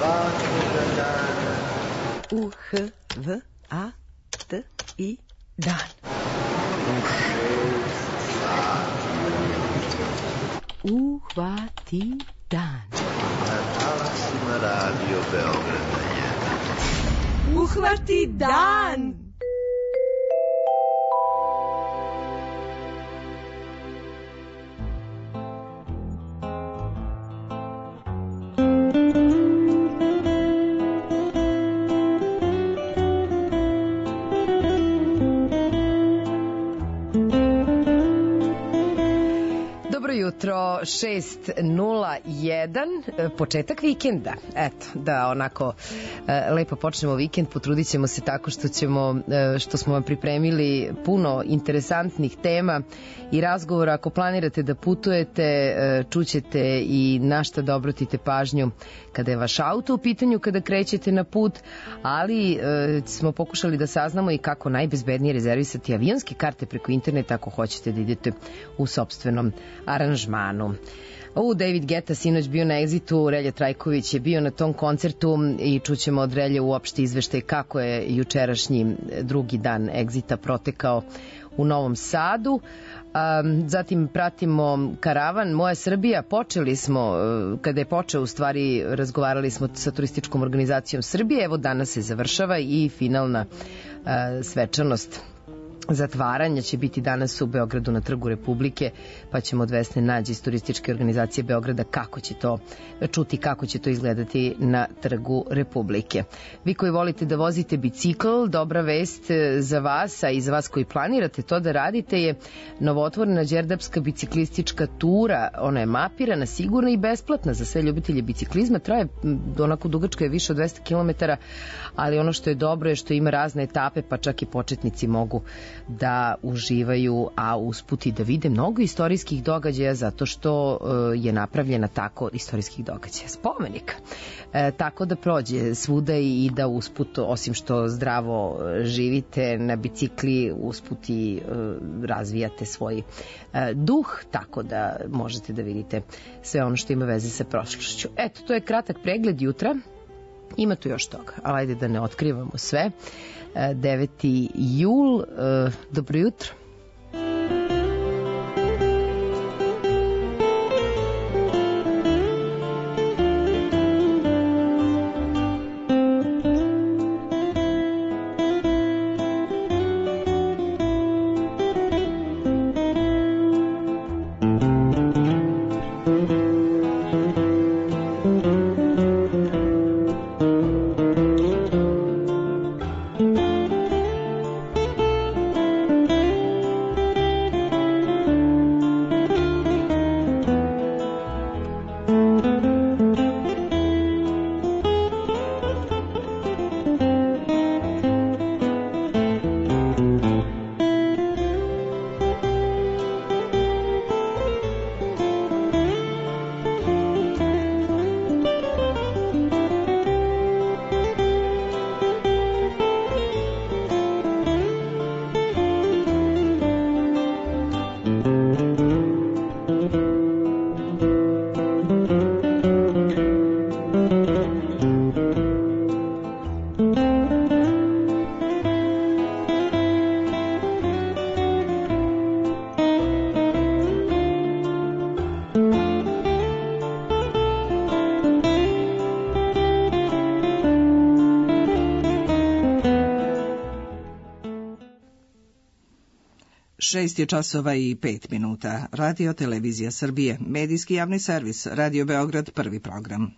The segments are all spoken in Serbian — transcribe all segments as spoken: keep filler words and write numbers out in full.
svakoga dana. U H V A T I dan. U šest sati. Uhvati dan. Na talasima Radio Beograda jedan. Uhvati dan. Jutro šest nula jedan, početak vikenda. Eto, da onako e, lepo počnemo vikend, potrudit ćemo se tako što ćemo, e, što smo vam pripremili puno interesantnih tema i razgovora. Ako planirate da putujete, e, čućete i na šta da obratite pažnju kada je vaš auto u pitanju, kada krećete na put, ali e, smo pokušali da saznamo i kako najbezbednije rezervisati avionske karte preko interneta ako hoćete da idete u sopstvenom aranžmanu. U David Guetta sinoć bio na Exitu, Relja Trajković je bio na tom koncertu i čućemo od Relje uopšte izveštaj kako je jučerašnji drugi dan Exita protekao u Novom Sadu. Um, zatim pratimo karavan Moja Srbija. Počeli smo, kada je počeo u stvari, razgovarali smo sa turističkom organizacijom Srbije. Evo danas se završava i finalna uh, svečanost zatvaranja će biti danas u Beogradu na Trgu Republike, pa ćemo od Vesne Nađe iz turističke organizacije Beograda kako će to čuti, kako će to izgledati na Trgu Republike. Vi koji volite da vozite bicikl, dobra vest za vas, a i za vas koji planirate to da radite, je novotvorena đerdapska biciklistička tura. Ona je mapirana, sigurna i besplatna za sve ljubitelje biciklizma. Traje onako dugačka je više od dvesta kilometara, ali ono što je dobro je što ima razne etape, pa čak i početnici mogu da uživaju, a usput i da vide mnogo istorijskih događaja, zato što je napravljena tako, istorijskih događaja, spomenika, e, tako da prođe svuda i da usput, osim što zdravo živite na bicikli, usput i e, razvijate svoj e, duh, tako da možete da vidite sve ono što ima veze sa prošlošću. Eto, to je kratak pregled jutra. Ima tu još toga, ali ajde da ne otkrivamo sve. deveti jul, dobro jutro. Šest je časova i pet minuta. Radio Televizija Srbije. Medijski javni servis. Radio Beograd, prvi program.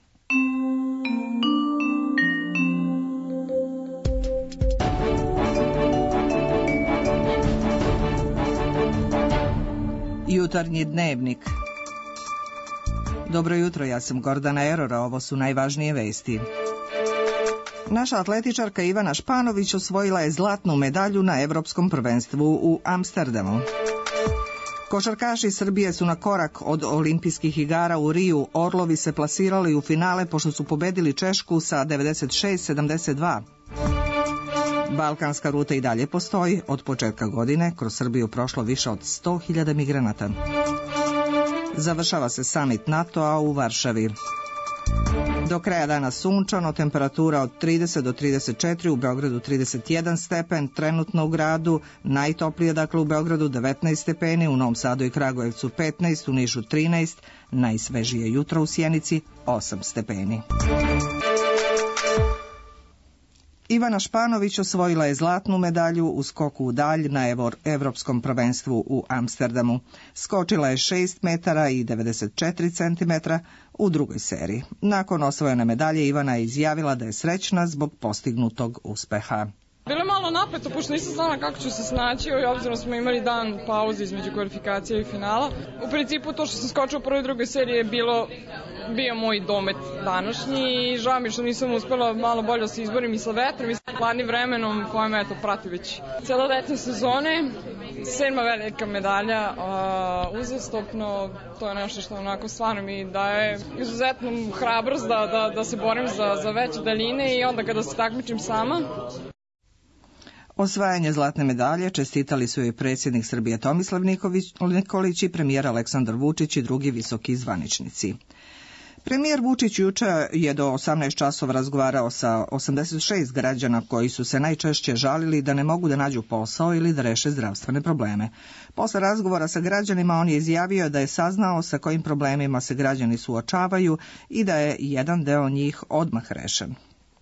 Jutarnji dnevnik. Dobro jutro, ja sam Gordana Erora, ovo su najvažnije vesti. Naša atletičarka Ivana Španović osvojila je zlatnu medalju na Evropskom prvenstvu u Amsterdamu. Košarkaši Srbije su na korak od olimpijskih igara u Riju. Orlovi se plasirali u finale pošto su pobedili Češku sa devedeset šest sedamdeset dva. Balkanska ruta i dalje postoji. Od početka godine kroz Srbiju prošlo više od sto hiljada migranata. Završava se samit NATO-a u Varšavi. Do kraja dana sunčano, temperatura od trideset do trideset četiri, u Beogradu trideset jedan stepen, trenutno u gradu, najtoplije dakle u Beogradu devetnaest stepeni, u Novom Sadu i Kragujevcu petnaest, u Nišu trinaest, najsvežije jutro u Sjenici osam stepeni. Ivana Španović osvojila je zlatnu medalju u skoku u dalj na Evropskom prvenstvu u Amsterdamu. Skočila je šest metara i devedeset četiri centimetra u drugoj seriji. Nakon osvojene medalje Ivana je izjavila da je srećna zbog postignutog uspeha. Bilo je malo napeto, pošto nisam znala kako ću se snaći, i obzirom smo imali dan pauze između kvalifikacija i finala. U principu to što sam skočila u prvoj i drugoj seriji je bilo, bio moj domet današnji i žao mi što nisam uspela malo bolje da se izborim i sa vetrom i sa hladnim vremenom koja me eto prati već cijela letnje sezone. Sedma velika medalja, uh, uzastopno, to je nešto što onako stvarno mi daje izuzetnu hrabrost da, da, da se borim za, za veće daljine i onda kada se takmičim sama. Osvajanje zlatne medalje čestitali su joj predsjednik Srbije Tomislav Nikolić i premijer Aleksandar Vučić i drugi visoki zvaničnici. Premijer Vučić juče je do osamnaest časova razgovarao sa osamdeset šest građana koji su se najčešće žalili da ne mogu da nađu posao ili da reše zdravstvene probleme. Posle razgovora sa građanima on je izjavio da je saznao sa kojim problemima se građani suočavaju i da je jedan deo njih odmah rešen.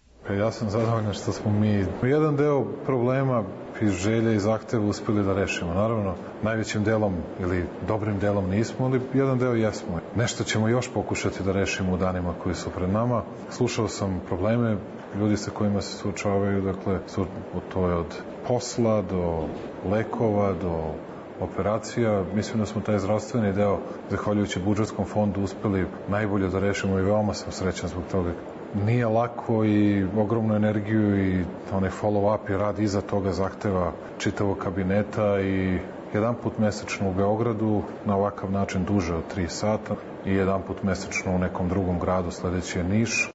Ja sam zadovoljan što smo mi jedan deo problema iz želje i zahteva uspeli da rešimo. Naravno, najvećim delom ili dobrim delom nismo, ali jedan deo jesmo. Nešto ćemo još pokušati da rešimo u danima koji su pred nama. Slušao sam probleme ljudi sa kojima se suočavaju, dakle, to je od posla do lekova, do operacija. Mislim da smo taj zdravstveni deo, zahvaljujući budžetskom fondu, uspeli najbolje da rešimo i veoma sam srećan zbog toga. Nije lako i ogromnu energiju i onaj follow-up i rad iza toga zahteva čitavog kabineta i jedan put mesečno u Beogradu na ovakav način duže od tri sata i jedan put mesečno u nekom drugom gradu, sledeći je Niš.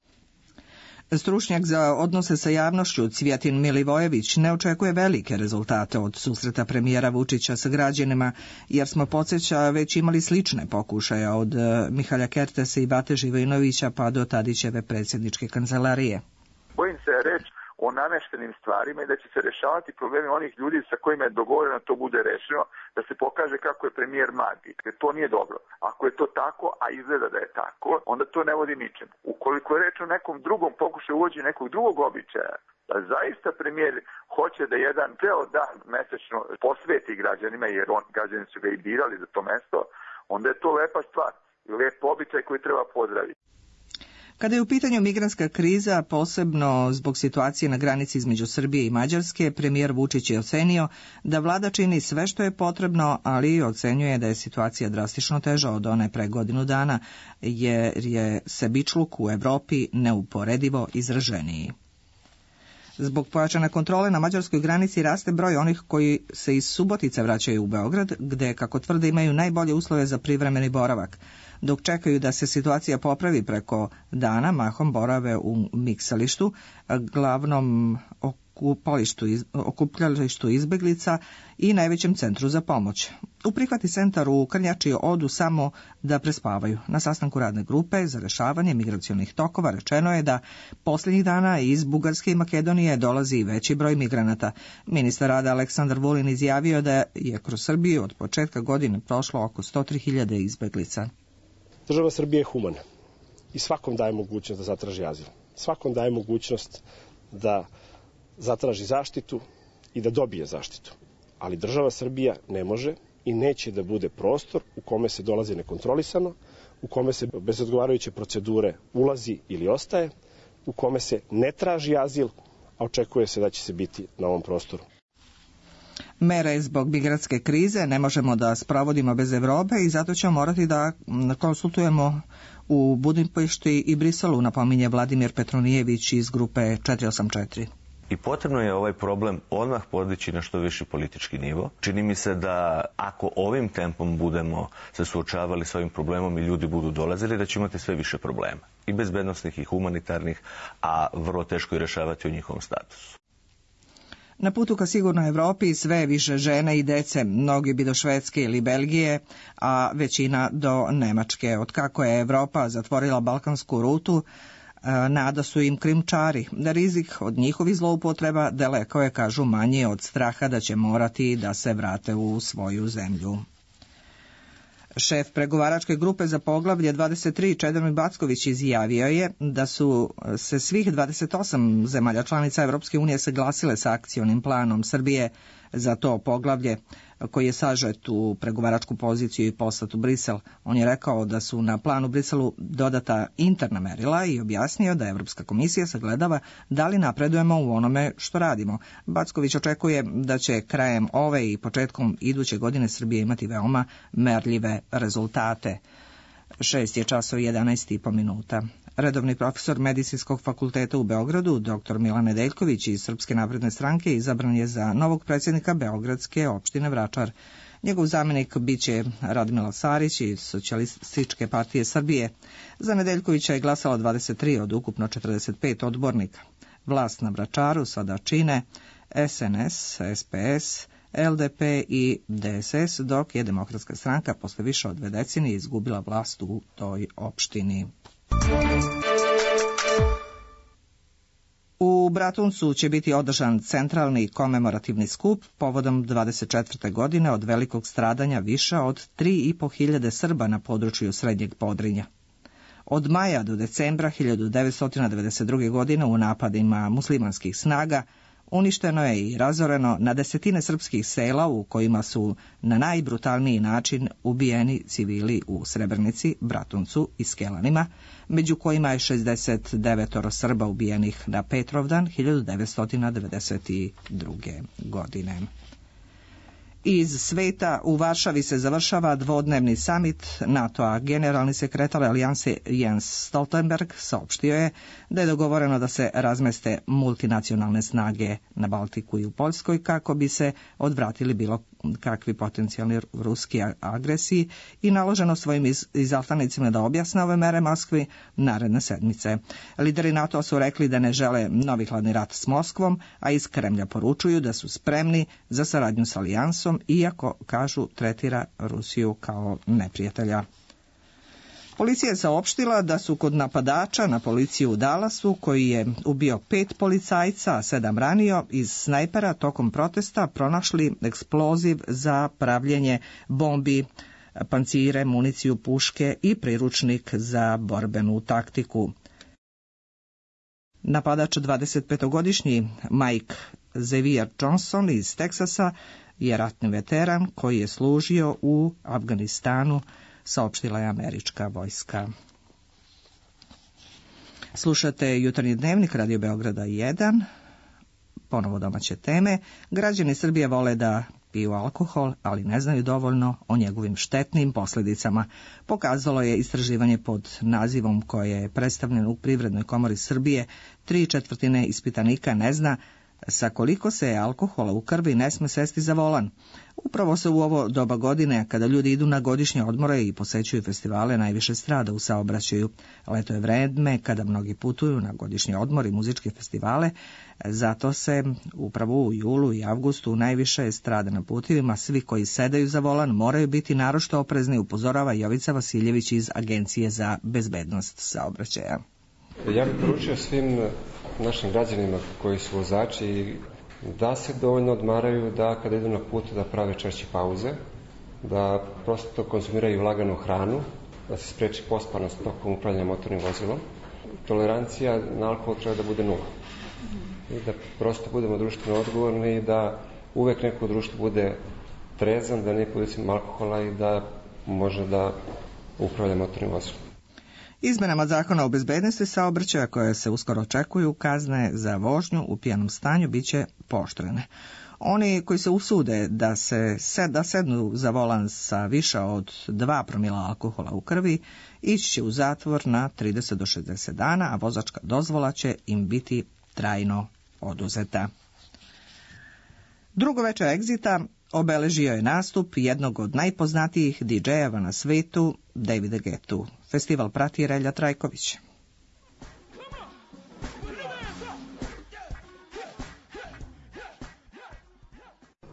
Stručnjak za odnose sa javnošću Cvijetin Milivojević ne očekuje velike rezultate od susreta premijera Vučića sa građanima, jer smo, podsjeća, već imali slične pokušaje od Mihalja Kertesa i Bate Živojinovića pa do Tadićeve predsjedničke kancelarije. Bojim se reći o nameštenim stvarima i da će se rešavati problemi onih ljudi sa kojima je dogovoreno da to bude rešeno, da se pokaže kako je premijer magik. To nije dobro. Ako je to tako, a izgleda da je tako, onda to ne vodi ničem. Ukoliko je reč o nekom drugom pokušaju uvođenja nekog drugog običaja, da zaista premijer hoće da jedan ceo dan mesečno posveti građanima, jer on, građani su ga i birali za to mesto, onda je to lepa stvar i lep običaj koji treba pozdraviti. Kada je u pitanju migrantska kriza, posebno zbog situacije na granici između Srbije i Mađarske, premijer Vučić je ocenio da vlada čini sve što je potrebno, ali ocenjuje da je situacija drastično teža od one pre godinu dana, jer je sebičluk u Evropi neuporedivo izraženiji. Zbog pojačane kontrole na mađarskoj granici raste broj onih koji se iz Subotice vraćaju u Beograd, gde, kako tvrde, imaju najbolje uslove za privremeni boravak. Dok čekaju da se situacija popravi preko dana, mahom borave u miksalištu, glavnom okupljalištu izbeglica i najvećem centru za pomoć. U prihvatni centar u Krnjači odu samo da prespavaju. Na sastanku radne grupe za rešavanje migracionih tokova rečeno je da posljednjih dana iz Bugarske i Makedonije dolazi veći broj migranata. Ministar rada Aleksandar Vulin izjavio da je kroz Srbiju od početka godine prošlo oko sto tri hiljade izbeglica. Država Srbije je humana i svakom daje mogućnost da zatraži azil. Svakom daje mogućnost da zatraži zaštitu i da dobije zaštitu. Ali država Srbija ne može i neće da bude prostor u kome se dolazi nekontrolisano, u kome se bez odgovarajuće procedure ulazi ili ostaje, u kome se ne traži azil, a očekuje se da će se biti na ovom prostoru. Mere zbog migrantske krize ne možemo da sprovodimo bez Evrope i zato ćemo morati da konsultujemo u Budimpešti i Briselu, napominje Vladimir Petronijević iz grupe četiri osam četiri. I potrebno je ovaj problem odmah podići na što viši politički nivo. Čini mi se da ako ovim tempom budemo se suočavali s ovim problemom i ljudi budu dolazili, da će imati sve više problema. I bezbednosnih i humanitarnih, a vrlo teško je rešavati o njihovom statusu. Na putu ka sigurnoj Evropi sve više žene i dece, mnogi bi do Švedske ili Belgije, a većina do Nemačke. Otkako je Evropa zatvorila balkansku rutu, nada su im krijumčari. Da rizik od njihovih zloupotreba daleko je, kažu, manje od straha da će morati da se vrate u svoju zemlju. Šef pregovaračke grupe za poglavlje dvadeset tri Čedomir Backović izjavio je da su se svih dvadeset osam zemalja članica Evropske unije saglasile sa akcionim planom Srbije za to poglavlje koji je sažet u pregovaračku poziciju i poslat u Brisel. On je rekao da su na planu Briselu dodata interna merila i objasnio da Evropska komisija sagledava da li napredujemo u onome što radimo. Backović očekuje da će krajem ove i početkom iduće godine Srbija imati veoma merljive rezultate. Šest je časova i jedanaest i po minuta. Redovni profesor Medicinskog fakulteta u Beogradu, doktor Milan Nedeljković iz Srpske napredne stranke, izabran je za novog predsjednika Beogradske opštine Vračar. Njegov zamjenik biće Radmila Sarić iz Socijalističke partije Srbije. Za Nedeljkovića je glasalo dvadeset tri od ukupno četrdeset pet odbornika. Vlast na Vračaru sada čine S N S, S P S, L D P i D S S, dok je Demokratska stranka posle više od dve decenije izgubila vlast u toj opštini. U Bratuncu će biti održan centralni komemorativni skup povodom dvadeset četvrte godine od velikog stradanja više od tri i po hiljade Srba na području Srednjeg Podrinja. Od maja do decembra hiljadu devetsto devedeset druge. godine u napadima muslimanskih snaga uništeno je i razoreno na desetine srpskih sela u kojima su na najbrutalniji način ubijeni civili u Srebrenici, Bratuncu i Skelanima, među kojima je šezdeset devet Srba ubijenih na Petrovdan hiljadu devetsto devedeset druge. godine. Iz sveta u Varšavi se završava dvodnevni samit NATO-a. Generalni sekretar alijanse Jens Stoltenberg saopštio je da je dogovoreno da se razmeste multinacionalne snage na Baltiku i u Poljskoj kako bi se odvratili bilo kakvi potencijalni ruski agresiji i naloženo svojim iz, izaslanicima da objasne ove mere Moskvi naredne sedmice. Lideri NATO su rekli da ne žele novi hladni rat s Moskvom, a iz Kremlja poručuju da su spremni za saradnju s alijansom, iako, kažu, tretira Rusiju kao neprijatelja. Policija je saopštila da su kod napadača na policiju u Dallasu, koji je ubio pet policajca, a sedam ranio, iz snajpera tokom protesta pronašli eksploziv za pravljenje bombi, pancire, municiju, puške i priručnik za borbenu taktiku. Napadač dvadesetpetogodišnji Mike Xavier Johnson iz Teksasa je ratni veteran koji je služio u Afganistanu, saopštila je američka vojska. Slušate jutarnji dnevnik Radio Beograda jedan, ponovo domaće teme. Građani Srbije vole da piju alkohol, ali ne znaju dovoljno o njegovim štetnim posljedicama. Pokazalo je istraživanje pod nazivom koje je predstavljeno u Privrednoj komori Srbije. Tri četvrtine ispitanika ne zna sa koliko se alkohola u krvi ne sme sesti za volan. Upravo se u ovo doba godine, kada ljudi idu na godišnje odmore i posećuju festivale, najviše strada u saobraćaju. Leto je vreme kada mnogi putuju na godišnje odmor i muzičke festivale, zato se upravo u julu i avgustu najviše strada na putevima. Svi koji sedaju za volan moraju biti naročito oprezni, upozorava Jovica Vasiljević iz Agencije za bezbednost saobraćaja. Ja bih poručio svim našim građanima koji su vozači da se dovoljno odmaraju, da kada idu na put da prave češće pauze, da prosto konzumiraju laganu hranu, da se spreči pospanost tokom upravljanja motornim vozilom. Tolerancija na alkohol treba da bude nula. I da prosto budemo društveno odgovorni i da uvek neko u društvu bude trezan, da ne pod utjecajem alkohola i da može da upravlja motornim vozilom. Izmenama zakona o bezbednosti saobraćaja koje se uskoro očekuju, kazne za vožnju u pijanom stanju biće pooštrene. Oni koji se usude da se sed, da sednu za volan sa više od dva promila alkohola u krvi, ići će u zatvor na trideset do šezdeset dana, a vozačka dozvola će im biti trajno oduzeta. Drugo veče Exita obeležio je nastup jednog od najpoznatijih didžejeva na svetu, Davida Guettu. Festival prati Relja Trajković.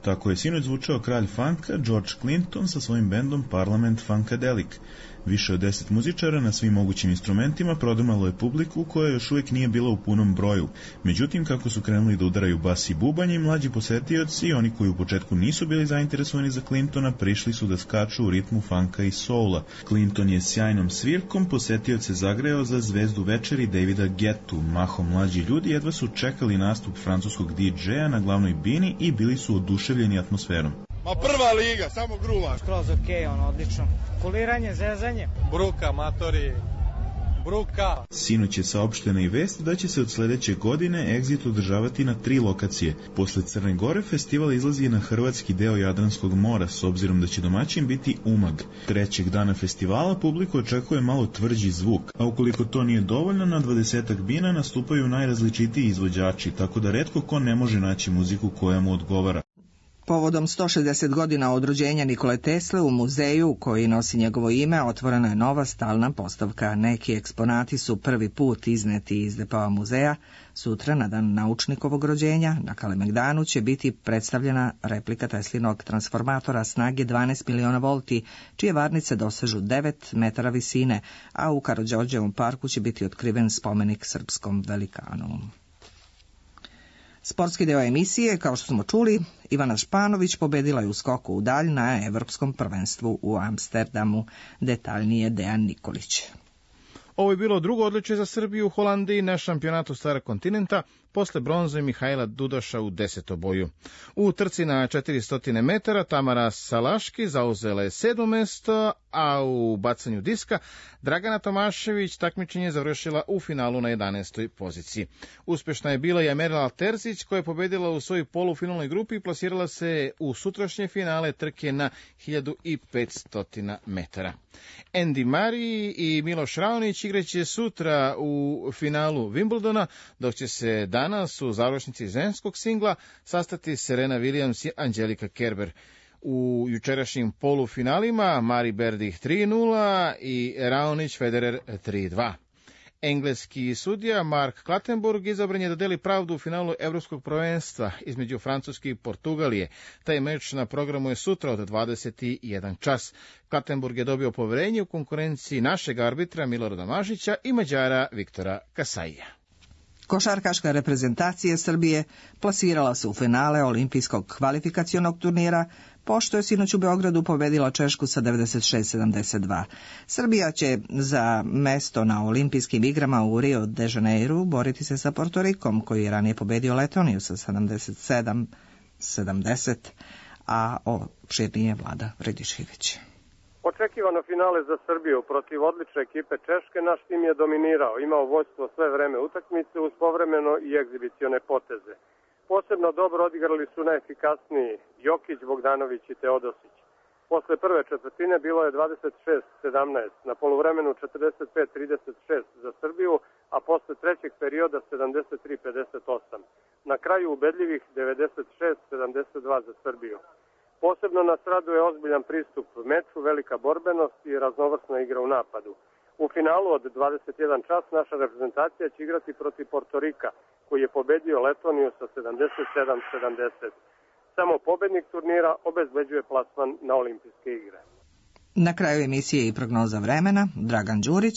Tako je sinoć zvučao kralj funka George Clinton sa svojim bendom Parliament Funkadelic. Više od deset muzičara na svim mogućim instrumentima prodrmalo je publiku koja još uvijek nije bila u punom broju. Međutim, kako su krenuli da udaraju bas i bubanje, mlađi posetioci i oni koji u početku nisu bili zainteresovani za Clintona prišli su da skaču u ritmu funka i soula. Clinton je sjajnom svirkom posetioce zagreo za zvezdu večeri Davida Guettu. Mahom mlađi ljudi jedva su čekali nastup francuskog D J-a na glavnoj bini i bili su oduševljeni atmosferom. Ma prva liga, samo gruva. Skroz okej, ono, odlično. Kuliranje, zezanje. Bruka, matori, bruka. Sinoć je saopštena i vest da će se od sledeće godine Exit održavati na tri lokacije. Posle Crne Gore festival izlazi na hrvatski deo Jadranskog mora, s obzirom da će domaćin biti Umag. Trećeg dana festivala publiku očekuje malo tvrđi zvuk, a ukoliko to nije dovoljno, na dvadesetak bina nastupaju najrazličitiji izvođači, tako da retko ko ne može naći muziku koja mu odgovara. Povodom sto šezdeset godina od rođenja Nikole Tesle u muzeju koji nosi njegovo ime otvorena je nova stalna postavka. Neki eksponati su prvi put izneti iz depoa muzeja. Sutra, na dan naučnikovog rođenja, na Kalemegdanu će biti predstavljena replika Teslinog transformatora snage dvanaest miliona volti, čije varnice dosežu devet metara visine, a u Karađorđevom parku će biti otkriven spomenik srpskom velikanu. Sportski deo emisije, kao što smo čuli, Ivana Španović pobedila je u skoku u dalj na Evropskom prvenstvu u Amsterdamu. Detaljnije Dejan Nikolić. Ovo je bilo drugo odličje za Srbiju u Holandiji na šampionatu Starog kontinenta posle bronze Mihajla Dudaša u desetoboju. U trci na četiristo metara Tamara Salaški zauzela je sedmo mesto, a u bacanju diska Dragana Tomašević takmičenje završila u finalu na jedanaestoj poziciji. Uspešna je bila i Amerala Terzić koja je pobedila u svojoj polufinalnoj grupi i plasirala se u sutrašnje finale trke na hiljadu petsto metara. Andy Murray i Miloš Raonić igraće sutra u finalu Wimbledona, dok će se danas u završnici ženskog singla sastati Serena Williams i Angelika Kerber. U jučerašnjim polufinalima Mari Berdih tri nula i Raonić Federer tri dva. Engleski sudija Mark Clattenburg izabran je da deli pravdu u finalu Evropskog prvenstva između Francuske i Portugalije. Taj meč na programu je sutra od dvadeset jedan čas. Clattenburg je dobio poverenje u konkurenciji našeg arbitra Milorada Mažića i Mađara Viktora Kasaija. Košarkaška reprezentacija Srbije plasirala se u finale olimpijskog kvalifikacionog turnira, pošto je sinoć u Beogradu pobedila Češku sa devedeset šest sedamdeset dva. Srbija će za mesto na olimpijskim igrama u Rio de Janeiru boriti se sa Portorikom, koji je ranije pobedio Letoniju sa sedamdeset sedam sedamdeset, a opširnije Vlada Redišivić. Očekivano finale za Srbiju protiv odlične ekipe Češke, naš tim je dominirao, imao vođstvo sve vreme utakmice uz povremeno i egzibicione poteze. Posebno dobro odigrali su najefikasniji Jokić, Bogdanović i Teodosić. Posle prve četvrtine bilo je dvadeset šest sedamnaest, na poluvremenu četrdeset pet trideset šest za Srbiju, a posle trećeg perioda sedamdeset tri pedeset osam. Na kraju ubedljivih devedeset šest sedamdeset dva za Srbiju. Posebno nas raduje ozbiljan pristup meču, velika borbenost i raznovrsna igra u napadu. U finalu od dvadeset jedan čas naša reprezentacija će igrati protiv Portorika, koji je pobedio Letoniju sa sedamdeset sedam sedamdeset. Samo pobednik turnira obezbeđuje plasman na olimpijske igre. Na kraju emisije i prognoza vremena, Dragan Đurić.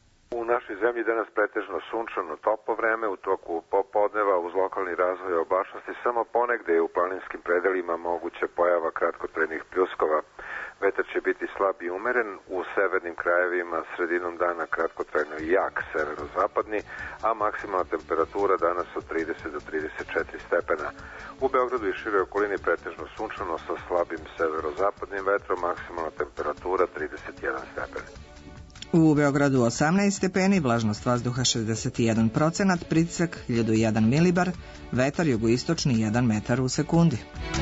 U našoj zemlji danas pretežno sunčano toplo vreme, u toku popodneva uz lokalni razvoj oblačnosti samo ponegde je u planinskim predelima moguća pojava kratkotrajnih pljuskova. Vetar će biti slab i umeren, u severnim krajevima sredinom dana kratkotrajno jak severozapadni, a maksimalna temperatura danas od trideset do trideset četiri stepena. U Beogradu i široj okolini pretežno sunčano sa slabim severozapadnim vetrom, maksimalna temperatura trideset jedan stepen. U Beogradu osamnaest stepeni, vlažnost vazduha šezdeset jedan procenat, pritisak hiljadu jedan milibar, vetar jugoistočni jedan metar u sekundi.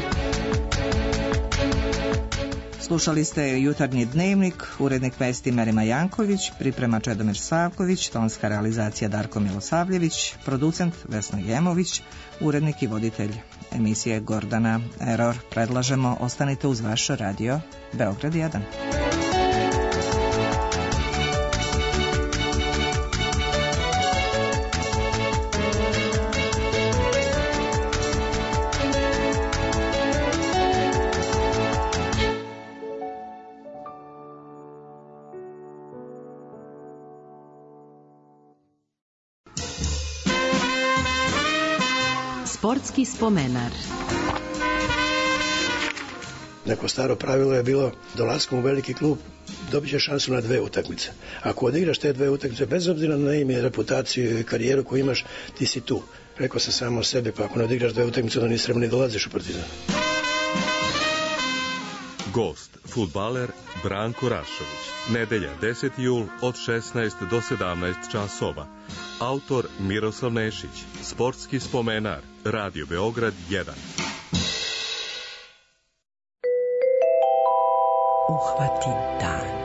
Slušali ste Jutarnji dnevnik, urednik vesti Merima Janković, priprema Čedomir Savković, tonska realizacija Darko Milosavljević, producent Vesna Jemović, urednik i voditelj emisije Gordana Eror. Predlažemo, ostanite uz vaš radio Beograd jedan. Sportski spomenar. Neko staro pravilo je bilo dolaskom u veliki klub dobit će šansu na dve utakmice. Ako odigraš te dve utakmice, bez obzira na ime, reputaciju i karijeru koju imaš, ti si tu. Rekao sam samo o sebi, pa ako ne odigraš dve utakmice, onda nisi trebao ni dolaziš u Partizan. Gost, fudbaler Branko Rašović. Nedelja, deseti jul od šesnaest do sedamnaest časova. Autor Miroslav Nešić. Sportski spomenar. Radio Beograd jedan. Uhvati dan.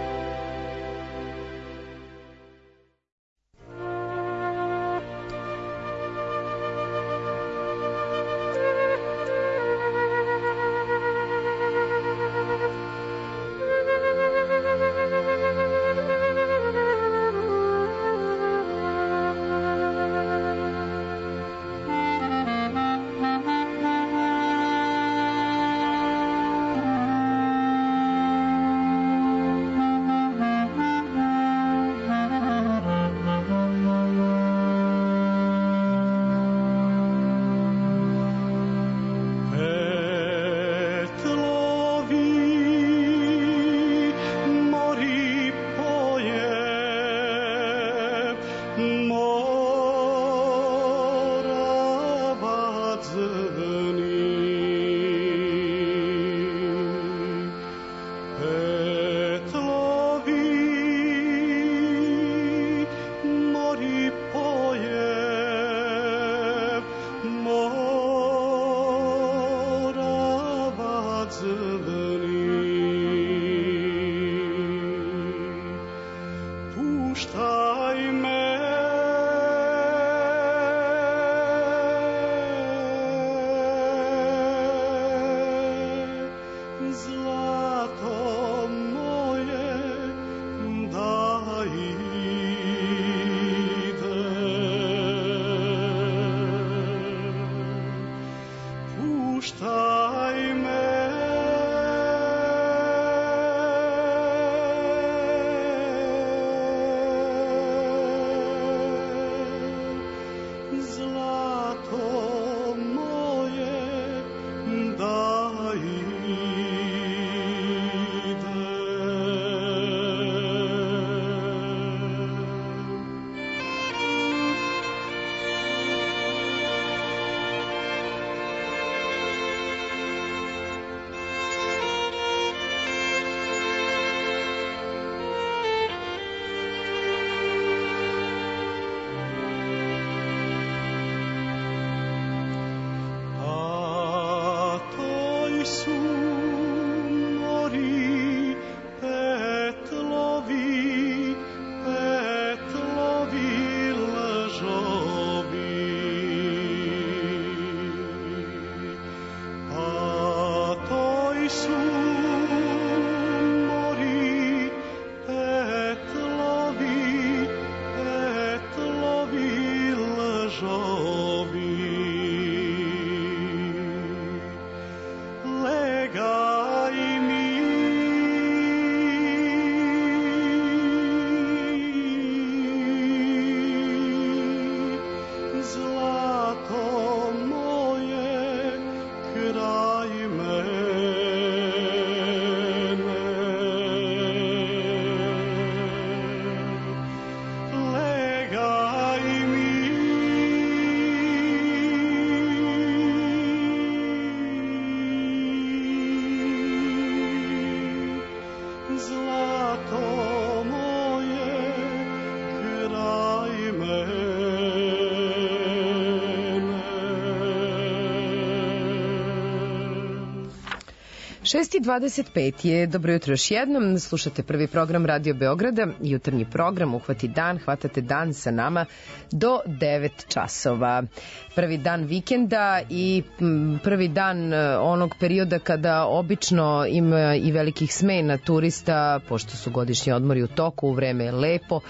šest i dvadeset pet je, dobro jutro još jednom, slušate prvi program Radio Beograda, jutarnji program Uhvati dan, hvatate dan sa nama do devet časova. Prvi dan vikenda i prvi dan onog perioda kada obično ima i velikih smena turista, pošto su godišnji odmori u toku, u vreme je lepo,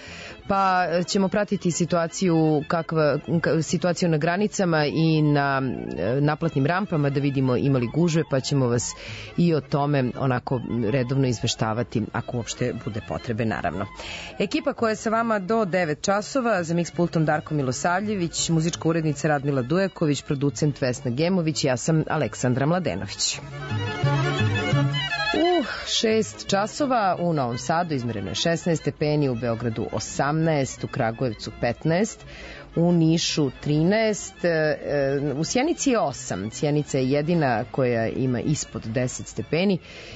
pa ćemo pratiti situaciju kakva, situaciju na granicama i na naplatnim rampama da vidimo imali gužve, pa ćemo vas i o tome onako redovno izveštavati ako uopšte bude potrebe, naravno. Ekipa koja je sa vama do devet časova, za mix pultom Darko Milosavljević, muzička urednica Radmila Dujaković, producent Vesna Gemović, ja sam Aleksandra Mladenović. U šest časova u Novom Sadu izmereno je šesnaest stepeni, u Beogradu osamnaest, u Kragujevcu petnaest, u Nišu trinaest, u Sjenici je osam. Sjenica je jedina koja ima ispod deset stepeni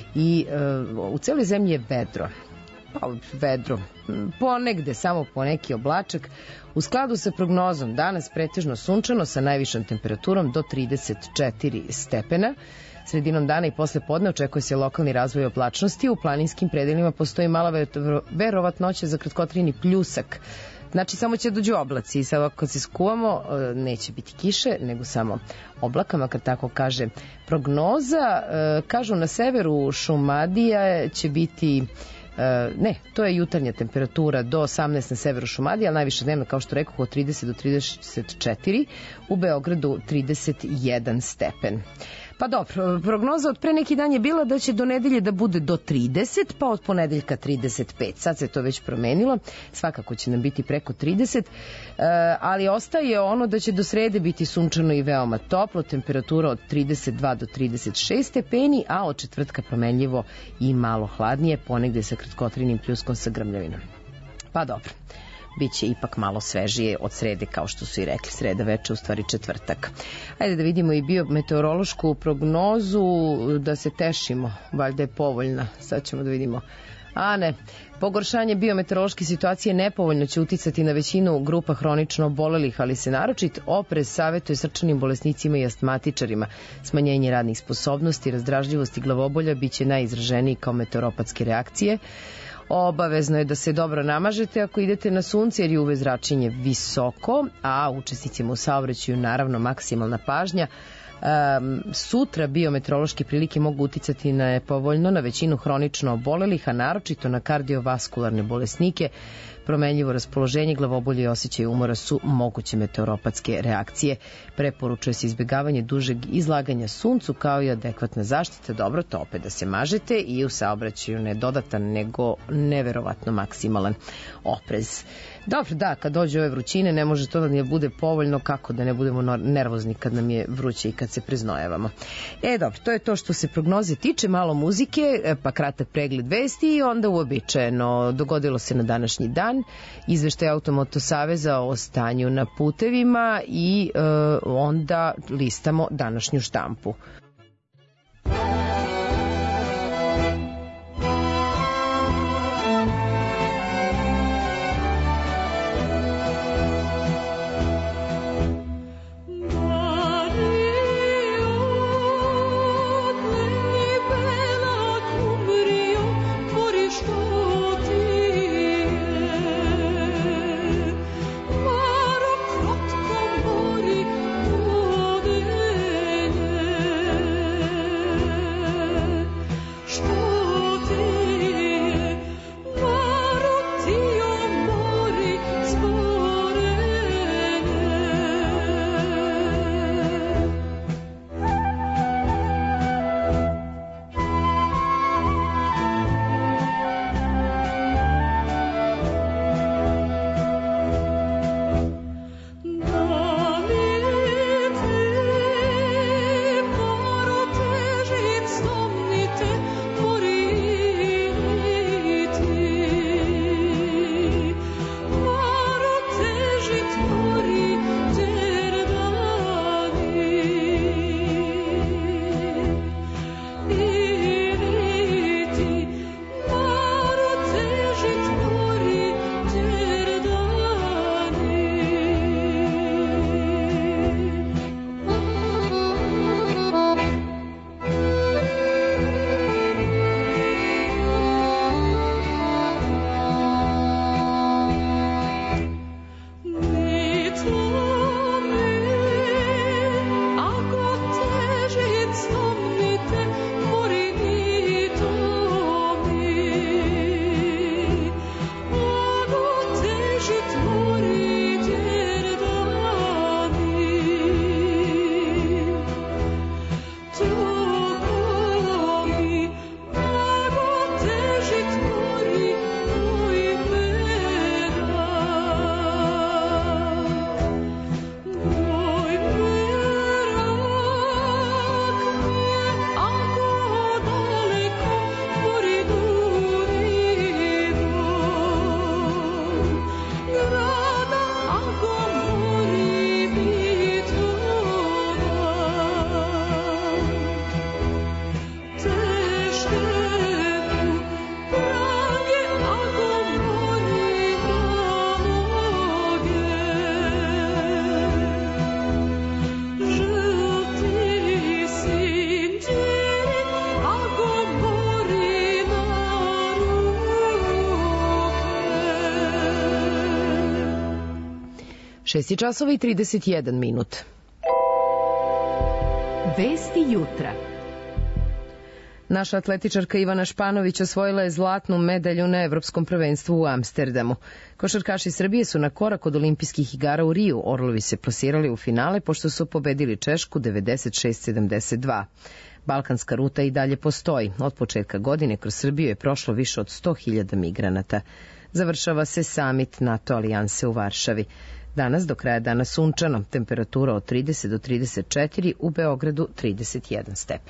i u celoj zemlji je vedro. Pa, vedro. Ponegde, samo poneki oblačak. U skladu sa prognozom danas pretežno sunčano sa najvišom temperaturom do trideset četiri stepena. Sredinom dana i posle podne očekuje se lokalni razvoj oblačnosti. U planinskim predelima postoji mala verovatnoća za kratkotrini pljusak. Znači, samo će dođu oblaci i sad kad se skuvamo neće biti kiše, nego samo oblaka, makar tako kaže prognoza. Kažu na severu Šumadija će biti ne, to je jutarnja temperatura do osamnaest na severu Šumadije, ali najviše dnevno, kao što rekao, od trideset do trideset četiri, u Beogradu trideset jedan stepen. Pa dobro, prognoza od pre neki dan je bila da će do nedelje da bude do trideset, pa od ponedeljka trideset pet. Sad se to već promenilo, svakako će nam biti preko trideset, ali ostaje ono da će do srede biti sunčano i veoma toplo, temperatura od trideset dva do trideset šest stepeni, a od četvrtka promenljivo i malo hladnije, ponegde sa kratkotrinim pljuskom sa grmljavinom. Pa dobro. Biće ipak malo svežije od srede, kao što su i rekli, sreda veče, u stvari četvrtak. Ajde da vidimo i biometeorološku prognozu, da se tešimo, valjda je povoljna, sad ćemo da vidimo. A ne, pogoršanje biometeorološke situacije nepovoljno će uticati na većinu grupa hronično obolelih, ali se naročit oprez savetuje srčanim bolesnicima i astmatičarima. Smanjenje radnih sposobnosti, razdražljivost i glavobolja biće najizraženiji kao meteoropatske reakcije. Obavezno je da se dobro namažete ako idete na sunce, jer je U V zračenje visoko, a učesnicima u saobraćaju naravno maksimalna pažnja. Um, sutra biometeorološke prilike mogu uticati na povoljno na većinu hronično obolelih, a naročito na kardiovaskularne bolesnike. Promenljivo raspoloženje, glavobolje i osjećaj umora su moguće meteoropatske reakcije. Preporučuje se izbjegavanje dužeg izlaganja suncu kao i adekvatna zaštita. Dobro, to opet da se mažete i u saobraćaju ne dodatan, nego neverovatno maksimalan oprez. Dobro, da, kad dođe ove vrućine ne može to da ne bude povoljno, kako da ne budemo nervozni kad nam je vruće i kad se preznojavamo. E, dobro, to je to što se prognoze tiče, malo muzike, pa kratak pregled vesti i onda uobičajeno dogodilo se na današnji dan izveštaj Automoto saveza o stanju na putevima i e, onda listamo današnju štampu. Maro krotko mori, šest časova i trideset jedan minut. Vesti jutra. Naša atletičarka Ivana Španović osvojila je zlatnu medalju na Evropskom prvenstvu u Amsterdamu. Košarkaši Srbije su na korak od olimpijskih igara u Riju. Orlovi se plasirali u finale pošto su pobedili Češku devedeset šest sedamdeset dva. Balkanska ruta i dalje postoji. Od početka godine kroz Srbiju je prošlo više od sto hiljada migranata. Završava se samit NATO alijanse u Varšavi. Danas do kraja dana sunčano, temperatura od trideset do trideset četiri, u Beogradu trideset jedan stepen.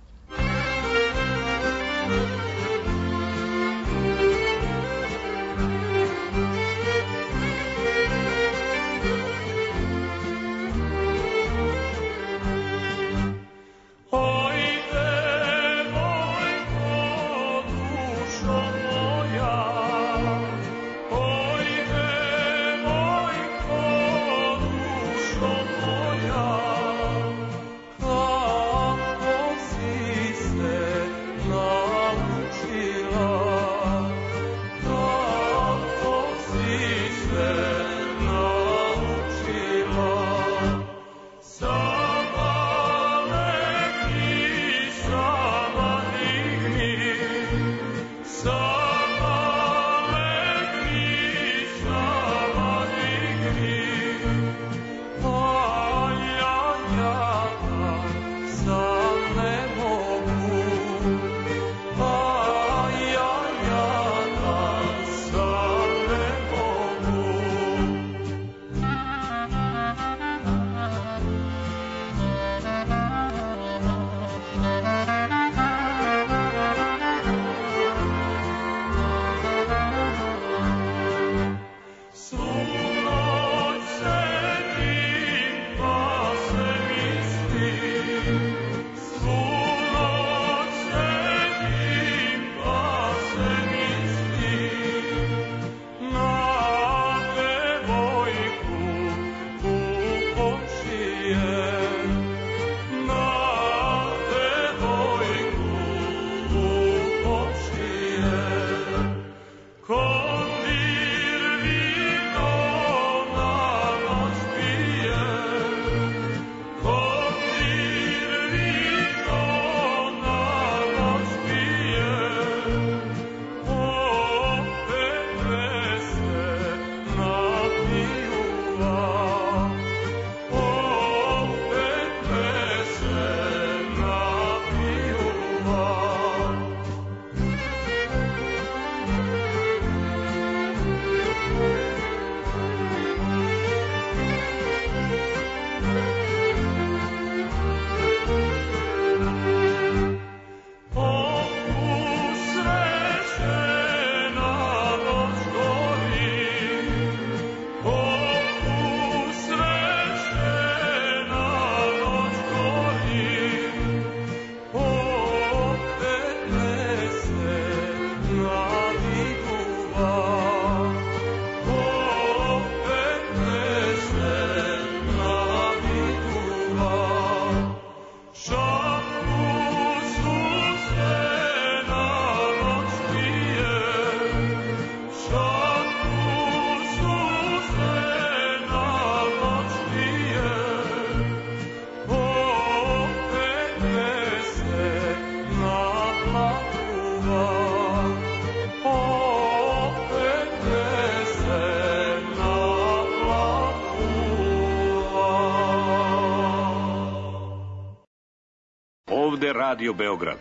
Radio Beograd.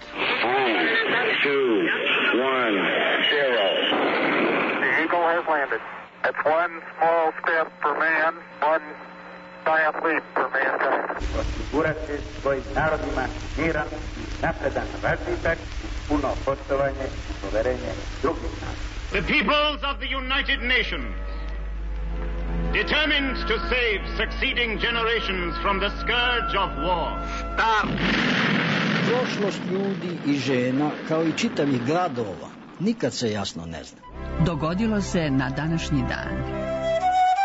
One, two, one, zero. The Eagle has landed. That's one small step for man, one giant leap for mankind. Osigurati svojim narodima miran, napredan razvitak, puno poštovanje i poverenje drugih naroda. The peoples of the United Nations, determined to save succeeding generations from the scourge of war. Start! Prošlost ljudi i žena, kao i čitavih gradova, nikad se jasno ne zna. Dogodilo se na današnji dan.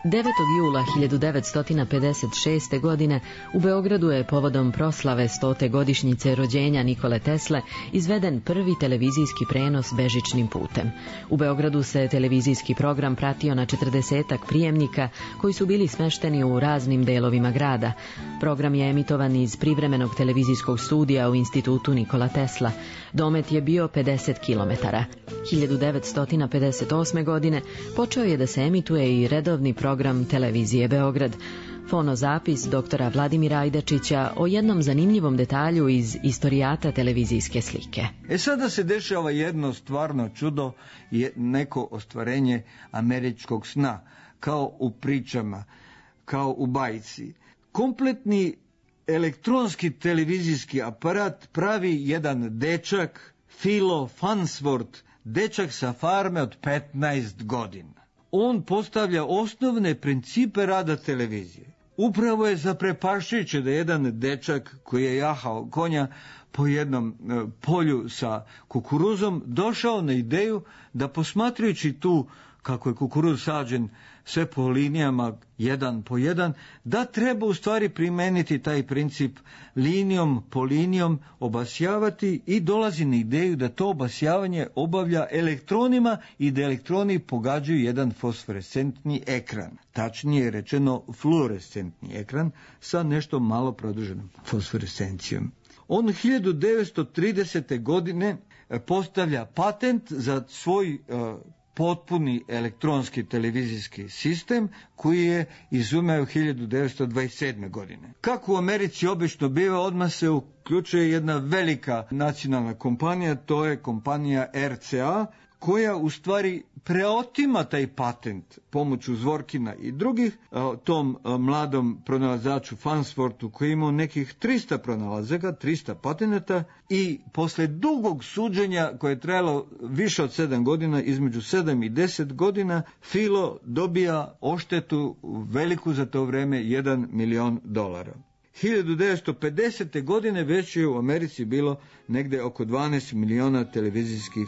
devetog jula hiljadu devetsto pedeset šeste. godine u Beogradu je povodom proslave stote godišnjice rođenja Nikole Tesle izveden prvi televizijski prenos bežičnim putem. U Beogradu se televizijski program pratio na četrdesetak prijemnika koji su bili smešteni u raznim delovima grada. Program je emitovan iz privremenog televizijskog studija u Institutu Nikola Tesla. Domet je bio pedeset kilometara. hiljadu devetsto pedeset osme. godine počeo je da se emituje i redovni program televizije Beograd. Fonozapis doktora Vladimira Ajdačića o jednom zanimljivom detalju iz istorijata televizijske slike. E sada se dešava jedno stvarno čudo, je neko ostvarenje američkog sna, kao u pričama, kao u bajci. Kompletni elektronski televizijski aparat pravi jedan dečak, Philo Farnsworth, dečak sa farme od petnaest godina. On postavlja osnovne principe rada televizije. Upravo je zaprepašujuće da jedan dečak koji je jahao konja po jednom e, polju sa kukuruzom došao na ideju da posmatrajući tu kako je kukuruz sađen sve po linijama jedan po jedan, da treba u stvari primeniti taj princip linijom po linijom obasjavati i dolazi na ideju da to obasjavanje obavlja elektronima i da elektroni pogađaju jedan fosforescentni ekran. Tačnije rečeno fluorescentni ekran sa nešto malo produženom fosforescencijom. On hiljadu devetsto tridesete. godine postavlja patent za svoj uh, potpuni elektronski televizijski sistem koji je izumeo hiljadu devetsto dvadeset sedme. godine. Kako u Americi obično biva, odmah se uključuje jedna velika nacionalna kompanija, to je kompanija R C A, koja u stvari preotima taj patent pomoću Zvorkina i drugih tom mladom pronalazaču Farnsworthu koji je imao nekih trista pronalazaka, trista patenata i posle dugog suđenja koje je trajalo više od sedam godina, između sedam i deset godina, Philo dobija odštetu veliku za to vreme jedan milion dolara. hiljadu devetsto pedesete. godine već je u Americi bilo negde oko dvanaest miliona televizijskih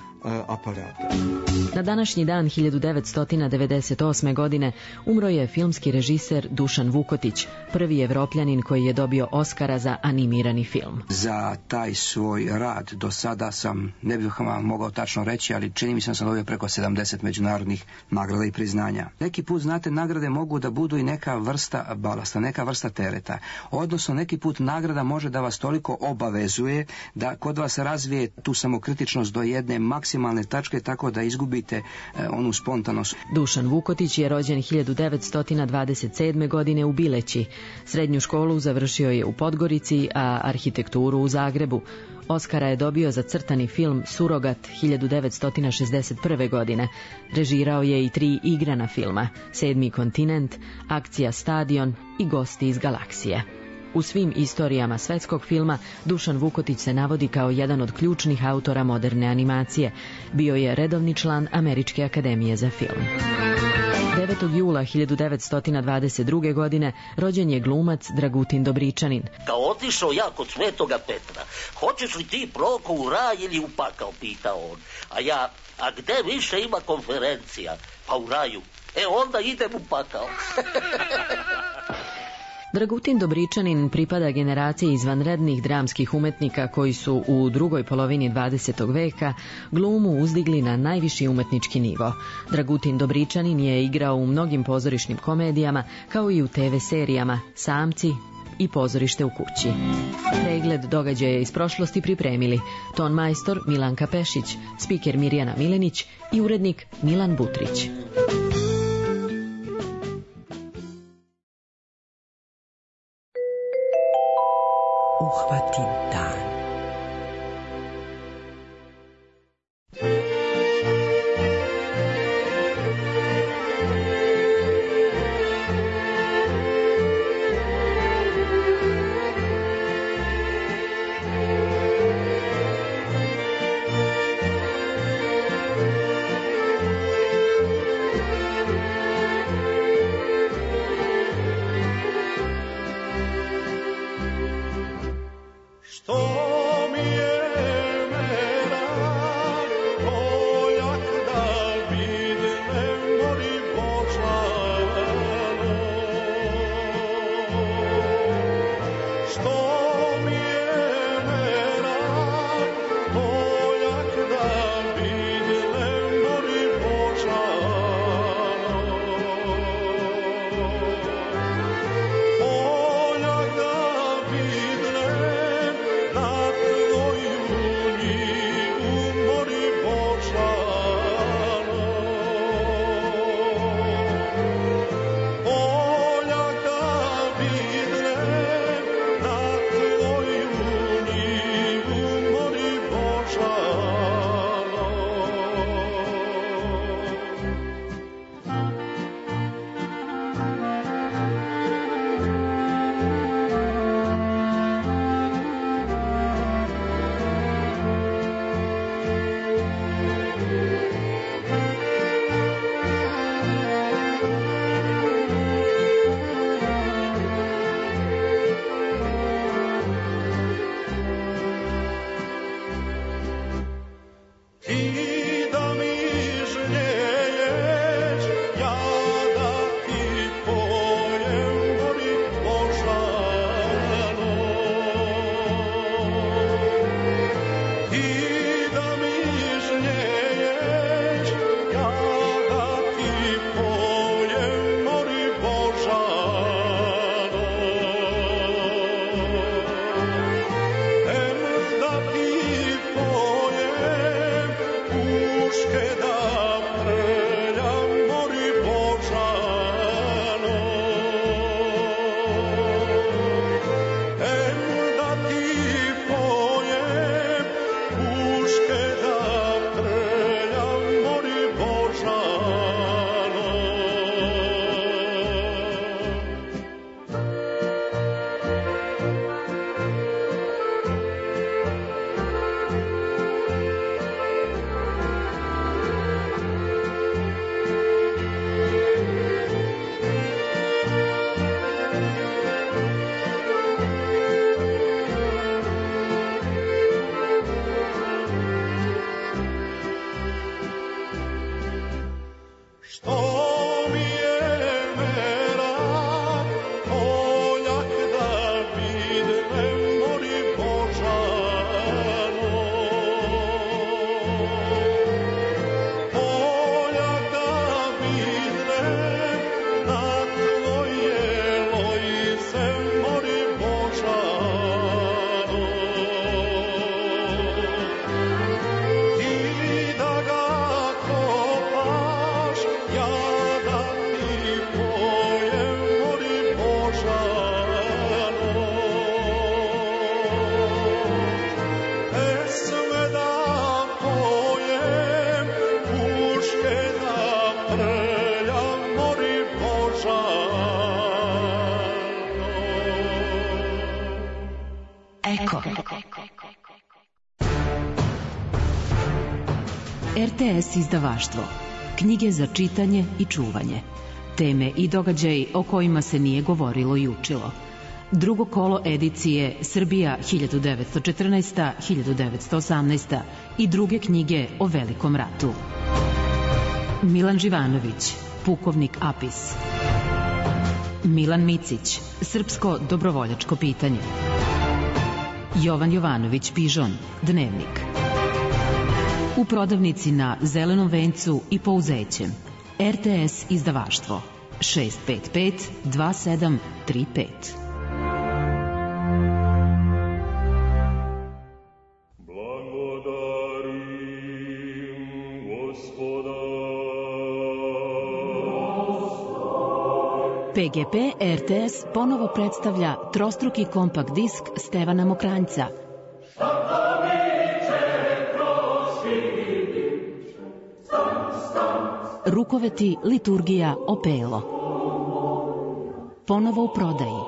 aparata. Na današnji dan hiljadu devetsto devedeset osme. godine umro je filmski režiser Dušan Vukotić, prvi Evropljanin koji je dobio Oskara za animirani film. Za taj svoj rad do sada sam, ne bih vam mogao tačno reći, ali čini mi se da sam dobio preko sedamdeset međunarodnih nagrada i priznanja. Neki put, znate, nagrade mogu da budu i neka vrsta balasta, neka vrsta tereta. Odnosno, neki put nagrada može da vas toliko obavezuje da kod vas razvije tu samokritičnost do jedne maksimalne maksimalne tačke tako da izgubite e, onu spontanost. Dušan Vukotić je rođen hiljadu devetsto dvadeset sedme. godine u Bileći. Srednju školu završio je u Podgorici, a arhitekturu u Zagrebu. Oskara je dobio za crtani film Surogat hiljadu devetsto šezdeset prve. godine. Režirao je i tri igrana filma: Sedmi kontinent, Akcija Stadion i Gosti iz galaksije. U svim istorijama svetskog filma Dušan Vukotić se navodi kao jedan od ključnih autora moderne animacije. Bio je redovni član Američke akademije za film. devetog jula hiljadu devetsto dvadeset druge. godine rođen je glumac Dragutin Dobričanin. Kao otišao ja kod Svetoga Petra, hoćeš li ti proko u raj ili u pakao, pitao on. A ja, a gde više ima konferencija? Pa u raju. E onda idem u pakao. Dragutin Dobričanin pripada generaciji izvanrednih dramskih umetnika koji su u drugoj polovini dvadesetog veka glumu uzdigli na najviši umetnički nivo. Dragutin Dobričanin je igrao u mnogim pozorišnim komedijama, kao i u te ve serijama Samci i Pozorište u kući. Pregled događaja iz prošlosti pripremili ton majstor Milanka Pešić, spiker Mirjana Milenić i urednik Milan Butrić. Uhvati dan. Što Eko. R T S izdavaštvo. Knjige za čitanje i čuvanje. Teme i događaji o kojima se nije govorilo i učilo. Drugo kolo edicije Srbija hiljadu devetsto četrnaesta do hiljadu devetsto osamnaesta i druge knjige o Velikom ratu. Milan Živanović, Pukovnik Apis. Milan Micić, Srpsko dobrovoljačko pitanje. Jovan Jovanović Pižon, Dnevnik. U prodavnici na Zelenom vencu i Pouzećem. R T S izdavaštvo šest pet pet dva sedam tri pet. P G P R T S ponovo predstavlja trostruki kompakt disk Stevana Mokranjca. Rukoveti, liturgija, opelo. Ponovo u prodaji.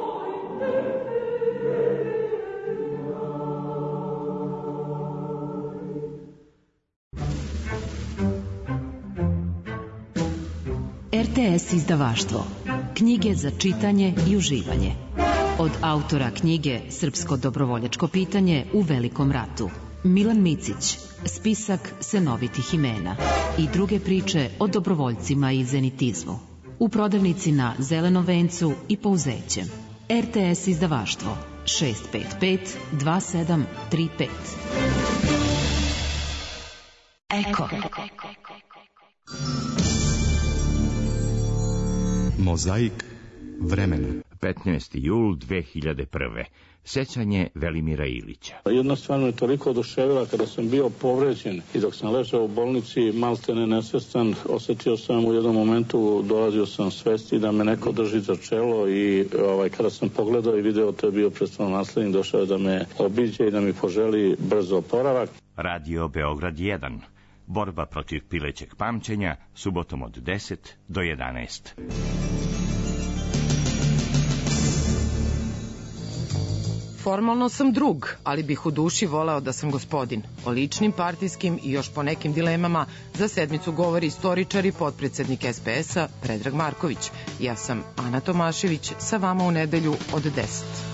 R T S izdavaštvo. Knjige za čitanje i uživanje. Od autora knjige Srpsko dobrovoljačko pitanje u Velikom ratu. Milan Micić, spisak senovitih imena i druge priče o dobrovoljcima i zenitizmu. U prodavnici na Zelenom vencu i Pouzećem. R T S izdavaštvo šest pet pet dva sedam tri pet. Eko. Mozaik vremena. petnaesti jul dve hiljade prve. Sećanje Velimira Ilića. Jedna stvar me toliko oduševila kada sam bio povređen i dok sam ležao u bolnici maltene nesvestan, osjetio sam u jednom momentu, dolazio sam svesti da me neko drži za čelo i ovaj, kada sam pogledao i video, to je bio prestolonaslednik, došao da me obiđe i da mi poželi brzo oporavak. Radio Beograd jedan. Borba protiv pilećeg pamćenja, subotom od deset do jedanaest. Formalno sam drug, ali bih u duši voleo da sam gospodin. O ličnim, partijskim i još po nekim dilemama za sedmicu govori istoričar i potpredsednik S P S-a Predrag Marković. Ja sam Ana Tomašević, sa vama u nedelju od deset.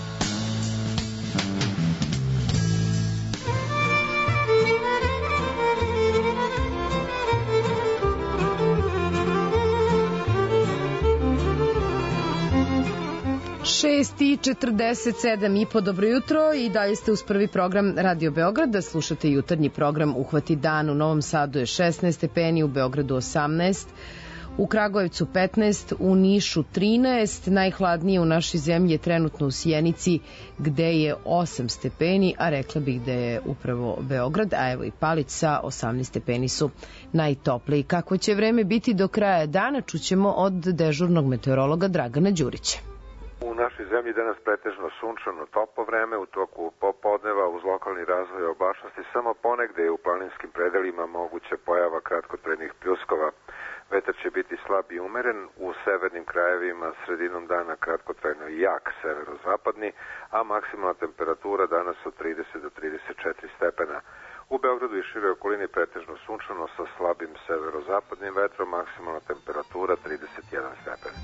šest i četrdeset sedam i po, dobro jutro, i dalje ste uz prvi program Radio Beograd, da slušate jutarnji program Uhvati dan. U Novom Sadu je šesnaest stepeni, u Beogradu osamnaest, u Kragujevcu petnaest, u Nišu trinaest, najhladnije u našoj zemlji je trenutno u Sjenici gde je osam stepeni, a rekla bih da je upravo Beograd, a evo i Palić sa osamnaest stepeni su najtopliji. Kako će vreme biti do kraja dana, čućemo od dežurnog meteorologa Dragana Đurića. U našoj zemlji danas pretežno sunčano toplo vreme, u toku popodneva uz lokalni razvoj oblačnosti samo ponegde je u planinskim predelima moguća pojava kratkotrajnih pljuskova. Vetar će biti slab i umeren, u severnim krajevima sredinom dana kratkotrajno jak severozapadni, a maksimalna temperatura danas od trideset do trideset četiri stepena. U Beogradu i široj okolini pretežno sunčano sa slabim severozapadnim vetrom, maksimalna temperatura trideset jedan stepen.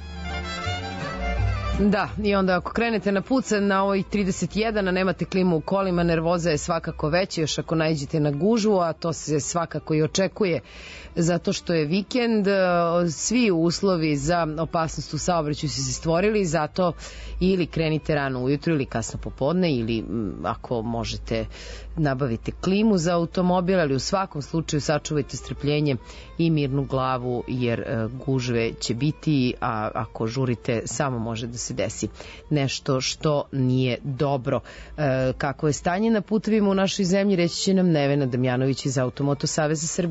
Da, i onda ako krenete na put na ovoj trideset jedan, a nemate klimu u kolima, nervoza je svakako veća, još ako naiđete na gužvu, a to se svakako i očekuje zato što je vikend. Svi uslovi za opasnost u saobraćaju su se stvorili, zato ili krenite rano ujutru ili kasno popodne, ili ako možete nabavite klimu za automobil, ali u svakom slučaju sačuvajte strpljenje i mirnu glavu, jer gužve će biti, a ako žurite samo može da se desi nešto što nije dobro. E, kako je stanje na putevima u našoj zemlji, reći će nam Nevena Damjanović iz Automoto Saveza Srbije.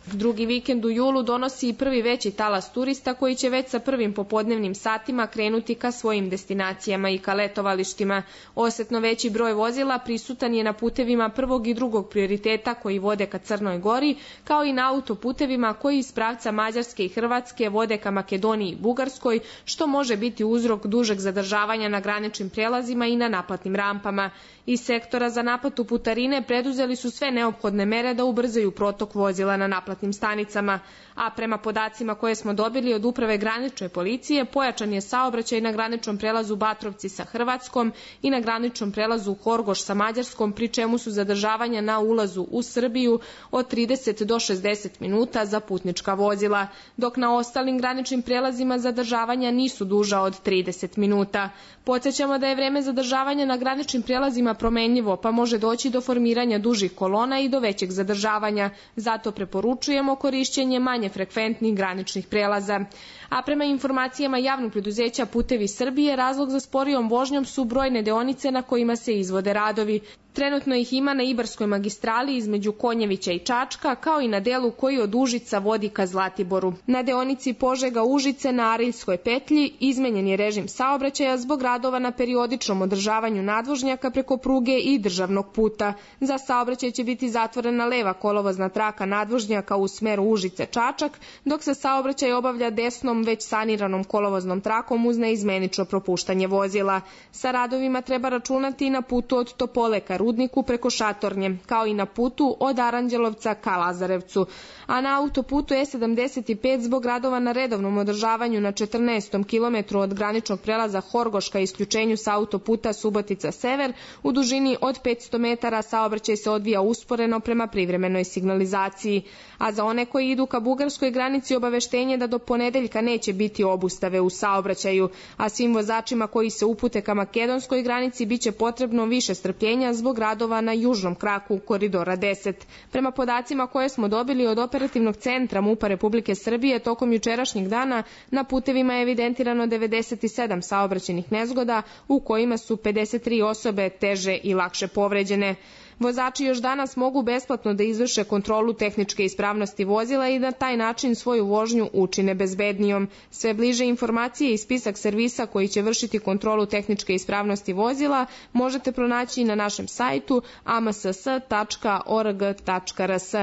Drugi vikend u julu donosi i prvi veći talas turista koji će već sa prvim popodnevnim satima krenuti ka svojim destinacijama i ka letovalištima. Osetno veći broj vozila prisutan je na putevima prvog i drugog prioriteta koji vode ka Crnoj Gori, kao i na autoputevima koji iz pravca Mađarske i Hrvatske vode ka Makedoniji i Bugarskoj, što može biti uzrok dužeg zadržavanja na graničnim prelazima i na naplatnim rampama. Iz sektora za naplatu putarine preduzeli su sve neophodne mere da ubrzaju protok vozila na naplatnim stanicama, a prema podacima koje smo dobili od Uprave granične policije, pojačan je saobraćaj na graničnom prelazu Batrovci sa Hrvatskom i na graničnom prelazu Horgoš sa Mađarskom, pri čemu su zadržavanja na ulazu u Srbiju od trideset do šezdeset minuta za putnička vozila, dok na ostalim graničnim prelazima zadržavanja nisu duža od trideset minuta. Podsjećamo da je vreme zadržavanja na graničnim prelazima promenljivo, pa može doći do formiranja dužih kolona i do većeg zadržavanja. Zato preporučujemo korišćenje manje frekventnih graničnih prelaza. A prema informacijama javnog preduzeća Putevi Srbije, razlog za sporijom vožnjom su brojne deonice na kojima se izvode radovi. Trenutno ih ima na Ibarskoj magistrali između Konjevića i Čačka, kao i na delu koji od Užica vodi ka Zlatiboru. Na deonici Požega-Užice na Ariljskoj petlji izmenjen je režim saobraćaja zbog radova na periodičnom održavanju nadvožnjaka preko pruge i državnog puta. Za saobraćaj će biti zatvorena leva kolovozna traka nadvožnjaka u smeru Užice-Čačak, dok se saobraćaj obavlja desnom već saniranom kolovoznom trakom uz neizmenično propuštanje vozila. Sa radovima treba računati i na putu od Topole ka Rudniku preko Šatornje, kao i na putu od Aranđelovca ka Lazarevcu. A na autoputu E sedamdeset pet zbog radova na redovnom održavanju na četrnaestom kilometru od graničnog prelaza Horgoš ka isključenju sa autoputa Subotica-Sever u dužini od petsto metara saobraćaj se odvija usporeno prema privremenoj signalizaciji. A za one koji idu ka bugarskoj granici obaveštenje da do ponedeljka neće biti obustave u saobraćaju, a svim vozačima koji se upute ka makedonskoj granici biće potrebno više strpljenja zbog radova na južnom kraku koridora deset. Prema podacima koje smo dobili od Operativnog centra MUP-a Republike Srbije, tokom jučerašnjeg dana na putevima je evidentirano devedeset sedam saobraćajnih nezgoda, u kojima su pedeset tri osobe teže i lakše povređene. Vozači još danas mogu besplatno da izvrše kontrolu tehničke ispravnosti vozila i na taj način svoju vožnju učine bezbednijom. Sve bliže informacije i spisak servisa koji će vršiti kontrolu tehničke ispravnosti vozila možete pronaći na našem sajtu a m s s tačka org tačka r s.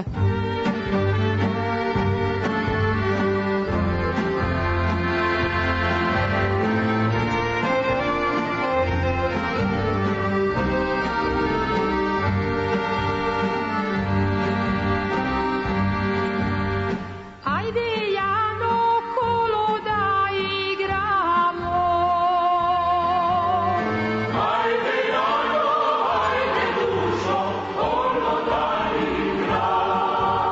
Ajde, Jano, ajde, dušo, ono da igramo.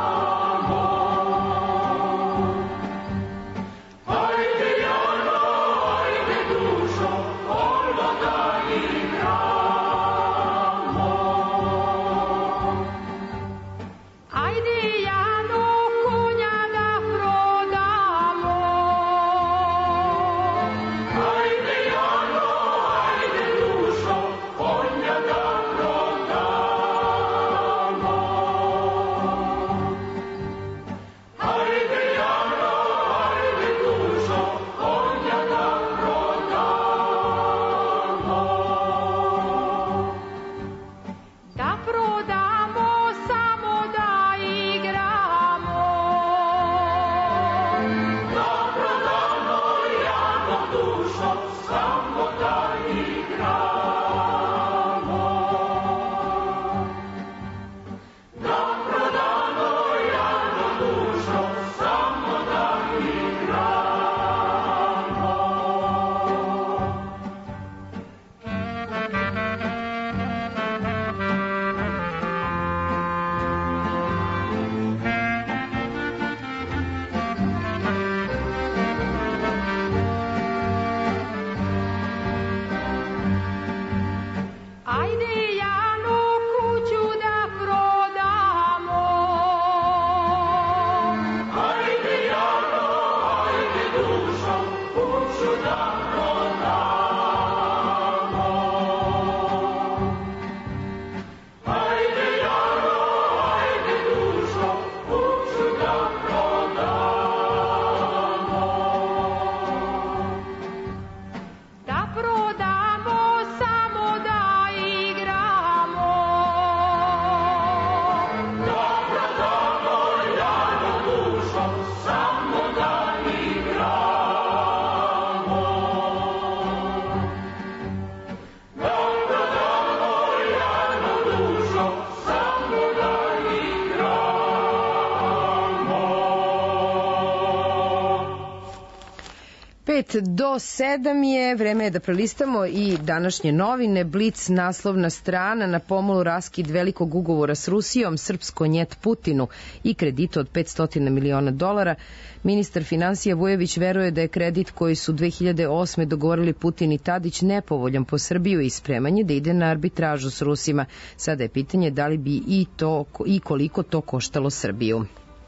Pet do sedam je, vreme je da prelistamo i današnje novine. Blic, naslovna strana, na pomolu raskid velikog ugovora s Rusijom, srpsko njet Putinu i kredit od petsto miliona dolara. Ministar finansija Vujović veruje da je kredit koji su dve hiljade osme dogovorili Putin i Tadić nepovoljan po Srbiju i spremanje da ide na arbitražu s Rusima. Sada je pitanje da li bi i, to, i koliko to koštalo Srbiju.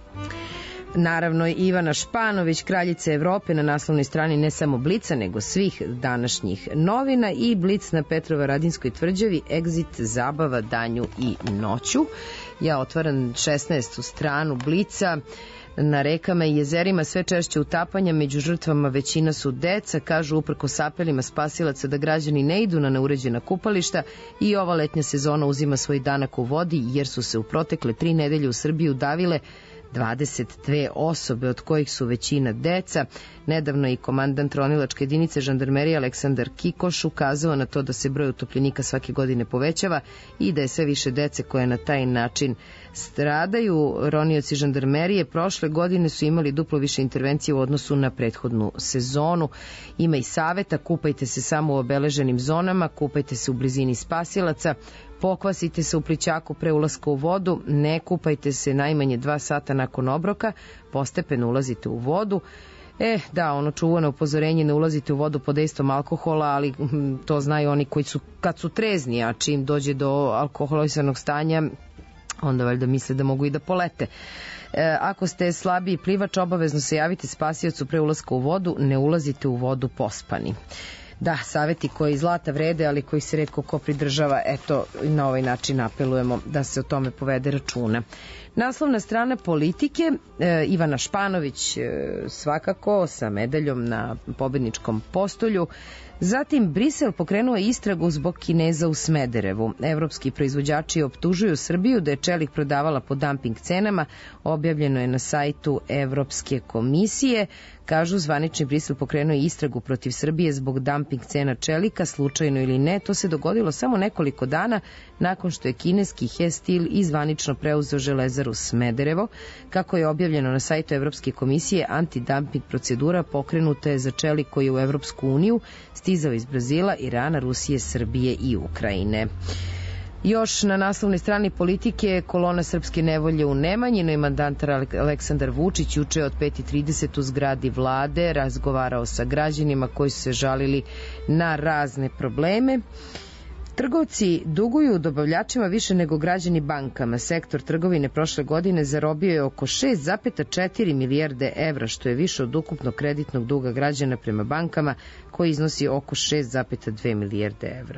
Naravno, Ivana Španović, kraljica Evrope, na naslovnoj strani ne samo Blica, nego svih današnjih novina, i Blic na Petrovaradinskoj tvrđavi, egzit, zabava danju i noću. Ja otvaram šesnaestu stranu Blica. Na rekama i jezerima sve češće utapanja, među žrtvama većina su deca, kažu uprkos apelima spasilaca da građani ne idu na neuređena kupališta, i ova letnja sezona uzima svoj danak u vodi, jer su se u protekle tri nedelje u Srbiji davile dvadeset dve osobe, od kojih su većina deca. Nedavno i komandant ronilačke jedinice žandarmerije Aleksandar Kikoš ukazao na to da se broj utopljenika svake godine povećava i da je sve više dece koje na taj način stradaju. Ronioci žandarmerije prošle godine su imali duplo više intervencije u odnosu na prethodnu sezonu. Ima i saveta: kupajte se samo u obeleženim zonama, kupajte se u blizini spasilaca, pokvasite se u plićaku pre ulaska u vodu, ne kupajte se najmanje dva sata nakon obroka, postepeno ulazite u vodu. E, da, ono čuvano upozorenje, ne ulazite u vodu pod dejstvom alkohola, ali hm, to znaju oni koji su, kad su trezni, a čim dođe do alkoholisanog stanja, onda valjda misle da mogu i da polete. E, ako ste slabiji plivač, obavezno se javite spasiocu pre ulaska u vodu, ne ulazite u vodu pospani. Da, saveti koji zlata vrede, ali koji se retko ko pridržava, eto, na ovaj način apelujemo da se o tome povede računa. Naslovna strana Politike, e, Ivana Španović, e, svakako sa medaljom na pobedničkom postolju. Zatim, Brisel pokrenuo istragu zbog Kineza u Smederevu. Evropski proizvođači optužuju Srbiju da je čelik prodavala po dumping cenama. Objavljeno je na sajtu Evropske komisije. Kažu, zvanični Brisel pokrenuo istragu protiv Srbije zbog dumping cena čelika, slučajno ili ne. To se dogodilo samo nekoliko dana nakon što je kineski Hestil izvanično preuzeo Železaru Smederevo. Kako je objavljeno na sajtu Evropske komisije, antidumping procedura pokrenuta je za čelik koji je u Evropsku uniju stizao iz Brazila, Irana, Rusije, Srbije i Ukrajine. Još na naslovnoj strani Politike, kolona srpske nevolje u Nemanjinoj. Mandatar Aleksandar Vučić juče od pet i trideset u zgradi vlade razgovarao sa građanima koji su se žalili na razne probleme. Trgovci duguju dobavljačima više nego građani bankama. Sektor trgovine prošle godine zarobio je oko šest zarez četiri milijarde evra, što je više od ukupnog kreditnog duga građana prema bankama, koji iznosi oko šest zarez dve milijarde evra.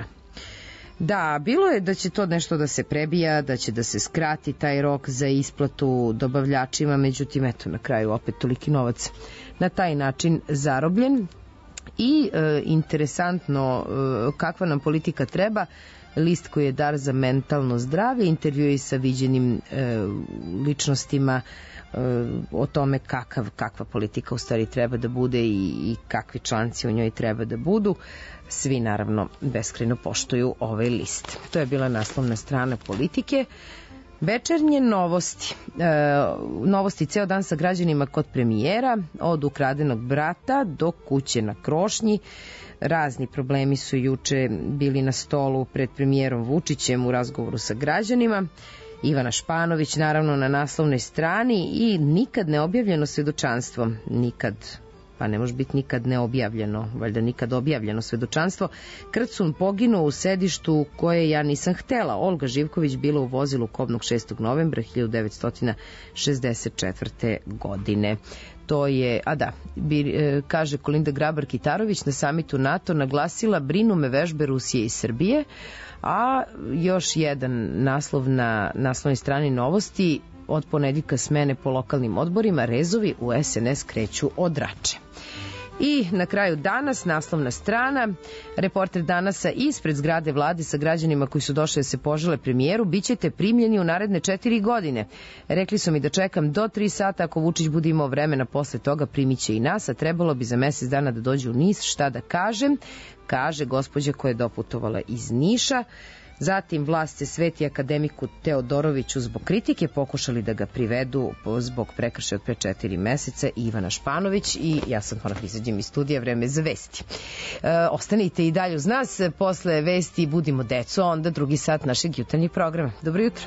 Da, bilo je da će to nešto da se prebija, da će da se skrati taj rok za isplatu dobavljačima, međutim, eto, na kraju opet toliki novac na taj način zarobljen. I e, interesantno e, kakva nam politika treba, list koji je dar za mentalno zdravlje, intervjui sa viđenim e, ličnostima e, o tome kakav, kakva politika u stvari treba da bude i, i kakvi članci u njoj treba da budu. Svi naravno beskrajno poštuju ovaj list. To je bila naslovna strana Politike. Večernje novosti. E, novosti ceo dan sa građanima kod premijera, od ukradenog brata do kuće na Krošnji. Razni problemi su juče bili na stolu pred premijerom Vučićem u razgovoru sa građanima. Ivana Španović naravno na naslovnoj strani i nikad neobjavljeno svedočanstvo. Nikad, pa ne može biti nikad neobjavljeno, valjda nikad objavljeno svedočanstvo. Krcun poginuo u sedištu koje ja nisam htela. Olga Živković bila u vozilu kobnog šestog novembra hiljadu devetsto šezdeset četvrte. godine. To je, a da, bi, e, kaže Kolinda Grabar-Kitarović, na samitu NATO naglasila: brinu me vežbe Rusije i Srbije. A još jedan naslov na naslovnoj strani Novosti: od ponedeljka smene po lokalnim odborima, rezovi u es en es kreću od Rače. I na kraju danas, naslovna strana, reporter Danasa ispred zgrade vlade sa građanima koji su došli da se požele premijeru: bićete primljeni u naredne četiri godine. Rekli su mi da čekam do tri sata, ako Vučić bude imao vremena posle toga primit će i nas, a trebalo bi za mesec dana da dođe u Nis, šta da kažem. kaže gospođa koja je doputovala iz Niša. Zatim vlast se sveti akademiku Teodoroviću zbog kritike, pokušali da ga privedu zbog prekršaja od pre četiri meseca, Ivana Španović, i ja sam moram da izađem iz studija, vreme za vesti. E, ostanite i dalje uz nas, posle vesti Budimo deco, onda drugi sat našeg jutarnjeg programa. Dobro jutro.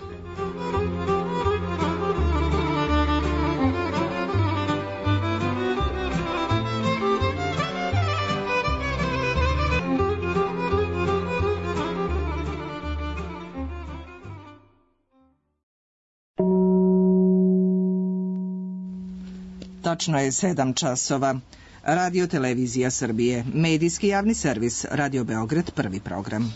Tačno je sedam časova. Radio Televizija Srbije, medijski javni servis, Radio Beograd, prvi program.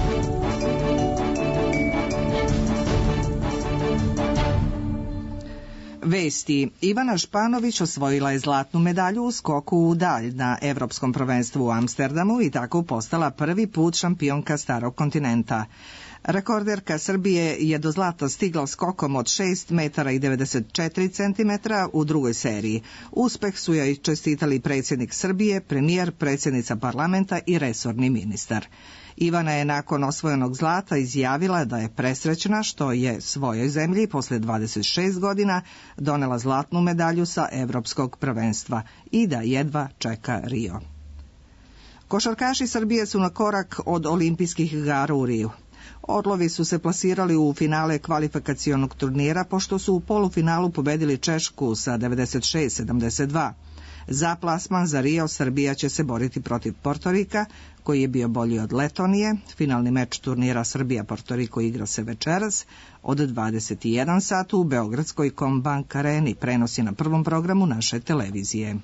Vesti. Ivana Španović osvojila je zlatnu medalju u skoku u dalj na Evropskom prvenstvu u Amsterdamu i tako postala prvi put šampionka starog kontinenta. Rekorderka Srbije je do zlata stigla skokom od šest metara i devedeset četiri centimetra u drugoj seriji. Uspeh su joj čestitali predsjednik Srbije, premijer, predsjednica parlamenta i resorni ministar. Ivana je nakon osvojenog zlata izjavila da je presrećna što je svojoj zemlji posle dvadeset šest godina donela zlatnu medalju sa Evropskog prvenstva i da jedva čeka Rio. Košarkaši Srbije su na korak od olimpijskih igara u Riju. Orlovi su se plasirali u finale kvalifikacionog turnira pošto su u polufinalu pobedili Češku sa devedeset šest sedamdeset dva. Za plasman za Rio Srbija će se boriti protiv Portorika, koji je bio bolji od Letonije. Finalni meč turnira Srbija-Portoriko igra se večeras od dvadeset jedan sati u Beogradskoj Combank areni, prenosi na prvom programu naše televizije.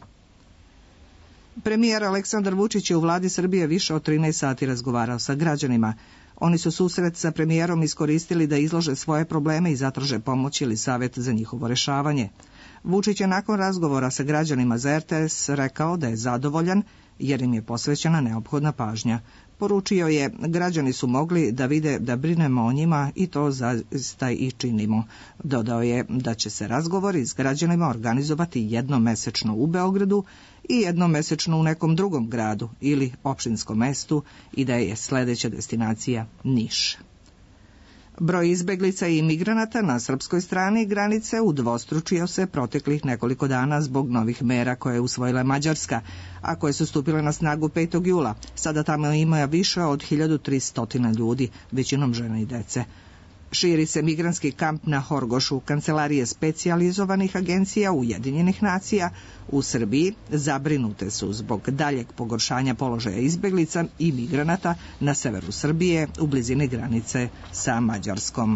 Premijer Aleksandar Vučić je u vladi Srbije više od trinaest sati razgovarao sa građanima. Oni su susret sa premijerom iskoristili da izlože svoje probleme i zatraže pomoć ili savjet za njihovo rešavanje. Vučić je nakon razgovora sa građanima za R T S rekao da je zadovoljan jer im je posvećena neophodna pažnja. Poručio je, građani su mogli da vide da brinemo o njima i to zaista i činimo. Dodao je da će se razgovori s građanima organizovati jednom mesečno u Beogradu i jednom mesečno u nekom drugom gradu ili opštinskom mestu i da je sljedeća destinacija Niš. Broj izbeglica i imigranata na srpskoj strani granice udvostručio se proteklih nekoliko dana zbog novih mera koje je usvojila Mađarska, a koje su stupile na snagu petog jula. Sada tamo ima više od hiljadu tristo ljudi, većinom žena i dece. Širi se migrantski kamp na Horgošu. Kancelarije specijalizovanih agencija Ujedinjenih nacija u Srbiji zabrinute su zbog daljeg pogoršanja položaja izbeglica i migranata na severu Srbije u blizini granice sa Mađarskom.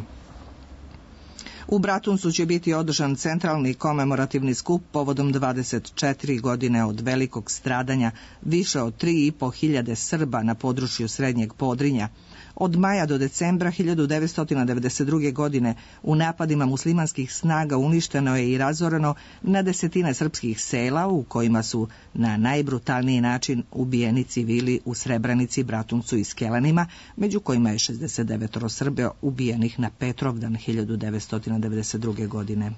U Bratuncu će biti održan centralni komemorativni skup povodom dvadeset četiri godine od velikog stradanja više od tri i po hiljade Srba na području Srednjeg Podrinja. Od maja do decembra hiljadu devetsto devedeset druge. godine u napadima muslimanskih snaga uništeno je i razoreno na desetine srpskih sela u kojima su na najbrutalniji način ubijeni civili u Srebrenici, Bratuncu i Skelanima, među kojima je šezdeset devet Srba ubijenih na Petrovdan hiljadu devetsto devedeset druge. godine.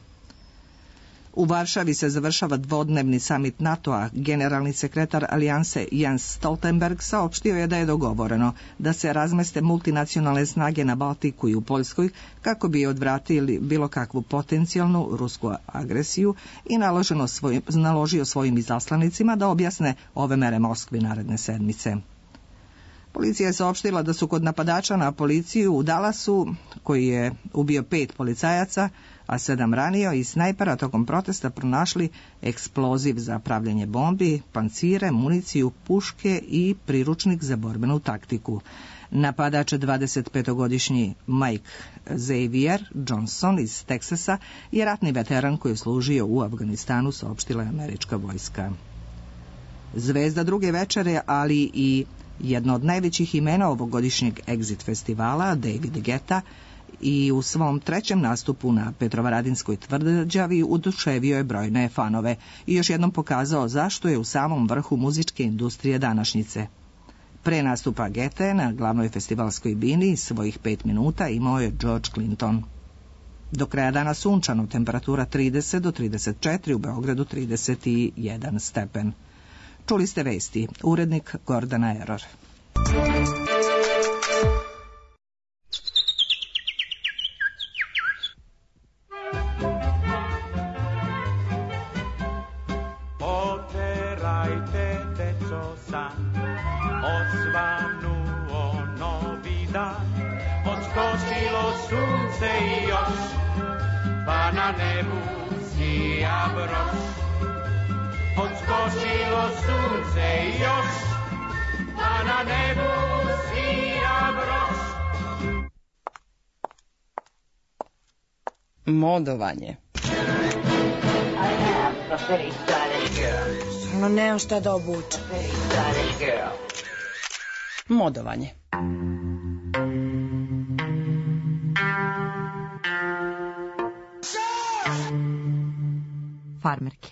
U Varšavi se završava dvodnevni samit NATO-a. Generalni sekretar alijanse Jens Stoltenberg saopštio je da je dogovoreno da se razmeste multinacionalne snage na Baltiku i u Poljskoj kako bi odvratili bilo kakvu potencijalnu rusku agresiju i naloženo svojim, naložio svojim izaslanicima da objasne ove mere Moskvi naredne sedmice. Policija je saopštila da su kod napadača na policiju u Dallasu, koji je ubio pet policajaca, a sedam ranio i snajpera tokom protesta pronašli eksploziv za pravljanje bombi, pancire, municiju, puške i priručnik za borbenu taktiku. Napadač dvadesetpetogodišnji Mike Xavier Johnson iz Teksasa je ratni veteran koji je služio u Afganistanu, saopštila je američka vojska. Zvezda druge večere, ali i jedno od najvećih imena ovogodišnjeg Exit festivala, David Guetta, i u svom trećem nastupu na Petrovaradinskoj tvrđavi oduševio je brojne fanove i još jednom pokazao zašto je u samom vrhu muzičke industrije današnjice. Pre nastupa Guette na glavnoj festivalskoj bini svojih pet minuta imao je George Clinton. Do kraja dana sunčano, temperatura trideset do trideset četiri, u Beogradu trideset jedan stepen. Čuli ste vesti, urednik Gordana Eror. Oterajte deco san, osvanuo novi dan, odskočilo sunce i još, pa na nebu sija broš. Odskočilo sunce i još, pa na nebu sija broš. Modovanje. No, nemam šta da obučem. Modovanje. Farmerke.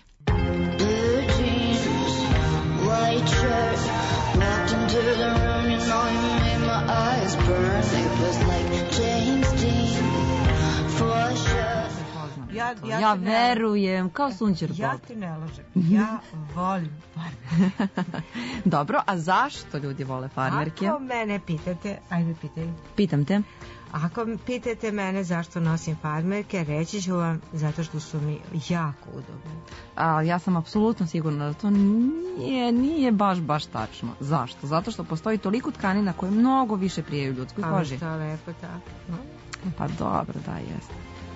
White shirt, walked into the room, you know you made my eyes burn. It was like James Dean, for sure. Ja, ja, ja ne, verujem, kao Sunčer Bob. Ja ti ne lažem, ja volim farmerke. Dobro, a zašto ljudi vole farmerke? Ako mene pitate, ajde pitaj. Pitam te. Ako pitate mene zašto nosim farmerke, reći ću vam zato što su mi jako udobne. A ja sam apsolutno sigurna da to nije, nije baš, baš tačno. Zašto? Zato što postoji toliko tkanina koje mnogo više prijaju ljudskoj koži. A što je lepo tako. No? Pa dobro, da, jeste.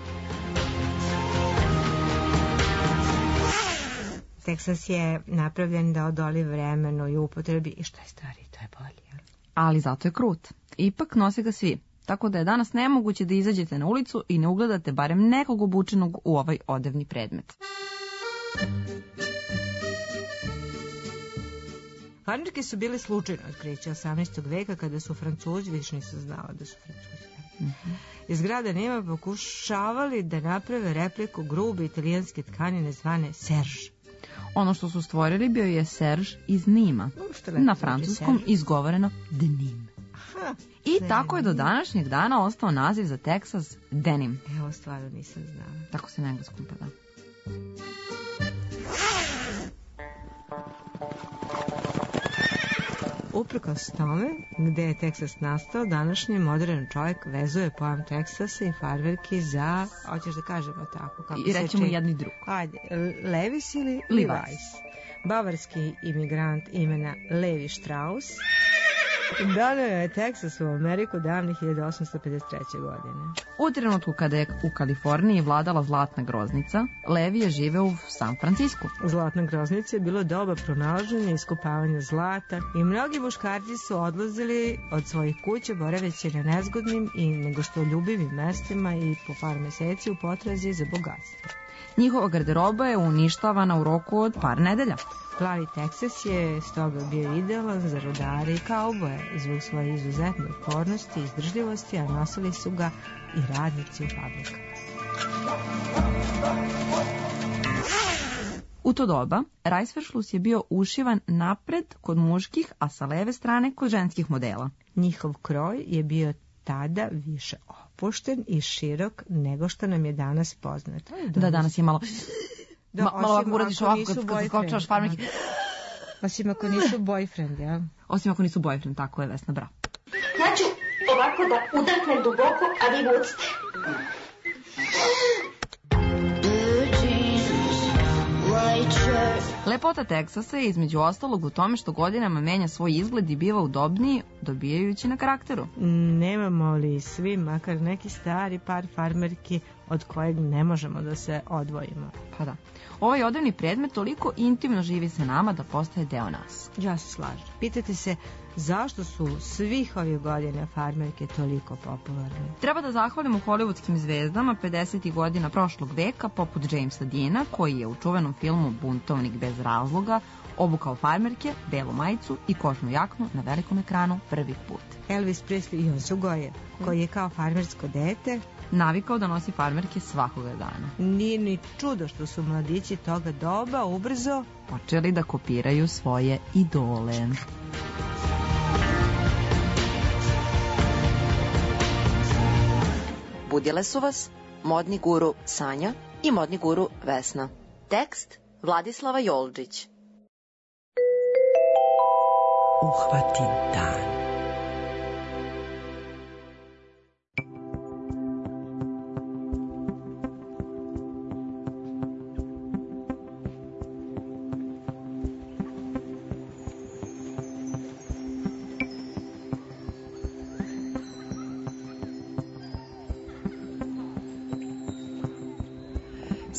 Teksas je napravljen da odoli vremenu i upotrebi i što je stariji, to je bolje. Ali zato je krut. Ipak nose ga svi. Tako da je danas nemoguće da izađete na ulicu i ne ugledate barem nekog obučenog u ovaj odevni predmet. Farmerke su bile slučajno otkriće osamnaestog veka kada su Francuzi, vidiš nisam znala da su Francuzi, mm-hmm. iz grada Nima pokušavali da naprave repliku grube italijanske tkanine zvane serge. Ono što su stvorili bio je serge iz Nima, na francuskom izgovoreno denim. Aha, I denim. Tako je do današnjeg dana ostao naziv za Teksas denim. Evo, stvarno nisam znala. Tako se na engleskom pada. Uprkos tome, gde je Teksas nastao, današnji modern čovjek vezuje pojam Teksasa i farmerki za, hoćeš da kažemo tako, kako i se rećemo čini. jedni drugo. Ajde, Levis ili Levi's. Levi's. Bavarski imigrant imena Levi Strauss doneo je Teksas u Ameriku davne hiljadu osamsto pedeset treće. godine. U trenutku kada je u Kaliforniji vladala zlatna groznica, Levi je živeo u San Francisku. Zlatna groznica je bilo doba pronalaženja i iskopavanja zlata i mnogi muškarci su odlazili od svojih kuća boraveći na nezgodnim i negostoljubivim mestima i po par meseci u potrazi za bogatstvo. Njihova garderoba je uništavana u roku od par nedelja. Plavi Teksas je stoga bio idealan za rudare i kauboje zbog svoje izuzetne otpornosti i izdržljivosti, a nosili su ga i radnici u fabrikama. U to doba, rajsveršlus je bio ušivan napred kod muških, a sa leve strane kod ženskih modela. Njihov kroj je bio tada više opušten i širok nego što nam je danas poznato. Da, danas je malo... Da, Ma, malo ako uradiš ovako kad, kad skočaš farmerke. Osim ako nisu boyfriend, jel? Osim ako nisu boyfriend, tako je, Vesna, bravo. Ja ću ovako da udahnem duboko, a vi vucite. Lepota Teksasa je između ostalog u tome što godinama menja svoj izgled i biva udobniji, dobijajući na karakteru. Nemamo li svi makar neki stari par farmerki od kojeg ne možemo da se odvojimo? Pa da. Ovaj odevni predmet toliko intimno živi sa nama da postaje deo nas. Ja se slažem. Pitate se zašto su svih ovih godina farmerke toliko popularne? Treba da zahvalimo hollywoodskim zvezdama pedesetih godina prošlog veka, poput Jamesa Deana, koji je u čuvenom filmu Buntovnik bez razloga obukao farmerke, belu majicu i kožnu jaknu na velikom ekranu prvi put. Elvis Presley i on su goje, koji je kao farmersko dete navikao da nosi farmerke svakoga dana. Nije ni čudo što su mladići toga doba ubrzo počeli da kopiraju svoje idole. Budile su vas modni guru Sanja i modni guru Vesna. Tekst Vladislava Joldžić. Uhvatim dan.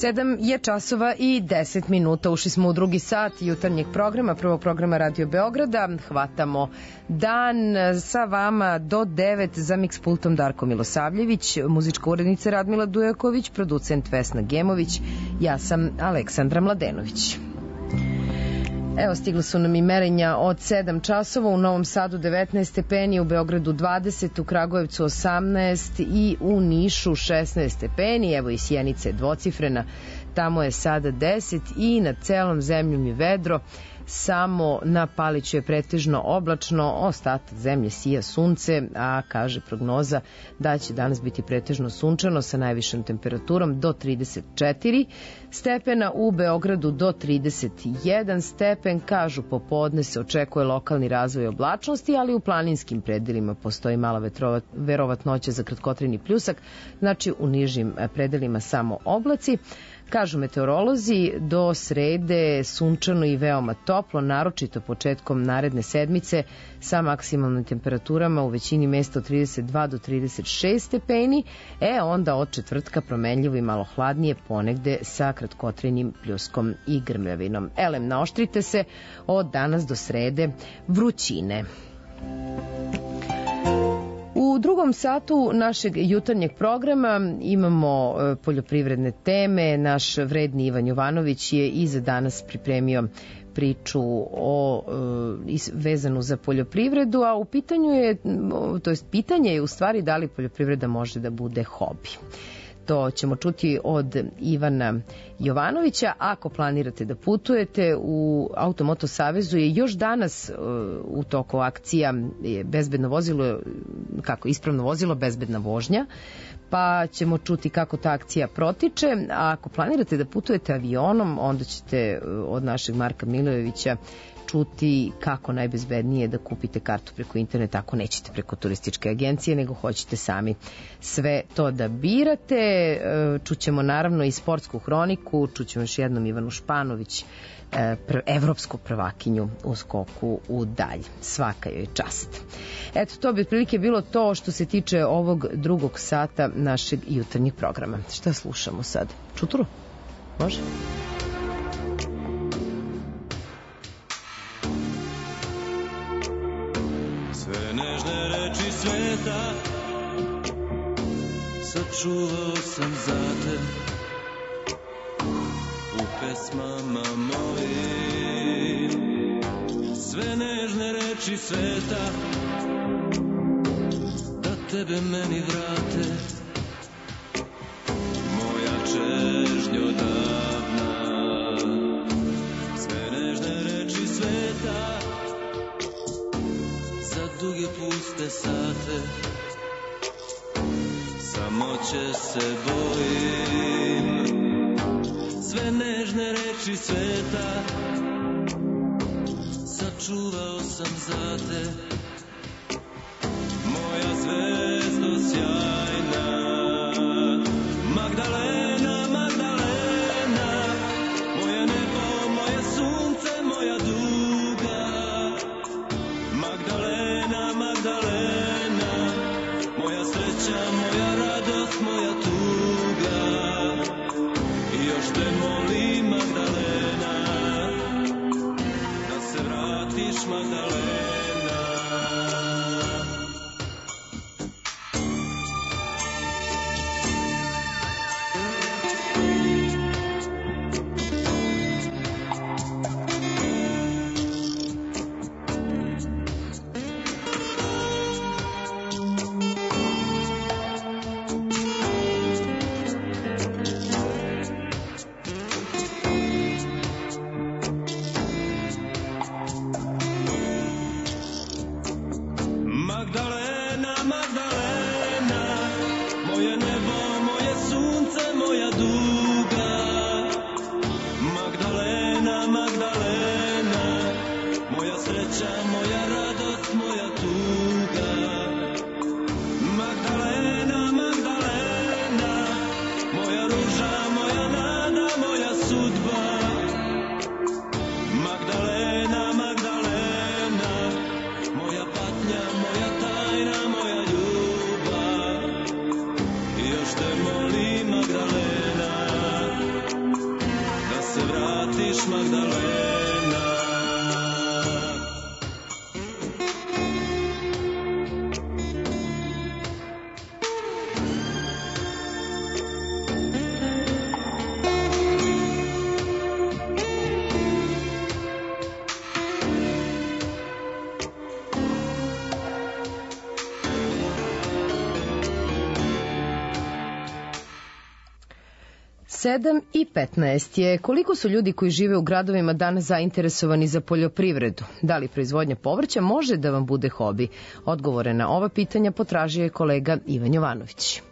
Sedam je časova i deset minuta. Ušli smo u drugi sat jutarnjeg programa, prvog programa Radio Beograda. Hvatamo dan sa vama do devet, za mix pultom Darko Milosavljević, muzička urednica Radmila Dujaković, producent Vesna Gemović, ja sam Aleksandra Mladenović. Evo, stigla su nam i merenja od sedam časova, u Novom Sadu devetnaest stepeni, u Beogradu dvadeset, u Kragujevcu osamnaest i u Nišu šesnaest stepeni, evo i Sjenice dvocifrena, tamo je sada deset i nad celom zemljom je vedro, samo na Paliću je pretežno oblačno, ostatak zemlje sija sunce, a kaže prognoza da će danas biti pretežno sunčano sa najvišom temperaturom do trideset četiri stepena, u Beogradu do trideset jedan stepen, kažu popodne se očekuje lokalni razvoj oblačnosti, ali u planinskim predelima postoji mala vetrova, verovatnoća za kratkotrajni pljusak, znači u nižim predelima samo oblaci. Kažu meteorolozi, do srede sunčano i veoma toplo, naročito početkom naredne sedmice sa maksimalnim temperaturama u većini mesta od trideset dva do trideset šest stepeni, e onda od četvrtka promenljivo i malo hladnije, ponegde sa kratkotrajnim pljuskom i grmljavinom. Elem, naoštrite se od danas do srede vrućine. U drugom satu našeg jutarnjeg programa imamo poljoprivredne teme. Naš vredni Ivan Jovanović je i za danas pripremio priču o vezanu za poljoprivredu, a u pitanju je, to jest pitanje je u stvari da li poljoprivreda može da bude hobi. To ćemo čuti od Ivana Jovanovića. Ako planirate da putujete, u Automoto Savezu je još danas u toku akcija bezbedno vozilo, kako ispravno vozilo, bezbedna vožnja, pa ćemo čuti kako ta akcija protiče. A ako planirate da putujete avionom, onda ćete od našeg Marka Milojevića čuti kako najbezbednije da kupite kartu preko interneta ako nećete preko turističke agencije, nego hoćete sami sve to da birate. Čućemo naravno i sportsku hroniku, čućemo još jednom Ivanu Španović, pr evropsku prvakinju u skoku u dalj. Svaka joj čast. Eto, to bi otprilike bilo to što se tiče ovog drugog sata našeg jutarnjeg programa. Šta slušamo sad? Čuturu? Može? Sve nežne reči sveta sačuvao sam za te u pesmama mojim. Sve nežne reči sveta da tebe meni vrate, moja čežnjo davna. Sve nežne reči sveta za duge puste sate, samoće se bojim. Sve nežne reči sveta sačuvao sam za te, moja zvezdo sjajna. Magdalena, Magdalena, moje nebo, moje sunce, moja duga. Magdalena, Magdalena, moja sreća, moja radost, moja tuga. I još te molim, Magdalena, da se vratiš, Magdalena. sedam i petnaest je. Koliko su ljudi koji žive u gradovima danas zainteresovani za poljoprivredu? Da li proizvodnja povrća može da vam bude hobi? Odgovore na ova pitanja potražio je kolega Ivan Jovanović.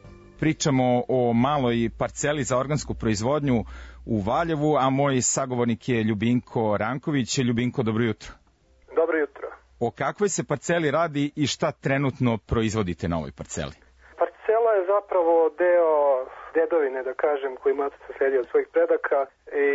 Pričamo o maloj parceli za organsku proizvodnju u Valjevu, a moj sagovornik je Ljubinko Ranković. Ljubinko, dobro jutro. Dobro jutro. O kakvoj se parceli radi i šta trenutno proizvodite na ovoj parceli? Parcela je zapravo deo dedovine, da kažem, koji matica sledi od svojih predaka i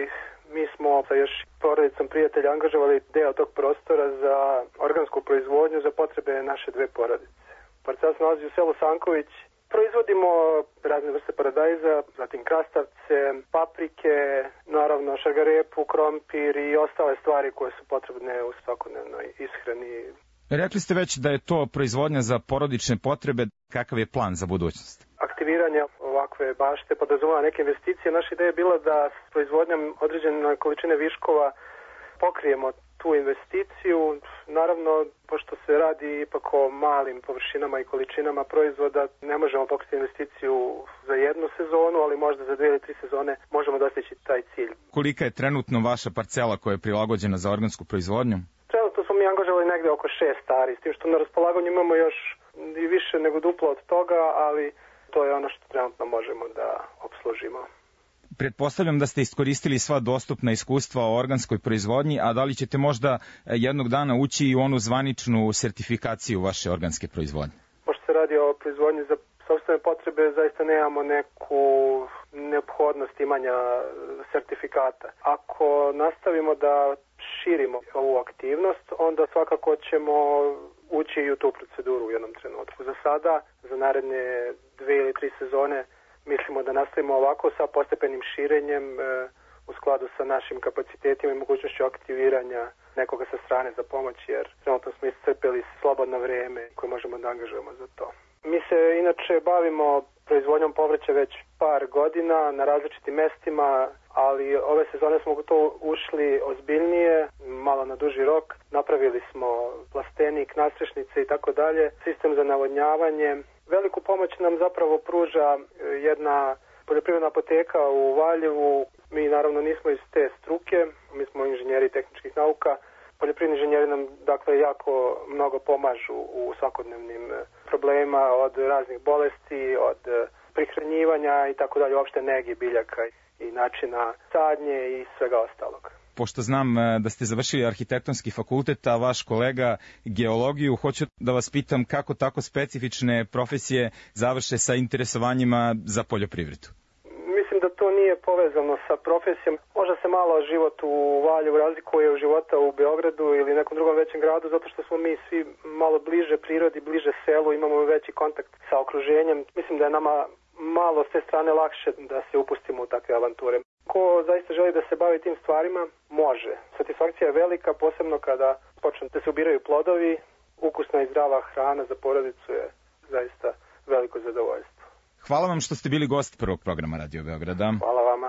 mi smo sa još porodicom prijatelja angažovali deo tog prostora za organsku proizvodnju za potrebe naše dve porodice. Parcela se nalazi u selu Sanković. Proizvodimo razne vrste paradajza, zatim krastavce, paprike, naravno šargarepu, krompir i ostale stvari koje su potrebne u svakodnevnoj ishrani. Rekli ste već da je to proizvodnja za porodične potrebe. Kakav je plan za budućnost? Aktiviranje ovakve bašte podrazumeva neke investicije. Naša ideja je bila da s proizvodnjom određene količine viškova pokrijemo tu investiciju. Naravno, pošto se radi ipak o malim površinama i količinama proizvoda, ne možemo pokriti investiciju za jednu sezonu, ali možda za dvije ili tri sezone možemo dostići taj cilj. Kolika je trenutno vaša parcela koja je prilagođena za organsku proizvodnju? Trenutno smo mi angažovali negde oko šest stari, s tim što na raspolaganju imamo još i više nego duplo od toga, ali to je ono što trenutno možemo da obslužimo. Pretpostavljam da ste iskoristili sva dostupna iskustva o organskoj proizvodnji, a da li ćete možda jednog dana ući i u onu zvaničnu sertifikaciju vaše organske proizvodnje? Pošto se radi o proizvodnji za sopstvene potrebe, zaista nemamo neku neophodnost imanja sertifikata. Ako nastavimo da širimo ovu aktivnost, onda svakako ćemo ući i u tu proceduru u jednom trenutku. Za sada, za naredne dve ili tri sezone, mislimo da nastavimo ovako sa postepenim širenjem e, u skladu sa našim kapacitetima i mogućnošću aktiviranja nekoga sa strane za pomoć, jer trenutno smo iscrpeli slobodno vreme koje možemo da angažujemo za to. Mi se inače bavimo proizvodnjom povrća već par godina na različitim mestima, ali ove sezone smo to ušli ozbiljnije, malo na duži rok. Napravili smo plastenik, nastrešnice i tako dalje, sistem za navodnjavanje. Veliku pomoć nam zapravo pruža jedna poljoprivredna apoteka u Valjevu. Mi naravno nismo iz te struke, mi smo inženjeri tehničkih nauka. Poljoprivredni inženjeri nam dakle jako mnogo pomažu u svakodnevnim problemima od raznih bolesti, od prihranjivanja i tako dalje, uopšte nege biljaka i načina sadnje i svega ostalog. Pošto znam da ste završili arhitektonski fakultet, a vaš kolega geologiju, hoću da vas pitam kako tako specifične profesije završe sa interesovanjima za poljoprivredu. Mislim da to nije povezano sa profesijom. Možda se malo život u Valjevu razlikuje od života u Beogradu ili nekom drugom većem gradu, zato što smo mi svi malo bliže prirodi, bliže selu, imamo veći kontakt sa okruženjem. Mislim da je nama malo s te strane lakše da se upustimo u takve avanture. Ko zaista želi da se bavi tim stvarima, može. Satisfakcija je velika, posebno kada počnu da se ubiraju plodovi. Ukusna i zdrava hrana za porodicu je zaista veliko zadovoljstvo. Hvala vam što ste bili gost prvog programa Radio Beograda. Hvala vama.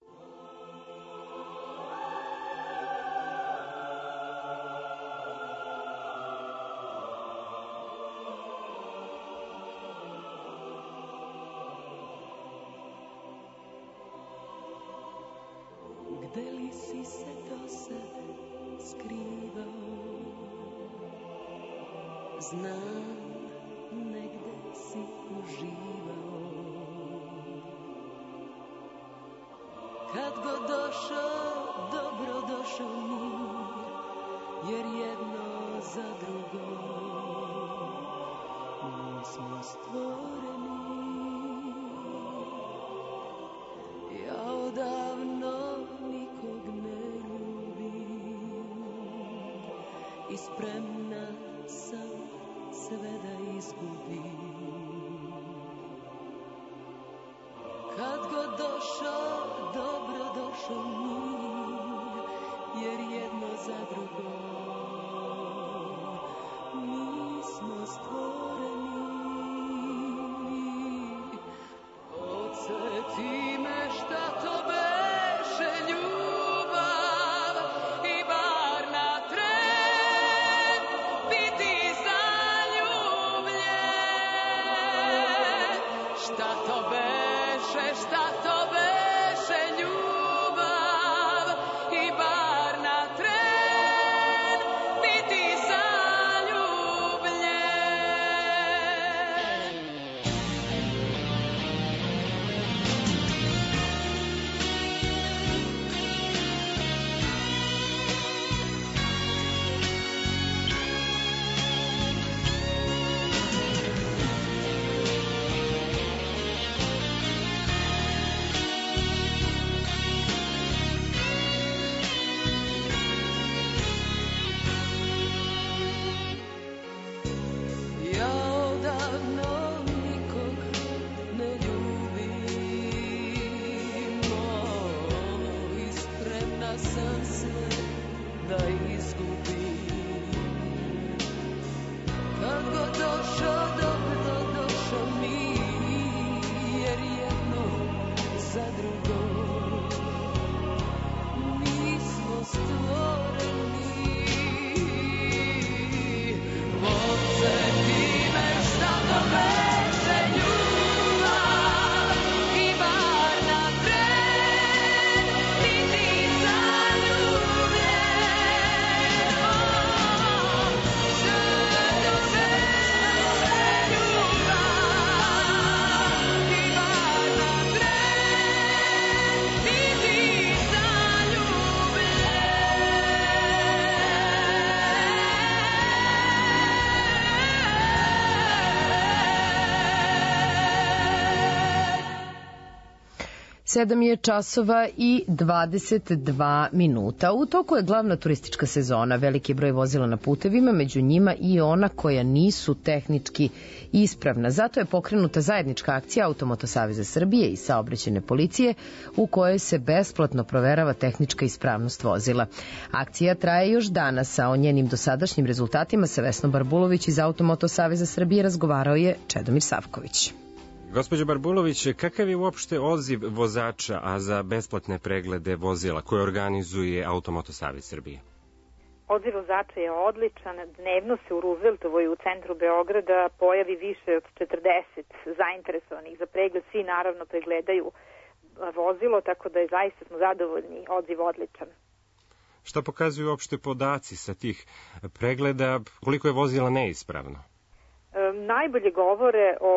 Gde li si se do sad skrivao? Znam, negde si uživao. Kad god došao, dobro došao mir, jer jedno za drugo mi smo stvoreni. Ja odavno nikog ne ljubim i spremna sam sve da izgubim. Kad god došao, dobro došao mir, jer jedno za drugo mi smo stvoreni. Podsjeti me šta to beše ljubav i bar na tren biti zaljubljen. Šta to beše reče šta to beše ljubav i bar na tren biti zaljubljen. Ja odavno nikog ne ljubim, i spremna sam sve da izgubim. Kad god došao dobro, došao mi, jer jedno za drugo mi smo stvoreni. Podsjeti me šta to beše ljubav i bar na tren biti zaljubljen. Šta to beše ljubav i bar na tren biti zaljubljen. Sedam je časova i dvadeset dva minuta. U toku je glavna turistička sezona, veliki broj vozila na putevima, među njima i ona koja nisu tehnički ispravna. Zato je pokrenuta zajednička akcija Automoto Saveza Srbije i Saobraćajne policije u kojoj se besplatno proverava tehnička ispravnost vozila. Akcija traje još danas, a o njenim dosadašnjim rezultatima sa Vesnom Barbulović iz Automoto Saveza Srbije razgovarao je Čedomir Savković. Gospođo Barbulović, kakav je uopšte odziv vozača, a za besplatne preglede vozila koje organizuje Automoto Savez Srbije? Odziv vozača je odličan. Dnevno se u Rooseveltovoj u centru Beograda pojavi više od četrdeset zainteresovanih za pregled. Svi naravno pregledaju vozilo, tako da je zaista smo zadovoljni, odziv odličan. Šta pokazuju uopšte podaci sa tih pregleda, koliko je vozila neispravno? Najbolje govore o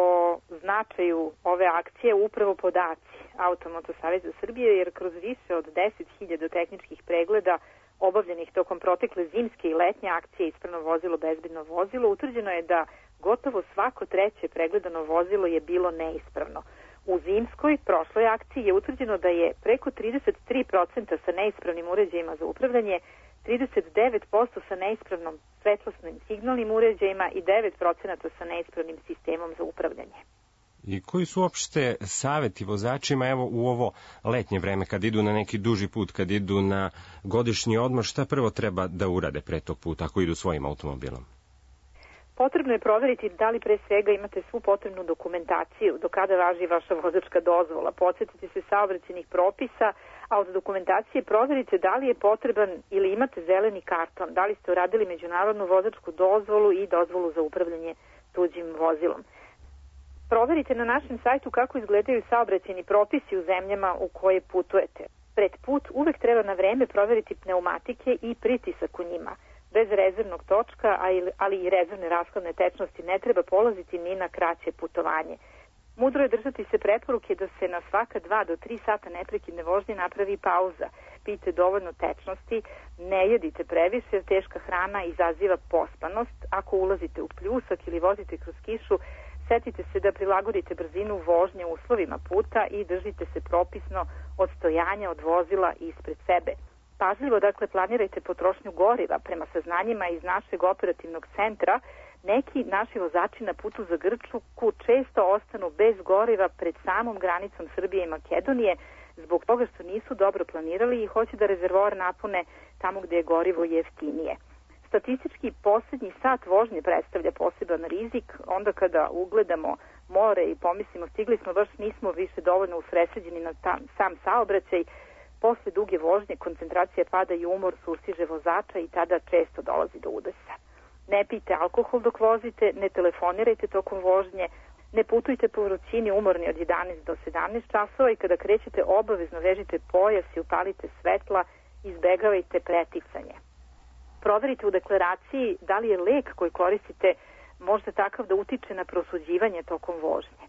značaju ove akcije upravo podaci Automoto Saveza Srbije, jer kroz više od deset hiljada tehničkih pregleda obavljenih tokom protekle zimske i letnje akcije Ispravno vozilo, bezbedno vozilo, utvrđeno je da gotovo svako treće pregledano vozilo je bilo neispravno. U zimskoj, prošloj akciji je utvrđeno da je preko trideset tri posto sa neispravnim uređajima za upravljanje, trideset devet posto sa neispravnom svetlosnim signalnim uređajima i devet posto sa neispravnim sistemom za upravljanje. I koji su uopšte saveti vozačima, evo u ovo letnje vreme, kad idu na neki duži put, kad idu na godišnji odmor, šta prvo treba da urade pre tog puta ako idu svojim automobilom? Potrebno je proveriti da li pre svega imate svu potrebnu dokumentaciju, do kada važi vaša vozačka dozvola, podsjetite se saobraćajnih propisa, a od dokumentacije proverite da li je potreban ili imate zeleni karton, da li ste uradili međunarodnu vozačku dozvolu i dozvolu za upravljanje tuđim vozilom. Proverite na našem sajtu kako izgledaju saobraćajni propisi u zemljama u koje putujete. Pred put uvek treba na vreme proveriti pneumatike i pritisak u njima. Bez rezervnog točka, ali i rezervne rashladne tečnosti ne treba polaziti ni na kraće putovanje. Mudro je držati se preporuke da se na svaka dva do tri sata neprekidne vožnje napravi pauza. Pijte dovoljno tečnosti, ne jedite previše jer teška hrana izaziva pospanost. Ako ulazite u pljusak ili vozite kroz kišu, setite se da prilagodite brzinu vožnje uslovima puta i držite se propisno odstojanja od vozila ispred sebe. Pažljivo, dakle, planirajte potrošnju goriva. Prema saznanjima iz našeg operativnog centra, neki naši vozači na putu za Grčku često ostanu bez goriva pred samom granicom Srbije i Makedonije zbog toga što nisu dobro planirali i hoće da rezervoar napune tamo gde je gorivo jeftinije. Statistički posljednji sat vožnje predstavlja poseban rizik, onda kada ugledamo more i pomislimo stigli smo, baš nismo više dovoljno usredsređeni na tam, sam saobraćaj. Posle duge vožnje koncentracija pada i umor sustiže vozača i tada često dolazi do udesa. Ne pijte alkohol dok vozite, ne telefonirajte tokom vožnje, Ne putujte po vrućini umorni od jedanaest do sedamnaest časova i kada krećete obavezno vežite pojas i upalite svetla, izbegavajte preticanje. Proverite u deklaraciji da li je lek koji koristite možda takav da utiče na prosuđivanje tokom vožnje.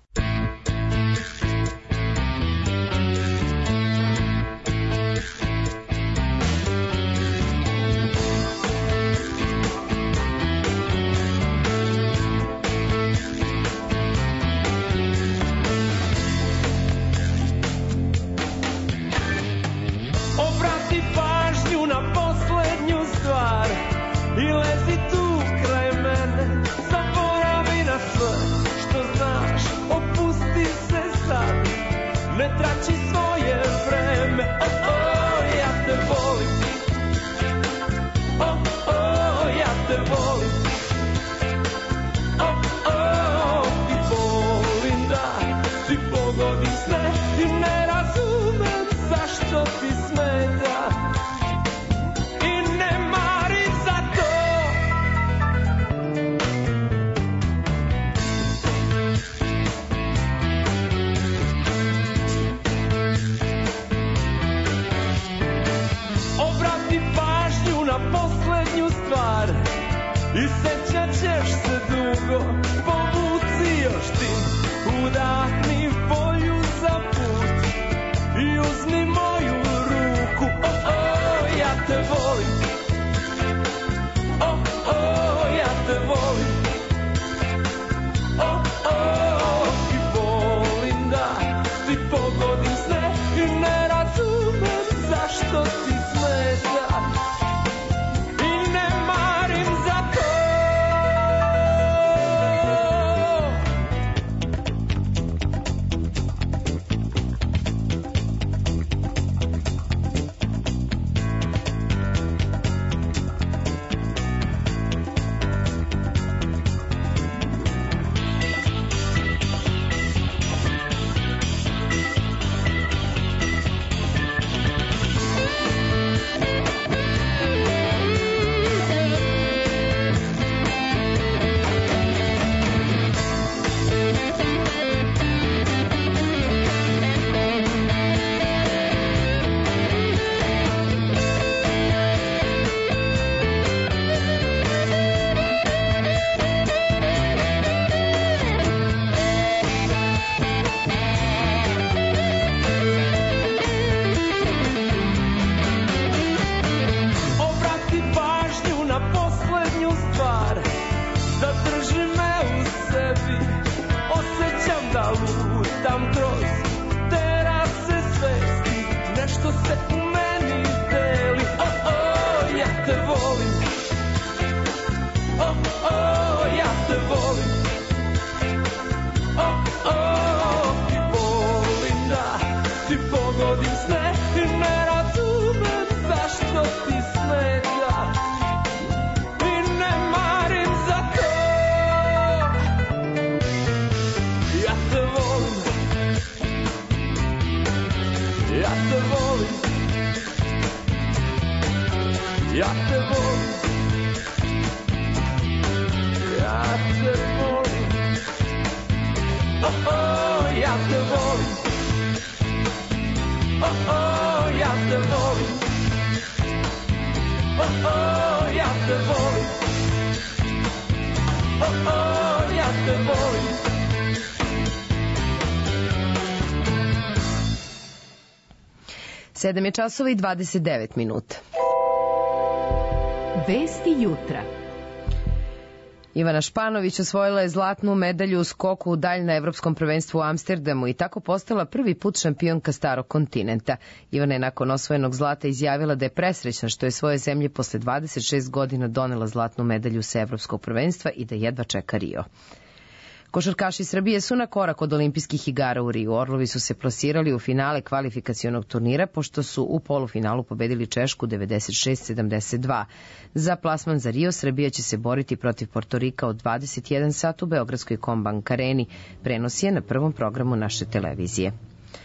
Obrati pažnju na poslednju stvar i lezi tu kraj mene, zaboravi na sve što znaš, opusti se sad, ne trači svoje vreme. Oh, oh, ja te volim, oh, oh, ja te volim, oh, oh, ti volim da ti pogodim sve i ne razumem zašto ti smeta i ne marim za to. Obrati pažnju na poslednju stvar i sećat ćeš se dugo, povuci još ti, udahni volju za put i uzmi moju ruku. Oh, oh, ja te volim, oh, oh, ja te volim, oh, oh, i volim da ti pogodim sve i ne razumem zašto ti smeta i ne marim za to. Obrati pažnju na poslednju stvar, zadrži me u sebi, osjećam da lutam kroz terase svesti, nešto se u meni deli. Oh, oh, ja te volim, oh, oh, ja te volim, oh, oh, i volim da ti pogodim sve i ne razumem zašto ti smeta i ne marim za to. Ja te volim, ja te volim, ja te volim, ja te volim, oh, oh, ja te volim, oh, oh, ja te volim, oh, oh, ja te volim, oh, oh, ja te volim. Sedam je časova i dvadeset devet minuta. Vesti jutra. Ivana Španović osvojila je zlatnu medalju u skoku u dalj na Evropskom prvenstvu u Amsterdamu i tako postala prvi put šampionka starog kontinenta. Ivana je nakon osvojenog zlata izjavila da je presrećna što je svoje zemlje posle dvadeset šest godina donela zlatnu medalju sa Evropskog prvenstva i da jedva čeka Rio. Košarkaši Srbije su na korak od olimpijskih igara u Riju. Orlovi su se plasirali u finale kvalifikacionog turnira, pošto su u polufinalu pobedili Češku devedeset šest sedamdeset dva. Za plasman za Rio Srbija će se boriti protiv Portorika od dvadeset jedan sat u Beogradskoj Kombank areni. Prenos je na prvom programu naše televizije.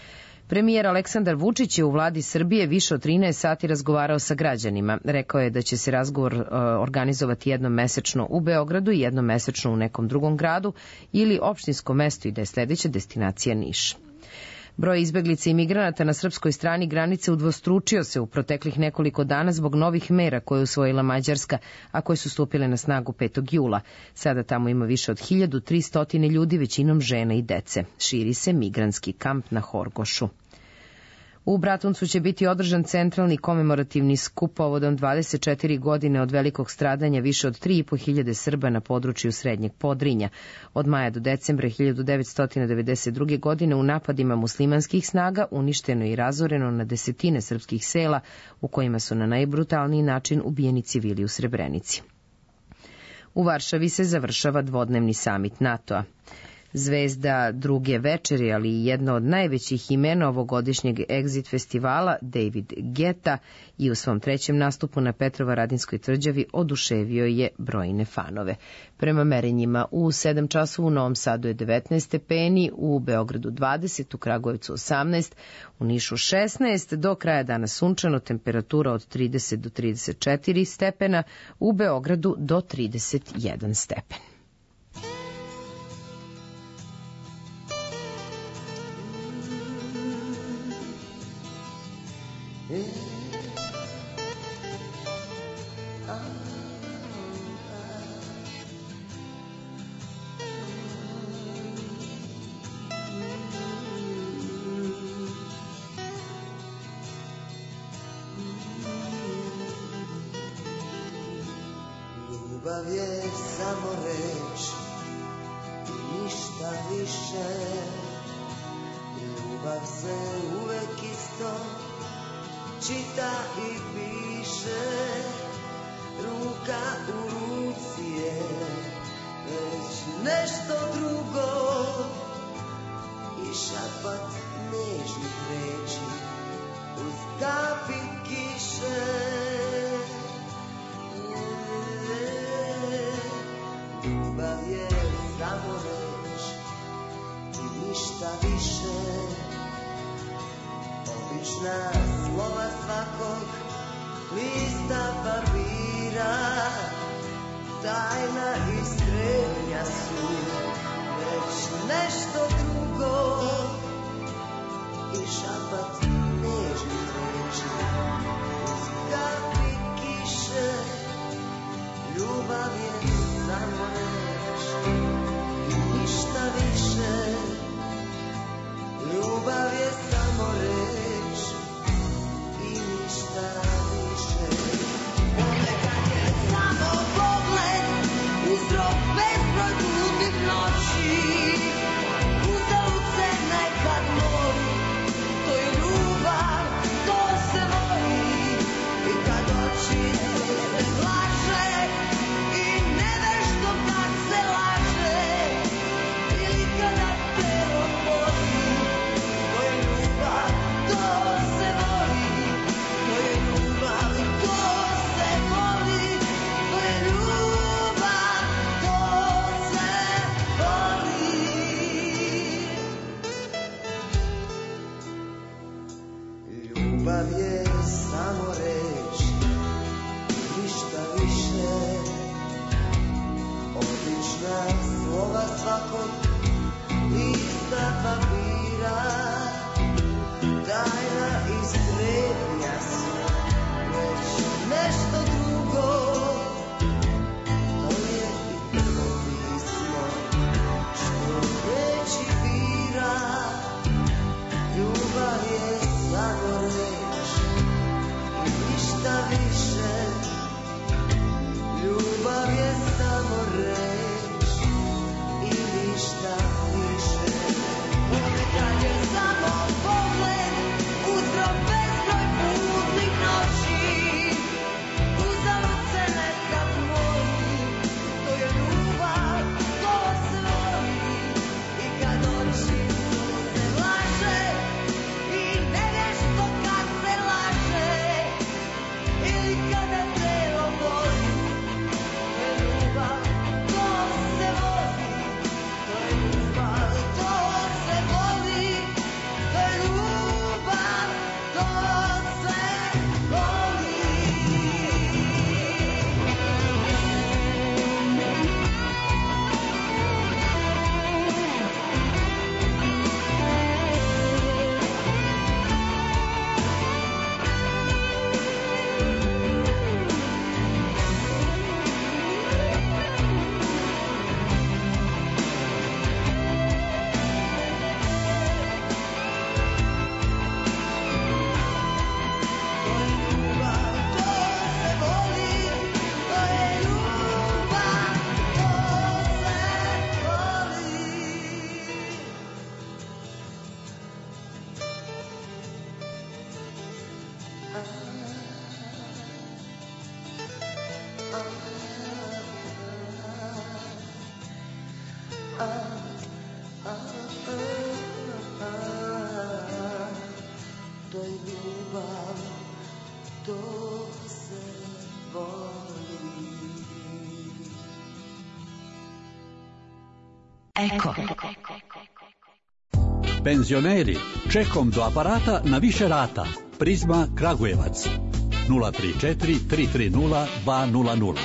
Premijer Aleksandar Vučić je u vladi Srbije više od trinaest sati razgovarao sa građanima. Rekao je da će se razgovor uh, organizovati jednom mesečno u Beogradu i jednom mesečno u nekom drugom gradu ili opštinskom mestu i da je sledeća destinacija Niš. Broj izbeglica i migranata na srpskoj strani granice udvostručio se u proteklih nekoliko dana zbog novih mera koje je usvojila Mađarska, a koje su stupile na snagu petog jula. Sada tamo ima više od hiljadu tristo ljudi, većinom žena i dece. Širi se migrantski kamp na Horgošu. U Bratuncu će biti održan centralni komemorativni skup povodom dvadeset četiri godine od velikog stradanja više od tri i po hiljade Srba na području Srednjeg Podrinja. Od maja do decembra hiljadu devetsto devedeset druge. godine u napadima muslimanskih snaga uništeno i razoreno na desetine srpskih sela u kojima su na najbrutalniji način ubijeni civili u Srebrenici. U Varšavi se završava dvodnevni samit NATO-a. Zvezda druge večeri, ali i jedna od najvećih imena ovogodišnjeg Exit festivala, David Guetta, i u svom trećem nastupu na Petrovaradinskoj tvrđavi oduševio je brojne fanove. Prema merenjima u sedam časova u Novom Sadu je devetnaest stepeni, u Beogradu dvadeset, u Kragujevcu osamnaest, u Nišu šesnaest, do kraja dana sunčano, temperatura od trideset do trideset četiri stepena, u Beogradu do trideset jedan stepen. Ljubav je samo reč i ništa više. Ljubav se uvek isto čita i piše. Ruka u ruci je već nešto drugo i šapat nežnih reči uz kapi kiše. Ljubav je samo reč i ništa više. Obična slova svakog lista papira, tajna i strepnja su već nešto drugo i šapat nežnih reči uz kapi kiše. Ljubav je samo reč i ništa više. Ljubav je samo reč i ništa više. Ponekad je samo pogled uzrok bezbroj ludnih noći. Uzalud se nekad moli, to je ljubav, to se voli. I kad oči se plaše i nevešto kad se laže, ili kada telo boli, to je ljubav, to se voli. To je ljubav, to se voli. To je ljubav, to se voli. Ljubav je samo reč, ništa više. Obična slova svakog lista papira, tajna i strepnja su već nešto drugo. To je i prvo pismo što reči bira. Ljubav je samo reč To je ljubav, to se voli. Eko. Penzioneri, čekom do aparata na više rata. Prizma Kragujevac. nula tri četiri tri tri nula dva nula nula.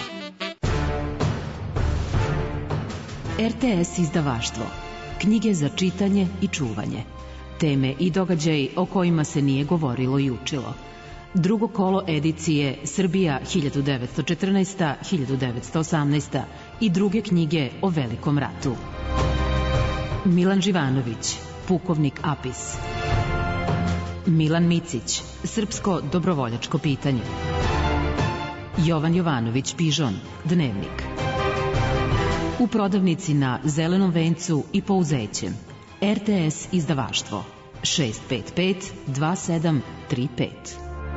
R T S izdavaštvo. Knjige za čitanje i čuvanje. Teme i događaji o kojima se nije govorilo i učilo. Drugo kolo edicije Srbija hiljadu devetsto četrnaesta do hiljadu devetsto osamnaesta i druge knjige o Velikom ratu. Milan Živanović, Pukovnik Apis. Milan Micić, Srpsko dobrovoljačko pitanje. Jovan Jovanović Pižon, Dnevnik. U prodavnici na Zelenom vencu i Pouzećem. R T S izdavaštvo šest pet pet dva sedam tri pet.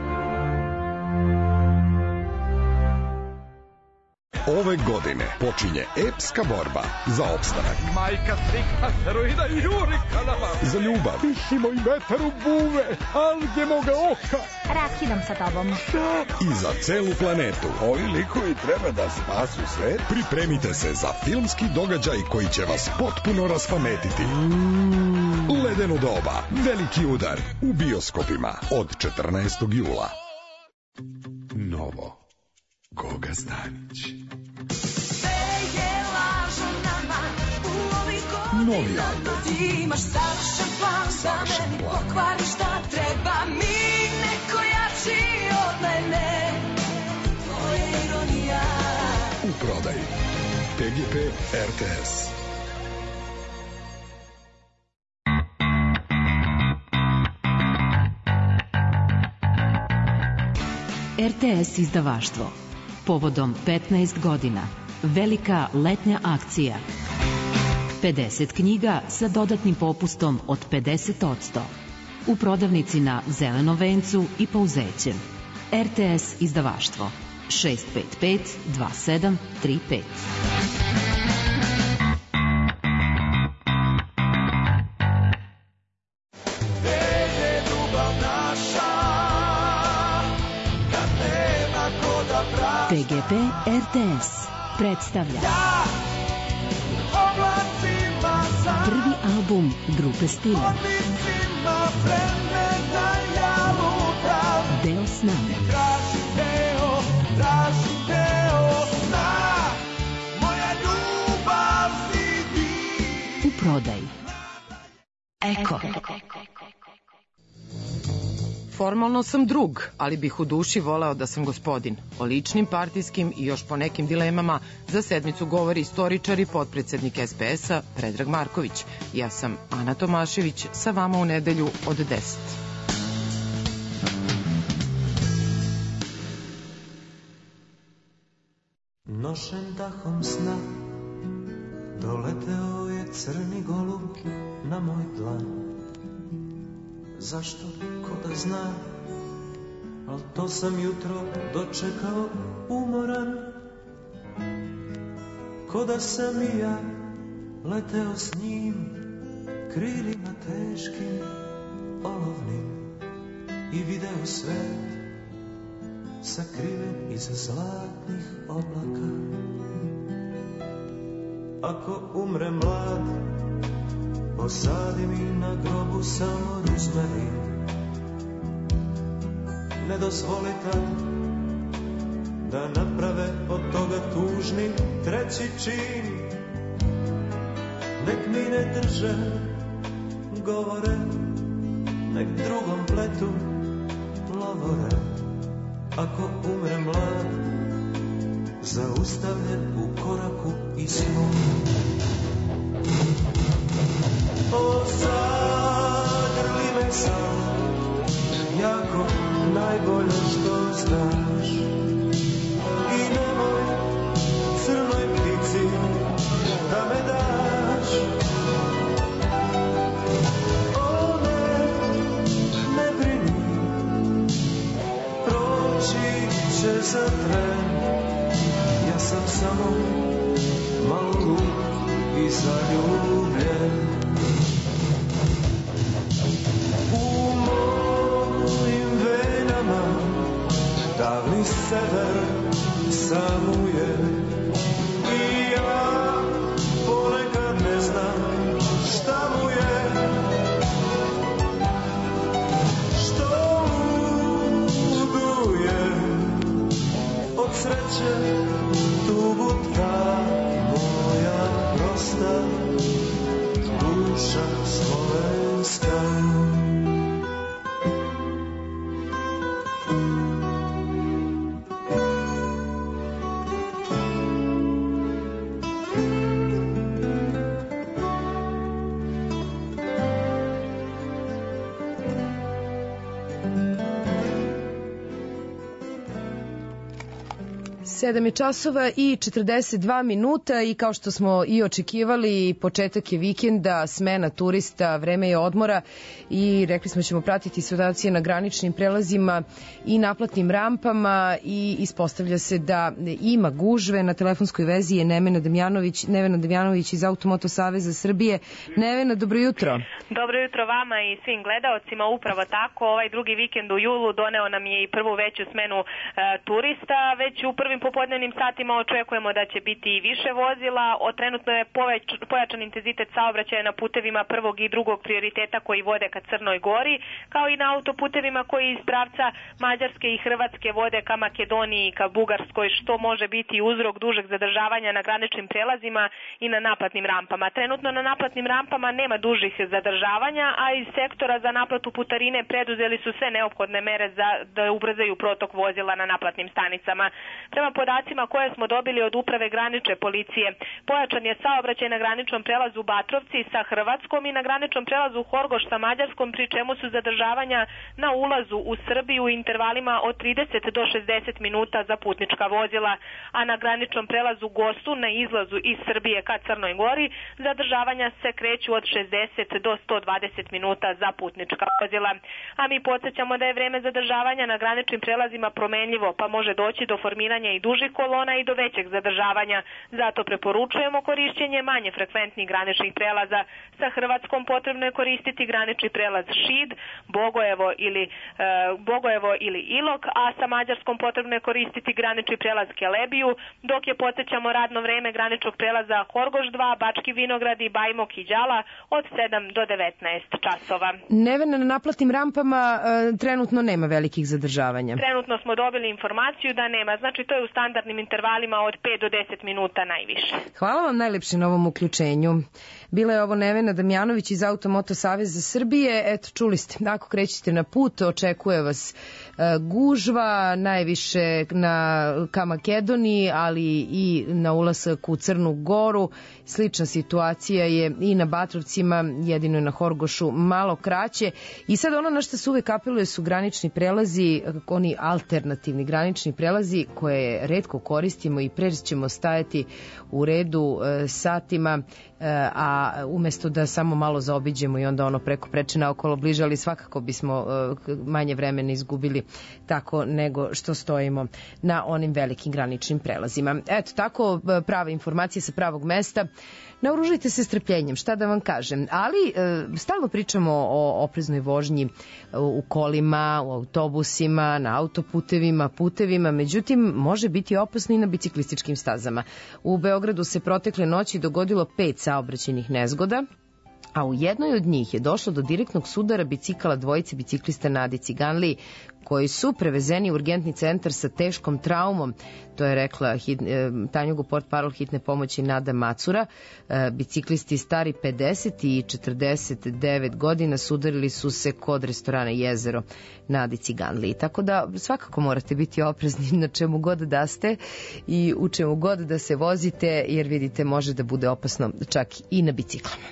Ove godine počinje epska borba za opstanak. Majka slika heroina i juri kanama. Za ljubav. Pišimo i metar u buve, alge moga oka. Raskidam sa tobom. I za celu planetu. Ovi likovi treba da spasu svet. Pripremite se za filmski događaj koji će vas potpuno raspametiti. Mm. Ledeno doba. Veliki udar. U bioskopima od četrnaestog jula. Novo. Goga Stanić. Novi album. Ti imaš savršen plan za meni, pokvari šta treba mi, neko jači od mene. Tvoja ironija. U prodaji. P G P R T S. R T S izdavaštvo. Povodom petnaest godina. Velika letnja akcija. pedeset knjiga sa dodatnim popustom od pedeset posto. U prodavnici na Zelenom vencu i Pouzećem. R T S izdavaštvo šest pet pet dva sedam tri pet. P G P R T S predstavlja prvi album grupe Stila. Deo sna. U prodaji. Eko. Formalno sam drug, ali bih u duši voleo da sam gospodin. O ličnim, partijskim i još po nekim dilemama za sedmicu govori istoričar i potpredsednik S P S-a Predrag Marković. Ja sam Ana Tomašević, sa vama u nedelju od deset. Nošen dahom sna doleteo je crni golub na moj dlan. Zašto, ko da zna, al to sam jutro dočekao umoran. Ko da sam i ja leteo s njim krilima teškim, olovnim, i video svet sakriven iza zlatnih oblaka. Ako umre mlad, posadi mi na grobu samo ruzmarin. Ne dozvoli tad da naprave od toga tužni treći čin. Nek mi ne drže govore, nek drugom pletu lovore. Ako umre mlad, zaustavljen u koraku i snu. O, zagrli me sam, jako najbolje što znaš. I nemoj crnoj ptici da me daš. O, ne, ne brini, proći će za tren. Ja sam samo malo lud sedam je časova i četrdeset dva minuta i kao što smo i očekivali, početak je vikenda, smena turista, vreme je odmora i rekli smo ćemo pratiti situacije na graničnim prelazima i naplatnim rampama i ispostavlja se da ima gužve. Na telefonskoj vezi je Nevena Damjanović, Nevena Damjanović iz Automoto Saveza Srbije. Nevena, dobro jutro. Dobro jutro vama i svim gledaocima. Upravo tako, ovaj drugi vikend u julu doneo nam je i prvu veću smenu e, turista. Već u prvim popodnevnim satima očekujemo da će biti i više vozila. O, trenutno je poveć, pojačan intenzitet saobraćaja na putevima prvog i drugog prioriteta koji vode ka Crnoj Gori, kao i na autoputevima koji iz pravca Mađarske i Hrvatske vode ka Makedoniji i ka Bugarskoj, što može biti uzrok dužeg zadržavanja na graničnim prelazima i na naplatnim rampama. Trenutno na naplatnim rampama nema dužih zadržavanja, a iz sektora za naplatu putarine preduzeli su sve neophodne mere za da ubrzaju protok vozila na naplatnim stanicama. Prema podacima koje smo dobili od uprave granične policije, pojačan je saobraćaj na graničnom prelazu Batrovci sa Hrvatskom i na graničnom prelazu Horgoš sa Mađarskom, pri čemu su zadržavanja na ulazu u Srbiju u intervalima od trideset do šezdeset minuta za putnička vozila, a na graničnom prelazu Gostu na izlazu iz Srbije ka Crnoj Gori zadržavanja se kreću od šezdeset do sto dvadeset minuta za putnička vozila. A mi podsjećamo da je vreme zadržavanja na graničnim prelazima promenljivo, pa može doći do formiranja i dužih kolona i do većeg zadržavanja. Zato preporučujemo korišćenje manje frekventnih graničnih prelaza. Sa Hrvatskom potrebno je koristiti granični prelaz Šid, Bogojevo ili, e, Bogojevo ili Ilok, a sa Mađarskom potrebno je koristiti granični prelaz Kelebiju, dok je, podsjećamo, radno vreme graničnog prelaza Horgoš dva, Bački Vinograd i Bajmok i Đala od sedam do devetnaest časova. Nevena, na naplatnim rampama e, trenutno nema velikih zadržavanja. Trenutno smo dobili informaciju da nema, znači to je u standardnim intervalima od pet do deset minuta najviše. Hvala vam najlepše na ovom uključenju. Bila je ovo Nevena Damjanović iz Automoto Saveza Srbije. Eto, čuli ste, ako krećete na put, očekuje vas e, gužva, najviše na, ka Makedoniji, ali i na ulazak u Crnu Goru. Slična situacija je i na Batrovcima, jedino je na Horgošu malo kraće. I sad ono na što se uvek apeluje su granični prelazi, oni alternativni granični prelazi koje redko koristimo i pre ćemo stajati u redu e, satima, e, a umesto da samo malo zaobiđemo i onda ono preko preče naokolo bliže, ali svakako bismo e, manje vremena izgubili tako nego što stojimo na onim velikim graničnim prelazima. Eto, tako prava informacija sa pravog mesta. Naoružite se strpljenjem, šta da vam kažem, ali e, stalno pričamo o opreznoj vožnji u kolima, u autobusima, na autoputevima, putevima, međutim može biti opasno i na biciklističkim stazama. U Beogradu se protekle noći dogodilo pet saobraćajnih nezgoda, a u jednoj od njih je došlo do direktnog sudara bicikala dvojice biciklista Nadi Ciganliji, koji su prevezeni u urgentni centar sa teškom traumom. To je rekla hit, Tanjugu portparol hitne pomoći Nada Macura. E, biciklisti stari pedeset i četrdeset devet godina sudarili su se kod restorana Jezero Nadi Ciganliji. Tako da svakako morate biti oprezni na čemu god da ste i u čemu god da se vozite, jer vidite može da bude opasno čak i na biciklama.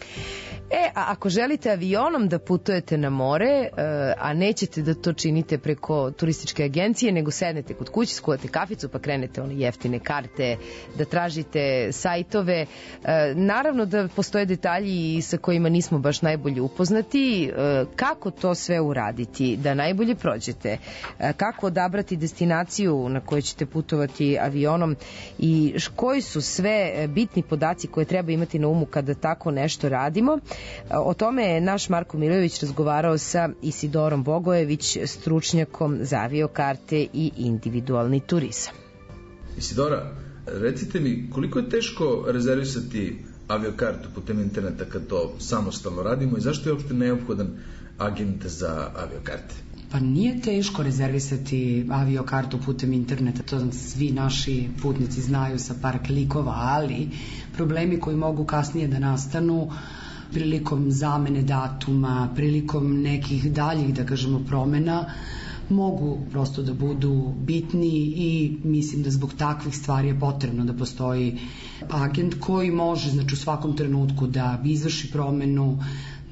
E, a ako želite avionom da putujete na more, a nećete da to činite preko turističke agencije, nego sednete kod kuće, skuvate kaficu pa krenete one jeftine karte, da tražite sajtove, naravno da postoje detalji sa kojima nismo baš najbolje upoznati, kako to sve uraditi, da najbolje prođete, kako odabrati destinaciju na kojoj ćete putovati avionom i koji su sve bitni podaci koje treba imati na umu kada tako nešto radimo. O tome je naš Marko Milojević razgovarao sa Isidorom Bogojević, stručnjakom za aviokarte i individualni turizam. Isidora, recite mi koliko je teško rezervisati aviokartu putem interneta kad to samostalno radimo i zašto je uopšte neophodan agent za aviokarte? Pa nije teško rezervisati aviokartu putem interneta, to svi naši putnici znaju sa par klikova, ali problemi koji mogu kasnije da nastanu prilikom zamene datuma, prilikom nekih daljih, da kažemo, promena, mogu prosto da budu bitni i mislim da zbog takvih stvari je potrebno da postoji agent koji može, znači, u svakom trenutku da izvrši promenu,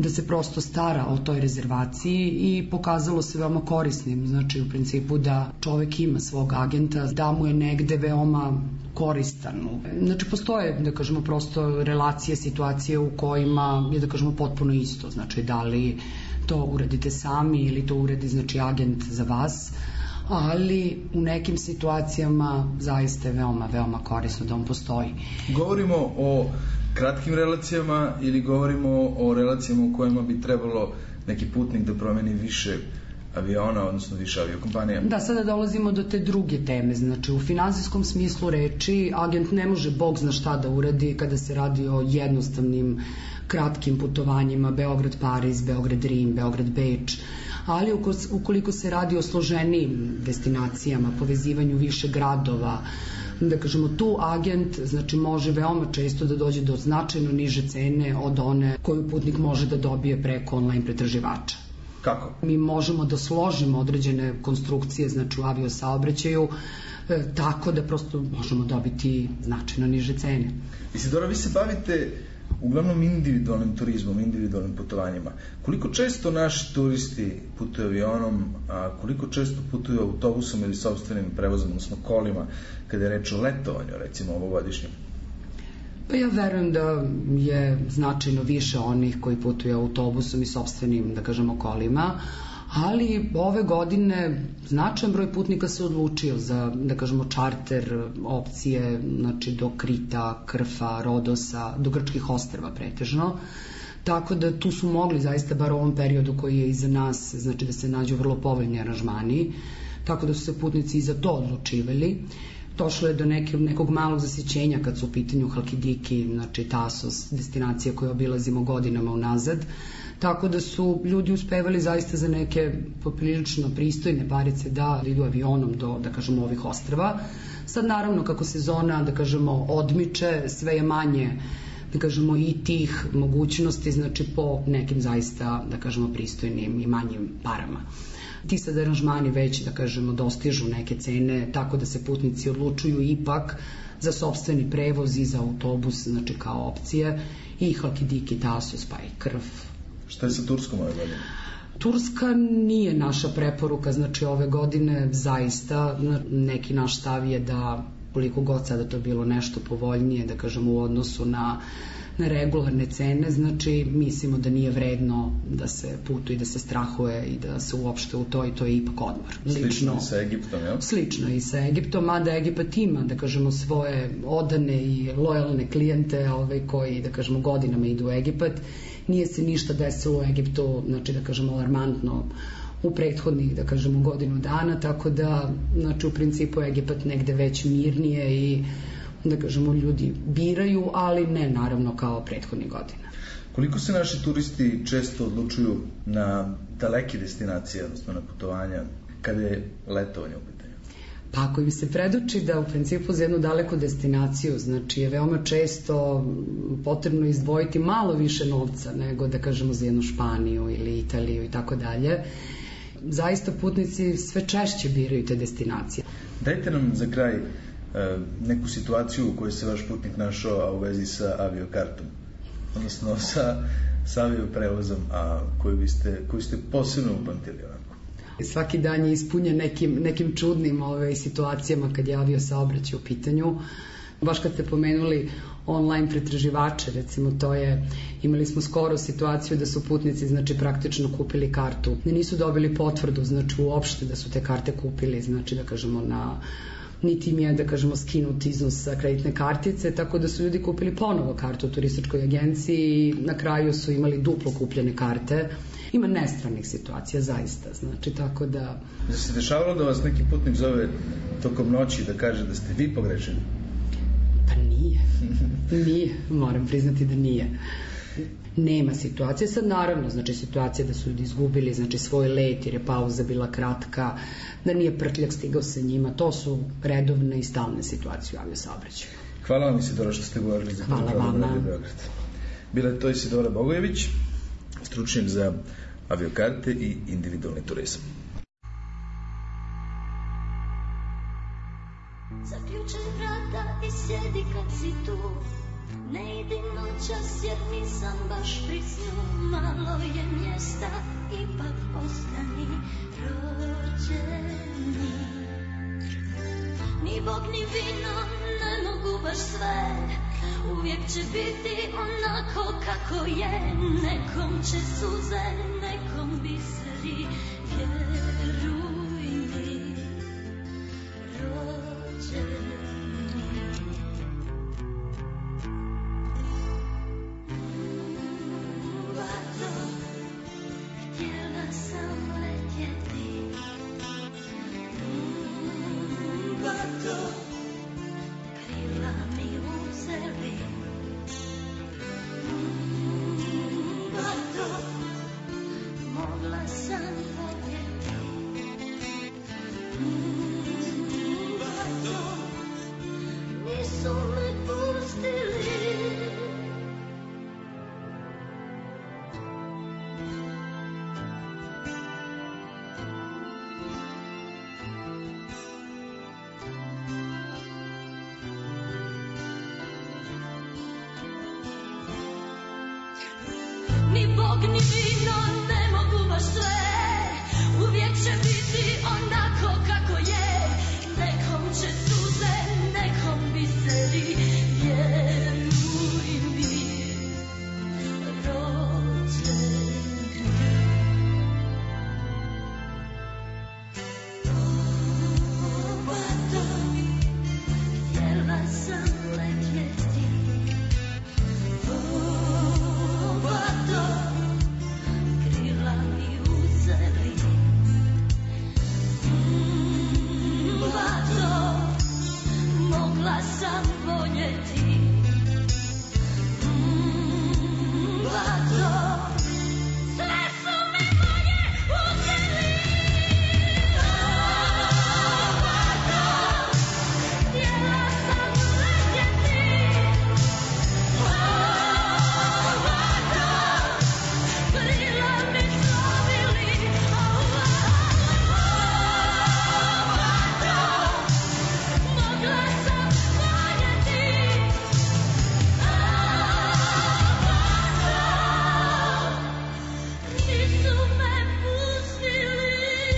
da se prosto stara o toj rezervaciji i pokazalo se veoma korisnim, znači u principu da čovek ima svog agenta, da mu je negde veoma koristan. Znači postoje, da kažemo, prosto relacije, situacije u kojima je, da kažemo, potpuno isto, znači da li to uradite sami ili to uradi, znači, agent za vas, ali u nekim situacijama zaista je veoma, veoma korisno da on postoji. Govorimo o kratkim relacijama ili govorimo o relacijama u kojima bi trebalo neki putnik da promeni više aviona, odnosno više aviokompanija? Da, sada dolazimo do te druge teme. Znači, u finansijskom smislu reči, agent ne može bog zna šta da uradi kada se radi o jednostavnim, kratkim putovanjima, Beograd-Pariz, Beograd-Rim, Beograd-Beč, ali ukoliko se radi o složenijim destinacijama, povezivanju više gradova, da kažemo, tu agent, znači, može veoma često da dođe do značajno niže cene od one koju putnik može da dobije preko online pretraživača. Kako? Mi možemo da složimo određene konstrukcije, znači u aviosaobraćaju, e, tako da prosto možemo dobiti značajno niže cene. Isidora, vi se bavite uglavnom individualnim turizmom, individualnim putovanjima. Koliko često naši turisti putuju avionom, a koliko često putuju autobusom ili sopstvenim prevozom, odnosno kolima, kada je reč o letovanju, recimo ovogodišnjem? Pa ja verujem da je značajno više onih koji putuju autobusom i sopstvenim, da kažemo, kolima, ali ove godine značajan broj putnika se odlučio za, da kažemo, čarter opcije, znači do Krita, Krfa, Rodosa, do grčkih ostrva pretežno. Tako da tu su mogli zaista, bar u ovom periodu koji je iza nas, znači da se nađu vrlo povoljni aranžmani, tako da su se putnici i za to odlučivali. Došlo je do neke, nekog malog zasićenja kad su u pitanju Halkidiki, znači Tasos, destinacije koje obilazimo godinama unazad, tako da su ljudi uspevali zaista za neke poprilično pristojne parice da idu avionom do, da kažemo, ovih ostrva. Sad naravno kako sezona, da kažemo, odmiče, sve je manje, da kažemo, i tih mogućnosti, znači po nekim zaista, da kažemo, pristojnim i manjim parama. Ti sad aranžmani već, da kažemo, dostižu neke cene, tako da se putnici odlučuju ipak za sopstveni prevoz i za autobus, znači kao opcije, i Halkidiki, Tasos, pa i Krf. Šta je sa Turskom ove godine? Turska nije naša preporuka, znači ove godine zaista neki naš stav je da koliko god sada to bilo nešto povoljnije, da kažemo, u odnosu na na regularne cene, znači mislimo da nije vredno da se putuje i da se strahuje i da se uopšte u to, i to je ipak odmor. Slično i sa Egiptom, jel? Slično i sa Egiptom, mada Egipat ima, da kažemo, svoje odane i lojalne klijente, ovaj, koji, da kažemo, godinama idu u Egipat. Nije se ništa desilo u Egiptu, znači, da kažemo, alarmantno u prethodnih, da kažemo, godinu dana, tako da, znači, u principu Egipat negde već mirnije i, da kažemo, ljudi biraju, ali ne naravno kao prethodnih godina. Koliko se naši turisti često odlučuju na daleke destinacije, odnosno na putovanja, kada je letovanje u pitanju? Pa ako im se predoči da u principu za jednu daleku destinaciju, znači je veoma često potrebno izdvojiti malo više novca nego, da kažemo, za jednu Španiju ili Italiju i tako dalje, zaista putnici sve češće biraju te destinacije. Dajte nam za kraj neku situaciju u kojoj se vaš putnik našao, a u vezi sa aviokartom, odnosno sa, sa avioprevozom, a koju, biste, koju ste posebno upamtili onako. Svaki dan je ispunjen nekim, nekim čudnim ove, situacijama kad je aviosaobraćaj u pitanju. Baš kad ste pomenuli online pretraživače, recimo, to je, imali smo skoro situaciju da su putnici, znači, praktično kupili kartu, nisu dobili potvrdu, znači, uopšte da su te karte kupili, znači, da kažemo, na niti im je, da kažemo, skinut iznos sa kreditne kartice, tako da su ljudi kupili ponovo kartu u turističkoj agenciji i na kraju su imali duplo kupljene karte. Ima nestranih situacija, zaista, znači, tako da... Da se dešavalo da vas neki putnik zove tokom noći da kaže da ste vi pogrešili? Pa nije. Nije, moram priznati da nije. Nema situacije. Sad naravno, znači, situacija da su ljudi izgubili, znači, svoj let jer je pauza bila kratka, da nije prtljak stigao sa njima, to su redovne i stalne situacije u aviosaobraćaju. Hvala vam, Isidora, što ste govorili za Hvala vama. Bila je to Isidora Bogojević, stručnjak za aviokarte i individualni turizam. Zaključaj vrata i sjedi kad si tu. Ne idi noćas jer nisam baš pri snu. Malo sad ipak ostani rođeni. Ni Bog ni vino ne mogu baš sve, uvijek će biti onako kako je. Nekom će suze, nekom biseri, vjeruj mi, rođeni. Vato, htjela sam letjeti. Vato, krila mi uzeli. Vato, mogla sam voljeti. Vato, nisu me pustili. Ni Bog ni vino ne mogu baš sve, uvijek će biti onako kako je. Nekom će suze, nekom biseri, vjeruj mi, rođeni. O, vato, htjela sam letjeti. O, vato, krila mi uzeli. Mm, vato, mogla sam voljeti. Mm, vato, sve su me moje uzeli. O, vato, htjela sam letjeti. O, vato, krila mi slovili. O, vato, mogla sam voljeti. O, vato, nisu me pustili.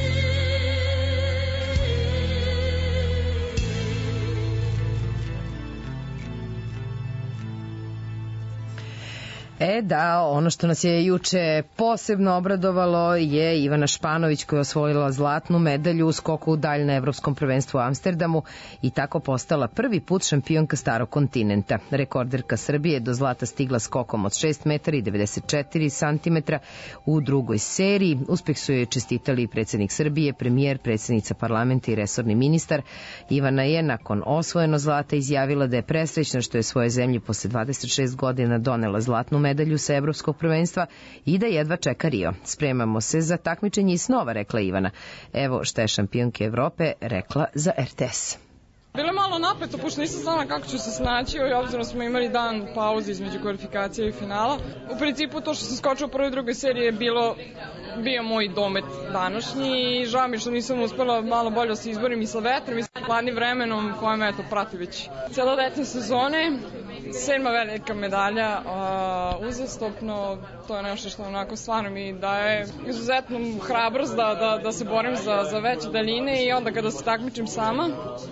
E da, ono što nas je juče posebno obradovalo je Ivana Španović koja je osvojila zlatnu medalju u skoku u dalj na Evropskom prvenstvu u Amsterdamu i tako postala prvi put šampionka starog kontinenta. Rekorderka Srbije do zlata stigla skokom od šest metara i devedeset četiri santimetra u drugoj seriji. Uspeh su joj čestitali predsjednik Srbije, premijer, predsjednica parlamenta i resorni ministar. Ivana je nakon osvojeno zlata izjavila da je presrećna što je svoje zemlji posle dvadeset šest godina donela zlatnu medalju sa Evropskog prvenstva i da jedva čeka Rio. Spremamo se za takmičenje i snova, rekla Ivana. Evo šta je šampionke Evrope rekla za R T S. Bilo je malo napeto, pošto nisam znala kako ću se snaći, i obzirom smo imali dan pauze između kvalifikacija i finala. U principu to što sam skočila u prvoj i drugoj seriji je bilo, bio moj domet današnji i žao mi što nisam uspela malo bolje da se izborim i sa vetrom i sa hladnim vremenom koje me eto prati već cijela letnje sezone. Sedma velika medalja, uh, uzastopno, to je nešto što onako stvarno mi daje izuzetnu hrabrost da, da, da se borim za, za veće daljine i onda kada se takmičim sama.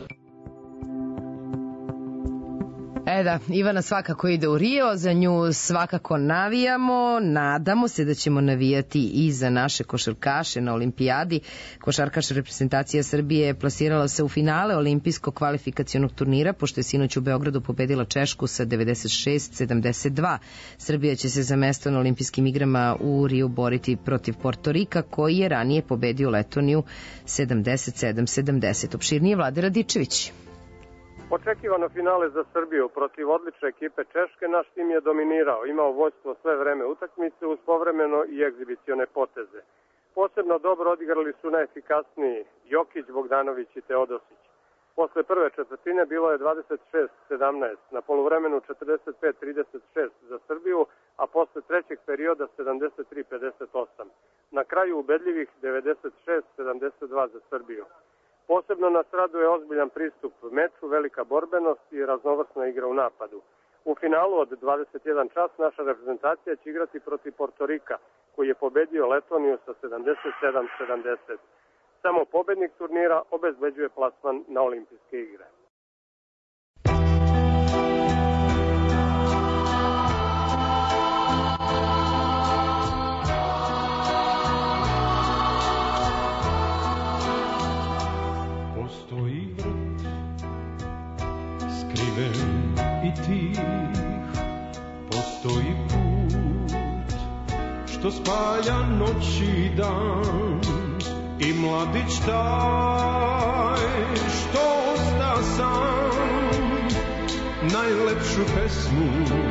E da, Ivana svakako ide u Rio, za nju svakako navijamo, nadamo se da ćemo navijati i za naše košarkaše na olimpijadi. Košarkaš reprezentacija Srbije plasirala se u finale olimpijskog kvalifikacionog turnira, pošto je sinoć u Beogradu pobedila Češku sa devedeset šest sedamdeset dva. Srbija će se za mesto na olimpijskim igrama u Riju boriti protiv Portorika, koji je ranije pobedio Letoniju sedamdeset sedam sedamdeset. Opširnije Vlade Radičević. Očekivano finale za Srbiju protiv odlične ekipe Češke, naš tim je dominirao, imao vođstvo sve vreme utakmice uz povremeno i egzibicione poteze. Posebno dobro odigrali su najefikasniji Jokić, Bogdanović i Teodosić. Posle prve četvrtine bilo je dvadeset šest sedamnaest, na poluvremenu četrdeset pet trideset šest za Srbiju, a posle trećeg perioda sedamdeset tri pedeset osam. Na kraju ubedljivih devedeset šest sedamdeset dva za Srbiju. Posebno nas raduje ozbiljan pristup meču, velika borbenost i raznovrsna igra u napadu. U finalu od dvadeset jedan čas naša reprezentacija će igrati protiv Portorika, koji je pobedio Letoniju sa sedamdeset sedam sedamdeset. Samo pobednik turnira obezbeđuje plasman na olimpijske igre. Postoji vrt, skriven i tih, postoji put što spaja noć i dan, i mladić taj što osta sam, najlepšu pesmu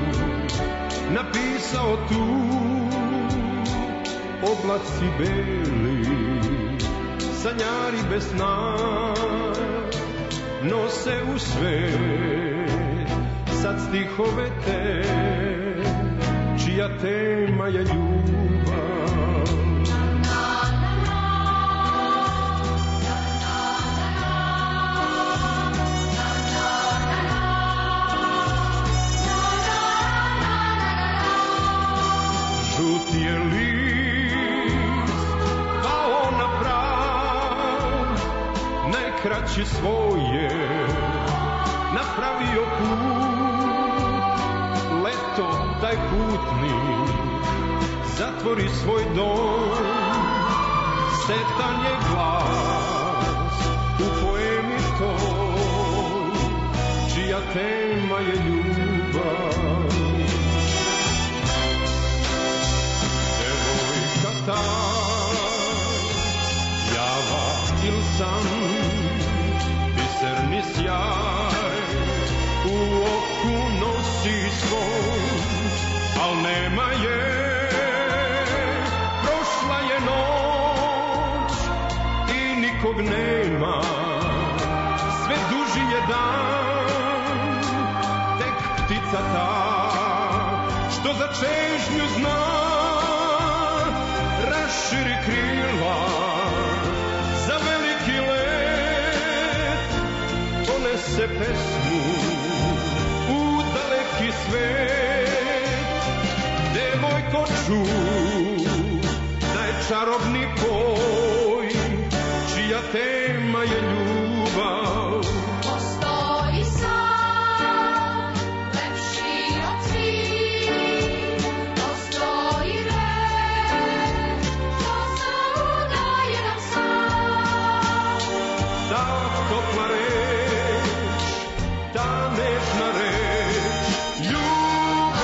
napisao tu. Oblaci beli, sanjari bez sna, nose u svet sad stihove te, čija tema je ljubav. Žut je list pao na prav, najkraći svoje napravio put. Leto taj putnik zatvori svoj dom, setan je glas u poemi toj, čija tema je ljubav. Devojka ta, java il san, biserni sjaj u oku nosi svoj, al nema je, prošla je noć i nikog nema, sve duži je dan, tek ptica ta što za čežnju zna, raširi krila za veliki let, ponese pesmu u daleki svet. Devojko čuj taj čarobni poj, čija tema je ljubav. Postoji san, lepši od svih, postoji red, što samo daje nam san. Ta topla reč, ta nežna reč, ljubav.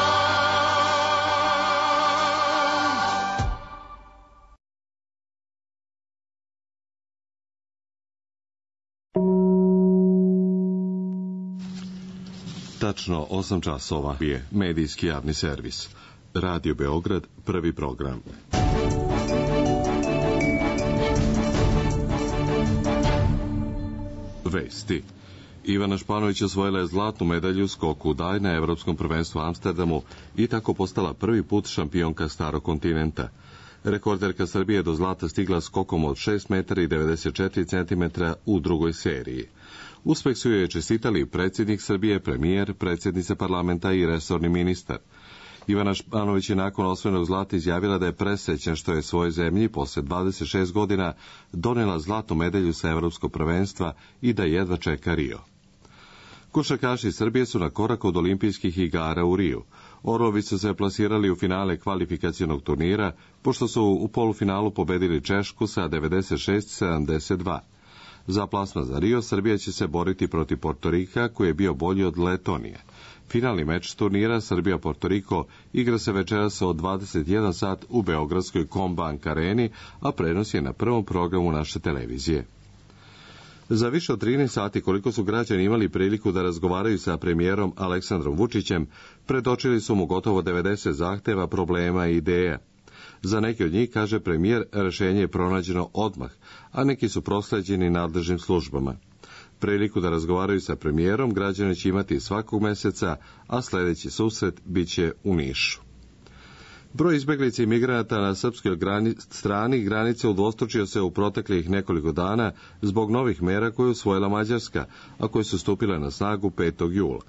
Tačno osam časova je medijski javni servis. Radio Beograd, prvi program. Vesti. Ivana Španović osvojila je zlatnu medalju u skoku dalj na Evropskom prvenstvu u Amsterdamu i tako postala prvi put šampionka starog kontinenta. Rekorderka Srbije do zlata stigla skokom od šest metara i devedeset četiri centimetra u drugoj seriji. Uspeh su joj čestitali predsjednik Srbije, premijer, predsjednica parlamenta i resorni ministar. Ivana Španović je nakon osvojenog zlata izjavila da je presrećna što je svojoj zemlji posle dvadeset šest godina donela zlatnu medalju sa Evropskog prvenstva i da jedva čeka Rio. Košarkaši Srbije su na korak od olimpijskih igara u Riju. Orlovi su se plasirali u finale kvalifikacionog turnira, pošto su u polufinalu pobedili Češku sa devedeset šest sedamdeset dva. Za plasman za Rio Srbija će se boriti protiv Portorika, koji je bio bolji od Letonije. Finalni meč turnira Srbija-Portoriko igra se večeras od dvadeset jedan sat u beogradskoj Kombank areni, a prenos je na prvom programu naše televizije. Za više od trinaest sati koliko su građani imali priliku da razgovaraju sa premijerom Aleksandrom Vučićem, predočili su mu gotovo devedeset zahteva, problema i ideja. Za neke od njih, kaže premijer, rešenje je pronađeno odmah, a neki su prosleđeni nadležnim službama. Priliku da razgovaraju sa premijerom građani će imati svakog meseca, a sledeći susret biće u Nišu. Broj izbeglica i migranata na srpskoj grani, strani granice udvostručio se u proteklih nekoliko dana zbog novih mera koje je usvojila Mađarska, a koje su stupile na snagu petog jula.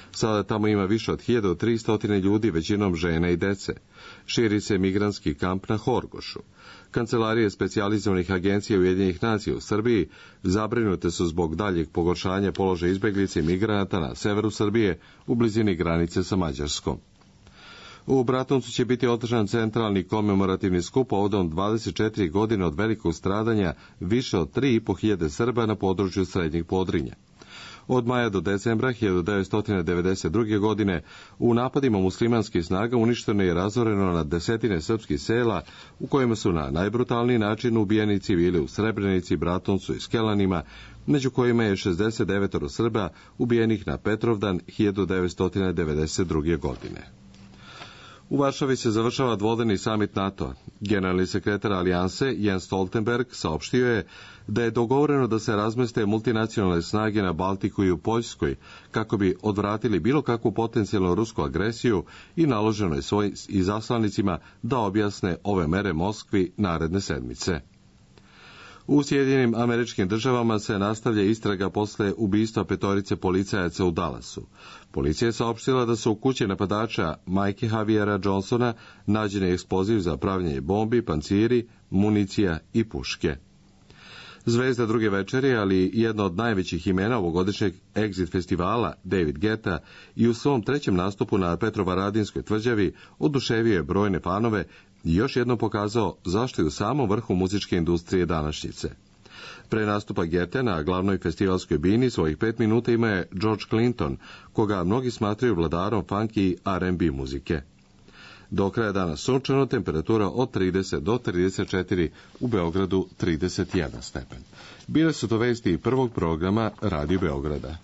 Sada tamo ima više od hiljadu tristo ljudi, većinom žena i dece. Širi se migrantski kamp na Horgošu. Kancelarije specijalizovanih agencija Ujedinjenih nacija u Srbiji zabrinute su zbog daljeg pogoršanja položaja izbeglica i migranata na severu Srbije u blizini granice sa Mađarskom. U Bratuncu će biti održan centralni komemorativni skup povodom dvadeset četiri godine od velikog stradanja više od tri i po hiljade Srba na području Srednjeg Podrinja. Od maja do decembra hiljadu devetsto devedeset druge. godine u napadima muslimanskih snaga uništeno je razoreno na desetine srpskih sela u kojima su na najbrutalniji način ubijeni civili u Srebrenici, Bratuncu i Skelanima, među kojima je šezdeset devet Srba ubijenih na Petrovdan hiljadu devetsto devedeset druge. godine. U Varšavi se završava dvodnevni samit NATO. Generalni sekretar Alijanse Jens Stoltenberg saopštio je da je dogovoreno da se razmeste multinacionalne snage na Baltiku i u Poljskoj kako bi odvratili bilo kakvu potencijalnu rusku agresiju i naloženo je svojim izaslanicima da objasne ove mere Moskvi naredne sedmice. U Sjedinjenim Američkim Državama se nastavlja istraga posle ubistva petorice policajaca u Dallasu. Policija je saopštila da su u kući napadača Mike Javiera Johnsona nađeni eksploziv za pravljenje bombi, panciri, municija i puške. Zvezda druge večeri, ali jedna od najvećih imena ovogodišnjeg Exit festivala, David Guetta, i u svom trećem nastupu na Petrovaradinskoj tvrđavi oduševio je brojne fanove i još jednom pokazao zašto je u samom vrhu muzičke industrije današnjice. Pre nastupa Gete na glavnoj festivalskoj bini svojih pet minuta ima je George Clinton, koga mnogi smatraju vladarom funk i R and B muzike. Do kraja dana sunčano, temperatura od trideset do trideset četiri, u Beogradu trideset jedan stepen. Bile su to vesti prvog programa Radio Beograda.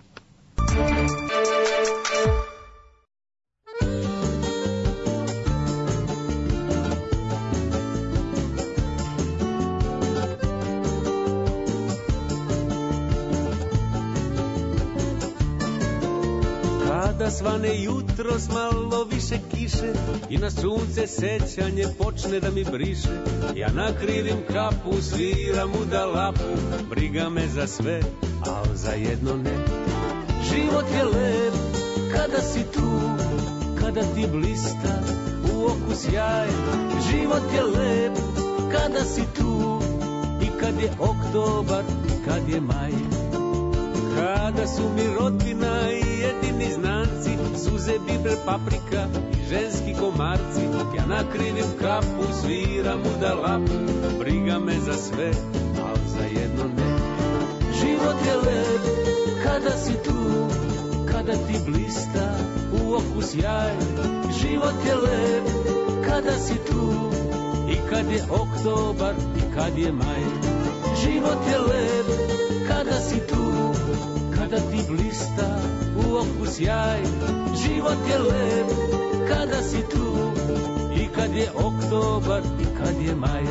Kada svane jutro s malo više kiše i na sunce sećanje počne da mi briše, ja nakrivim kapu, sviram u dalapu, briga me za sve, al za jedno ne. Život je lep kada si tu, kada ti blista u oku sjaj. Život je lep kada si tu i kad je oktobar i kad je maj. Kada su mi rodbina i jedini znanci, suze, biber, paprika i ženski komarci, ja nakrivim kapu, sviram u dalapu, briga me za sve, al za jedno ne. Život je lep kada si tu, kada ti blista u oku sjaj. Život je lep kada si tu i kad je oktobar i kad je maj. Život je lep kada si tu, kada ti blista u oku sjaj. Život je lep kada si tu i kad je oktobar i kad je maj.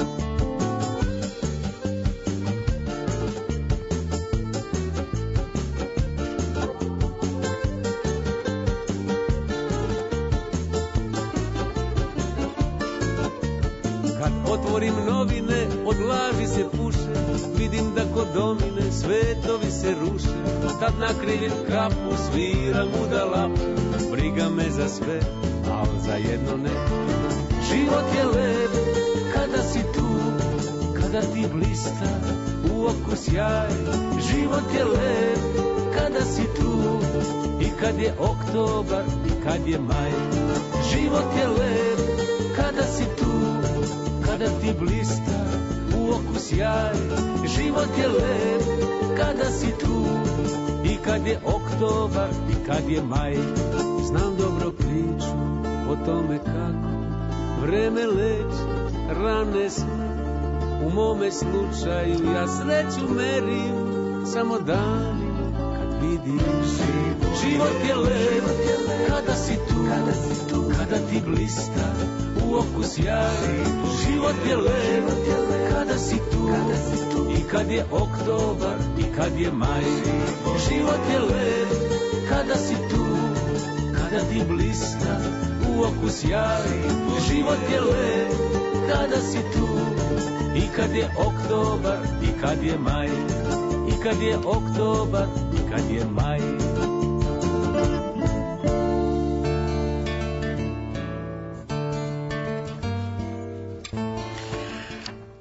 Kad otvorim novine, od laži se puše, vidim da kod domine svetovi se ruše. Tad nakrivim kapu, sviram u dalapu, briga me za sve, al za jedno ne. Život je lep kada si tu, kada ti blista u oku sjaj. Život je lep kada si tu i kad je oktobar i kad je maj. Život je lep kada si tu, kada ti blista u oku sjaj. Život je lep kada si tu i kad je oktobar i kad je maj. Znam dobro priču o tome kako vreme leči rane sve. U mome slučaju ja sreću merim samo danima kad vidiš. Život je lep kada si tu, kada ti blista u oku sjaj. Život je lep kada si tu i kad je oktobar i kad je maj. Život je lep kada si tu, kada ti blista u oku sjaj. Život je lep kada si tu i kad je oktobar i kad je maj. I kad je oktobar i kad je maj.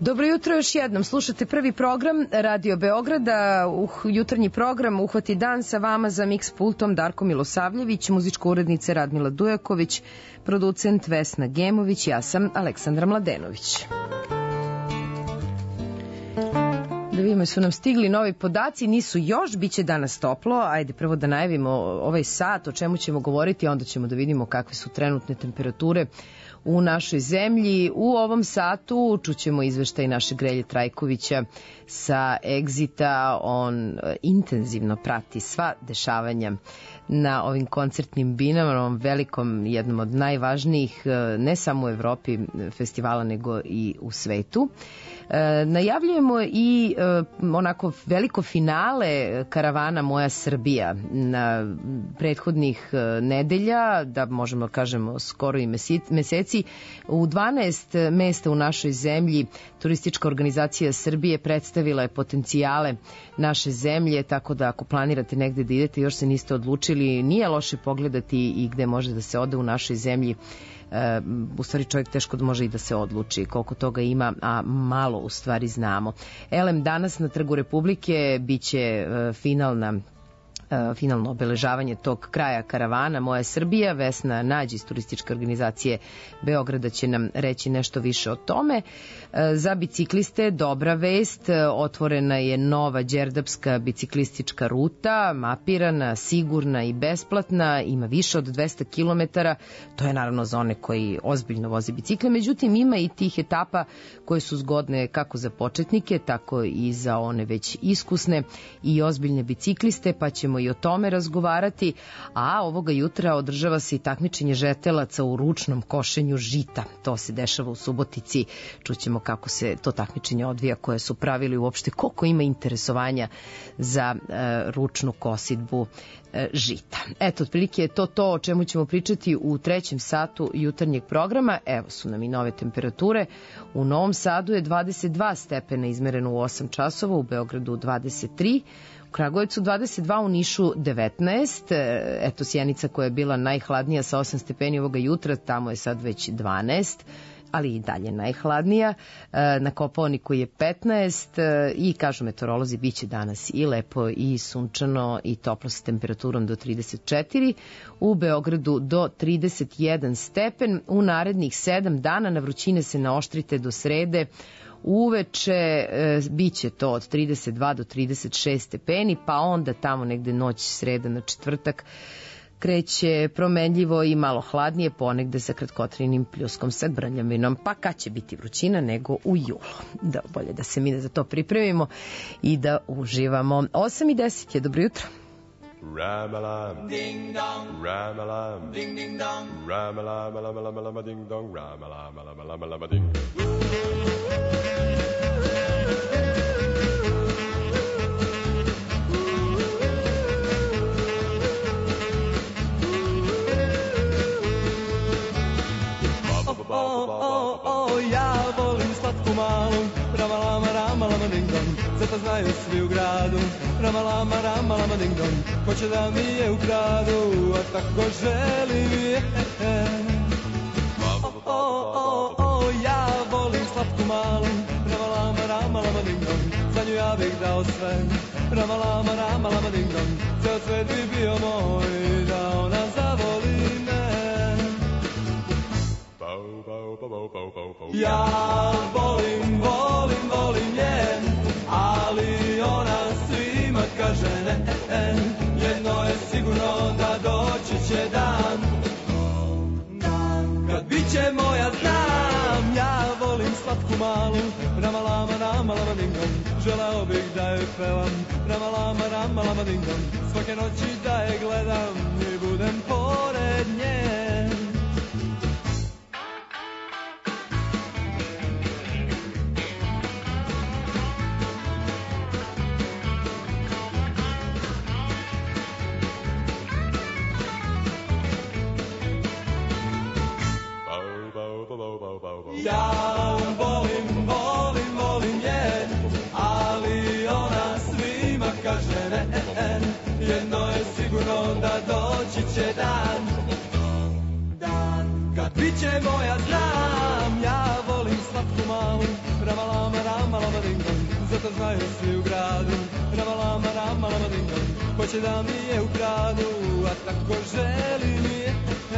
Dobro jutro još jednom. Slušate prvi program Radio Beograda, uh, jutarnji program Uhvati dan, sa vama za Mix pultom Darko Milosavljević, muzička urednica Radmila Dujaković, producent Vesna Gemović, ja sam Aleksandra Mladenović. Da vidimo, su nam stigli novi podaci, nisu još, bit će danas toplo. Ajde prvo da najavimo ovaj sat, o čemu ćemo govoriti, a onda ćemo da vidimo kakve su trenutne temperature u našoj zemlji. U ovom satu čućemo izveštaj našeg Grelje Trajkovića sa Exita. On intenzivno prati sva dešavanja na ovim koncertnim binama, na ovom velikom, jednom od najvažnijih, ne samo u Evropi festivala, nego i u svetu. E, najavljujemo i e, onako veliko finale karavana Moja Srbija na prethodnih e, nedelja, da možemo kažemo skoro i meseci. U dvanaest mesta u našoj zemlji Turistička organizacija Srbije predstavila je potencijale naše zemlje, tako da ako planirate negde da idete, još se niste odlučili, nije loše pogledati i gde može da se ode u našoj zemlji. Uh, u stvari čovjek teško može i da se odluči koliko toga ima, a malo u stvari znamo. Elem, danas na Trgu Republike biće uh, finalna finalno obeležavanje tog kraja karavana Moja Srbija. Vesna Nađ iz Turističke organizacije Beograda će nam reći nešto više o tome. Za bicikliste dobra vest, otvorena je nova đerdapska biciklistička ruta, mapirana, sigurna i besplatna, ima više od dvesta kilometara, to je naravno za one koji ozbiljno voze bicikle, međutim ima i tih etapa koje su zgodne kako za početnike, tako i za one već iskusne i ozbiljne bicikliste, pa ćemo i o tome razgovarati, a ovoga jutra održava se i takmičenje žetelaca u ručnom košenju žita. To se dešava u Subotici. Čućemo kako se to takmičenje odvija, koje su pravili uopšte, koliko ima interesovanja za e, ručnu kosidbu e, žita. Eto, otprilike je to to o čemu ćemo pričati u trećem satu jutarnjeg programa. Evo su nam i nove temperature. U Novom Sadu je dvadeset dva stepena izmereno u osam časova, u Beogradu dvadeset tri, u Kragujevcu dvadeset dva, u Nišu devetnaest, eto Sjenica koja je bila najhladnija sa osam stepeni ovoga jutra, tamo je sad već dvanaest, ali i dalje najhladnija. Na Kopaoniku je petnaest i kažu meteorolozi bit će danas i lepo i sunčano i toplo sa temperaturom do trideset četiri, u Beogradu do trideset jedan stepen. U narednih sedam dana na vrućine se naoštrite do srede. Uveče e, bit će to od trideset dva do trideset šest stepeni, pa onda tamo negde noć sreda na četvrtak kreće promenljivo i malo hladnije, ponegde sa kratkotrajnim pljuskom sa grmljavinom. Pa kad će biti vrućina nego u julu. Da, bolje da se mi za to pripremimo i da uživamo. osam i deset je, dobro jutro. Ramalam, ding dong, ramalam, ding ding dong, ramalam, ramalam, ramalam, ding dong, ramalam, ramalam, ramalam, ding. Oh, oh, oh, ja volim slatku malu, ramalama, ramalama, ding dong, sve to znaju svi u gradu, ramalama, ramalama, ding dong, ko će da mi je ukradu, a tako želim je. Oh, oh, oh, oh, ja volim slatku malu, ramalama, ramalama, ding dong, za nju ja bih dao sve, ramalama, ramalama, ding dong, ceo svet bi bio moj, da ona zavoli me. Ja volim, volim, volim je, ali ona svima kaže ne, ne. Jedno je sigurno da doći će dan, kad bit će moja, znam. Ja volim slatku malu, ramalama, ramalama, ding dong, želeo bih da je pevam, ramalama, ramalama, ding dong, svake noći da je gledam i budem pored nje. Ja volim, volim, volim je, ali ona svima kaže ne, ne. Jedno je sigurno da doći će dan, dan kad bit će moja, znam. Ja volim slatku malu, ramalama, znaju svi u gradu. Ramalama, ramalama, ding dong, hoće da mi je ukradu, a tako želi mi je.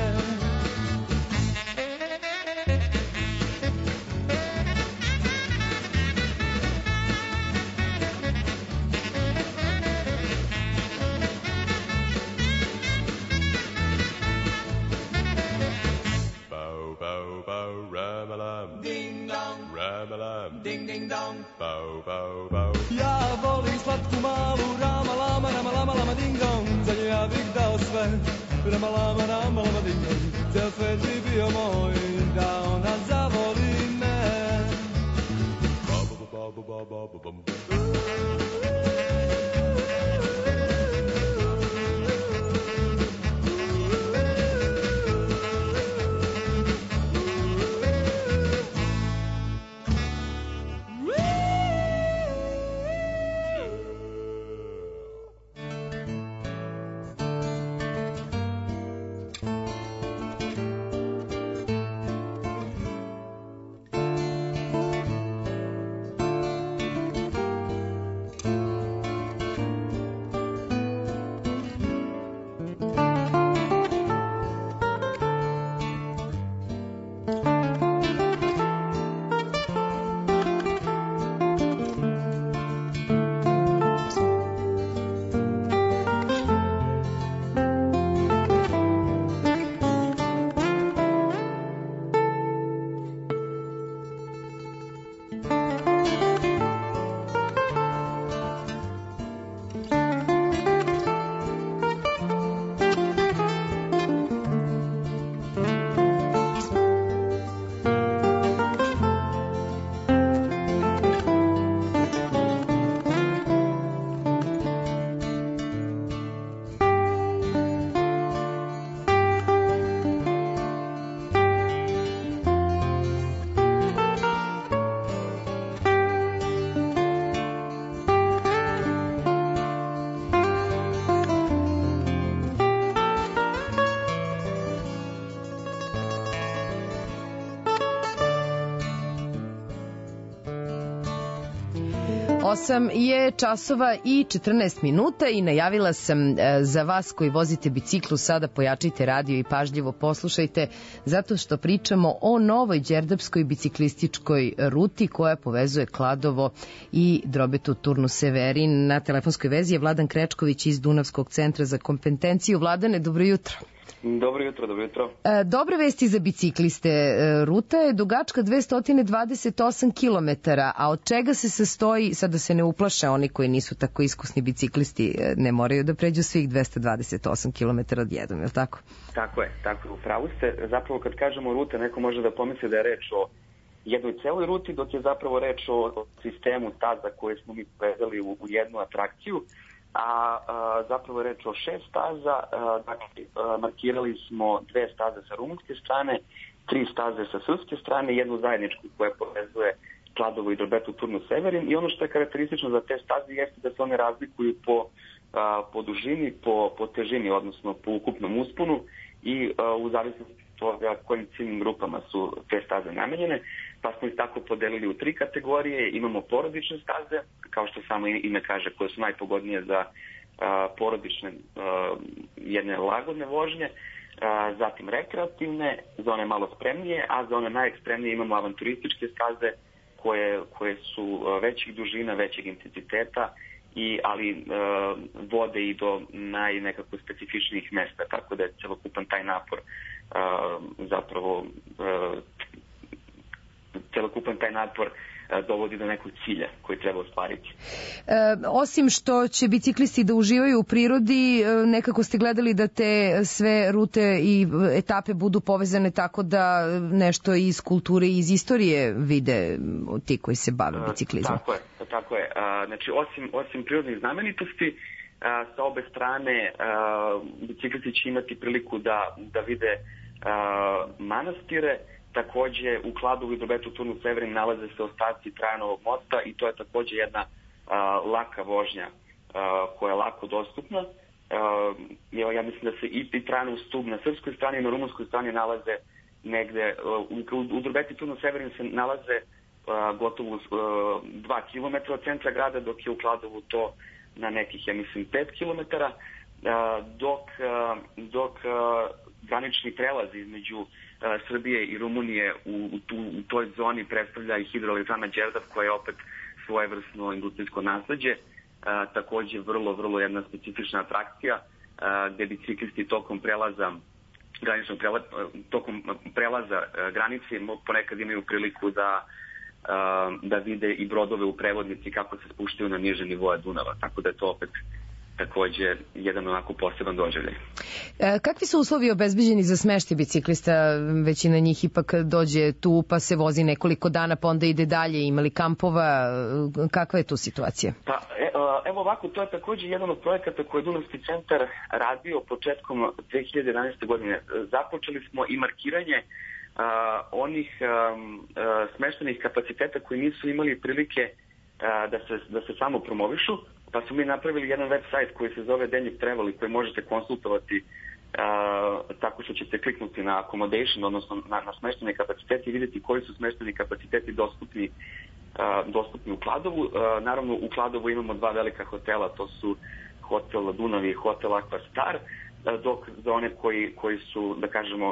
Ding ding dong, bow bow bow. Ja volim slatku malu rama lama rama lama lama ding dong. Za nju ja bih dao sve. Rama lama rama lama ding dong. Ceo svet bi bio moj da ona zavoli me. Ba ba ba ba ba ba ba ba. osam je časova i četrnaest minuta i najavila sam za vas koji vozite biciklu, sada pojačajte radio i pažljivo poslušajte, zato što pričamo o novoj đerdapskoj biciklističkoj ruti koja povezuje Kladovo i Drobetu Turnu Severin. Na telefonskoj vezi je Vladan Krečković iz Dunavskog centra za kompetenciju. Vladane, dobro jutro. Dobro jutro, dobro jutro. E, dobre vesti za bicikliste. E, ruta je dugačka dvesta dvadeset osam kilometara, a od čega se sastoji, sad da se ne uplaše oni koji nisu tako iskusni biciklisti, ne moraju da pređu svih dvesta dvadeset osam kilometara odjednom, je li tako? Tako je, tako je, upravo ste. Zapravo kad kažemo ruta, neko može da pomisli da je reč o jednoj celoj ruti, dok je zapravo reč o sistemu staza koje smo mi povezali u, u jednu atrakciju. A, a zapravo je reč o šest staza, a, dakle, a, markirali smo dve staze sa rumunske strane, tri staze sa srpske strane, jednu zajedničku koja povezuje Kladovo i Drobetu Turnu Severin, i ono što je karakteristično za te staze jeste da se one razlikuju po, a, po dužini, po, po težini, odnosno po ukupnom usponu i a, u zavisnosti od toga kojim ciljnim grupama su te staze namenjene, pa smo ih tako podelili u tri kategorije. Imamo porodične staze, kao što samo ime kaže, koje su najpogodnije za a, porodične a, jedne lagodne vožnje, a, zatim rekreativne, za one malo spremnije, a za one najekstremnije imamo avanturističke staze koje, koje su većih dužina, većeg intenziteta, i, ali a, vode i do najnekako specifičnijih mesta, tako da je celokupan taj napor a, zapravo a, celokupan taj napor dovodi do nekog cilja koji treba ostvariti. E, osim što će biciklisti da uživaju u prirodi, nekako ste gledali da te sve rute i etape budu povezane tako da nešto iz kulture i iz istorije vide ti koji se bave biciklizmom. Tako je, tako je. Znači, osim, osim prirodnih znamenitosti, sa obe strane biciklisti će imati priliku da, da vide manastire. Takođe, u Kladovu i Drobetu Turnu Severin nalaze se ostaci Trajanovog mosta i to je takođe jedna a, laka vožnja a, koja je lako dostupna. A, evo, ja mislim da se i, i Trajanov stup na srpskoj strani i na rumunskoj strani nalaze negde. U, u, u Drobeti Turnu Severin se nalaze gotovo dva kilometra od centra grada, dok je u Kladovu to na nekih, ja mislim, pet kilometara, dok, dok granični prelaz između Srbije i Rumunije u, u, tu, u toj zoni predstavlja i hidroelektrana Đerdap, koja je opet svojevrsno industrijsko nasleđe, takođe vrlo, vrlo jedna specifična atrakcija, gde biciklisti tokom prelaza graničnog prelaza, tokom prelaza granice ponekad imaju priliku da da vide i brodove u prevodnici kako se spuštaju na niže nivoe Dunava, tako da je to opet takođe jedan onako poseban doživljaj. E, kakvi su uslovi obezbeđeni za smeštaj biciklista? Većina njih ipak dođe tu pa se vozi nekoliko dana pa onda ide dalje, imali kampova, kakva je tu situacija? Pa e, evo ovako, to je takođe jedan od projekata koje je Dunavski centar radio početkom dve hiljade jedanaeste. godine. Započeli smo i markiranje Uh, onih um, uh, smeštenih kapaciteta koji nisu imali prilike uh, da, se, da se samo promovišu, pa smo mi napravili jedan web sajt koji se zove Denjik Travel i koji možete konsultovati uh, tako što ćete kliknuti na accommodation, odnosno na, na smeštene kapacitete i vidjeti koji su smešteni kapaciteti dostupni, uh, dostupni u Kladovu. Uh, naravno, u Kladovu imamo dva velika hotela, to su hotel Dunav i hotel Aqua Star, uh, dok za one koji, koji su, da kažemo,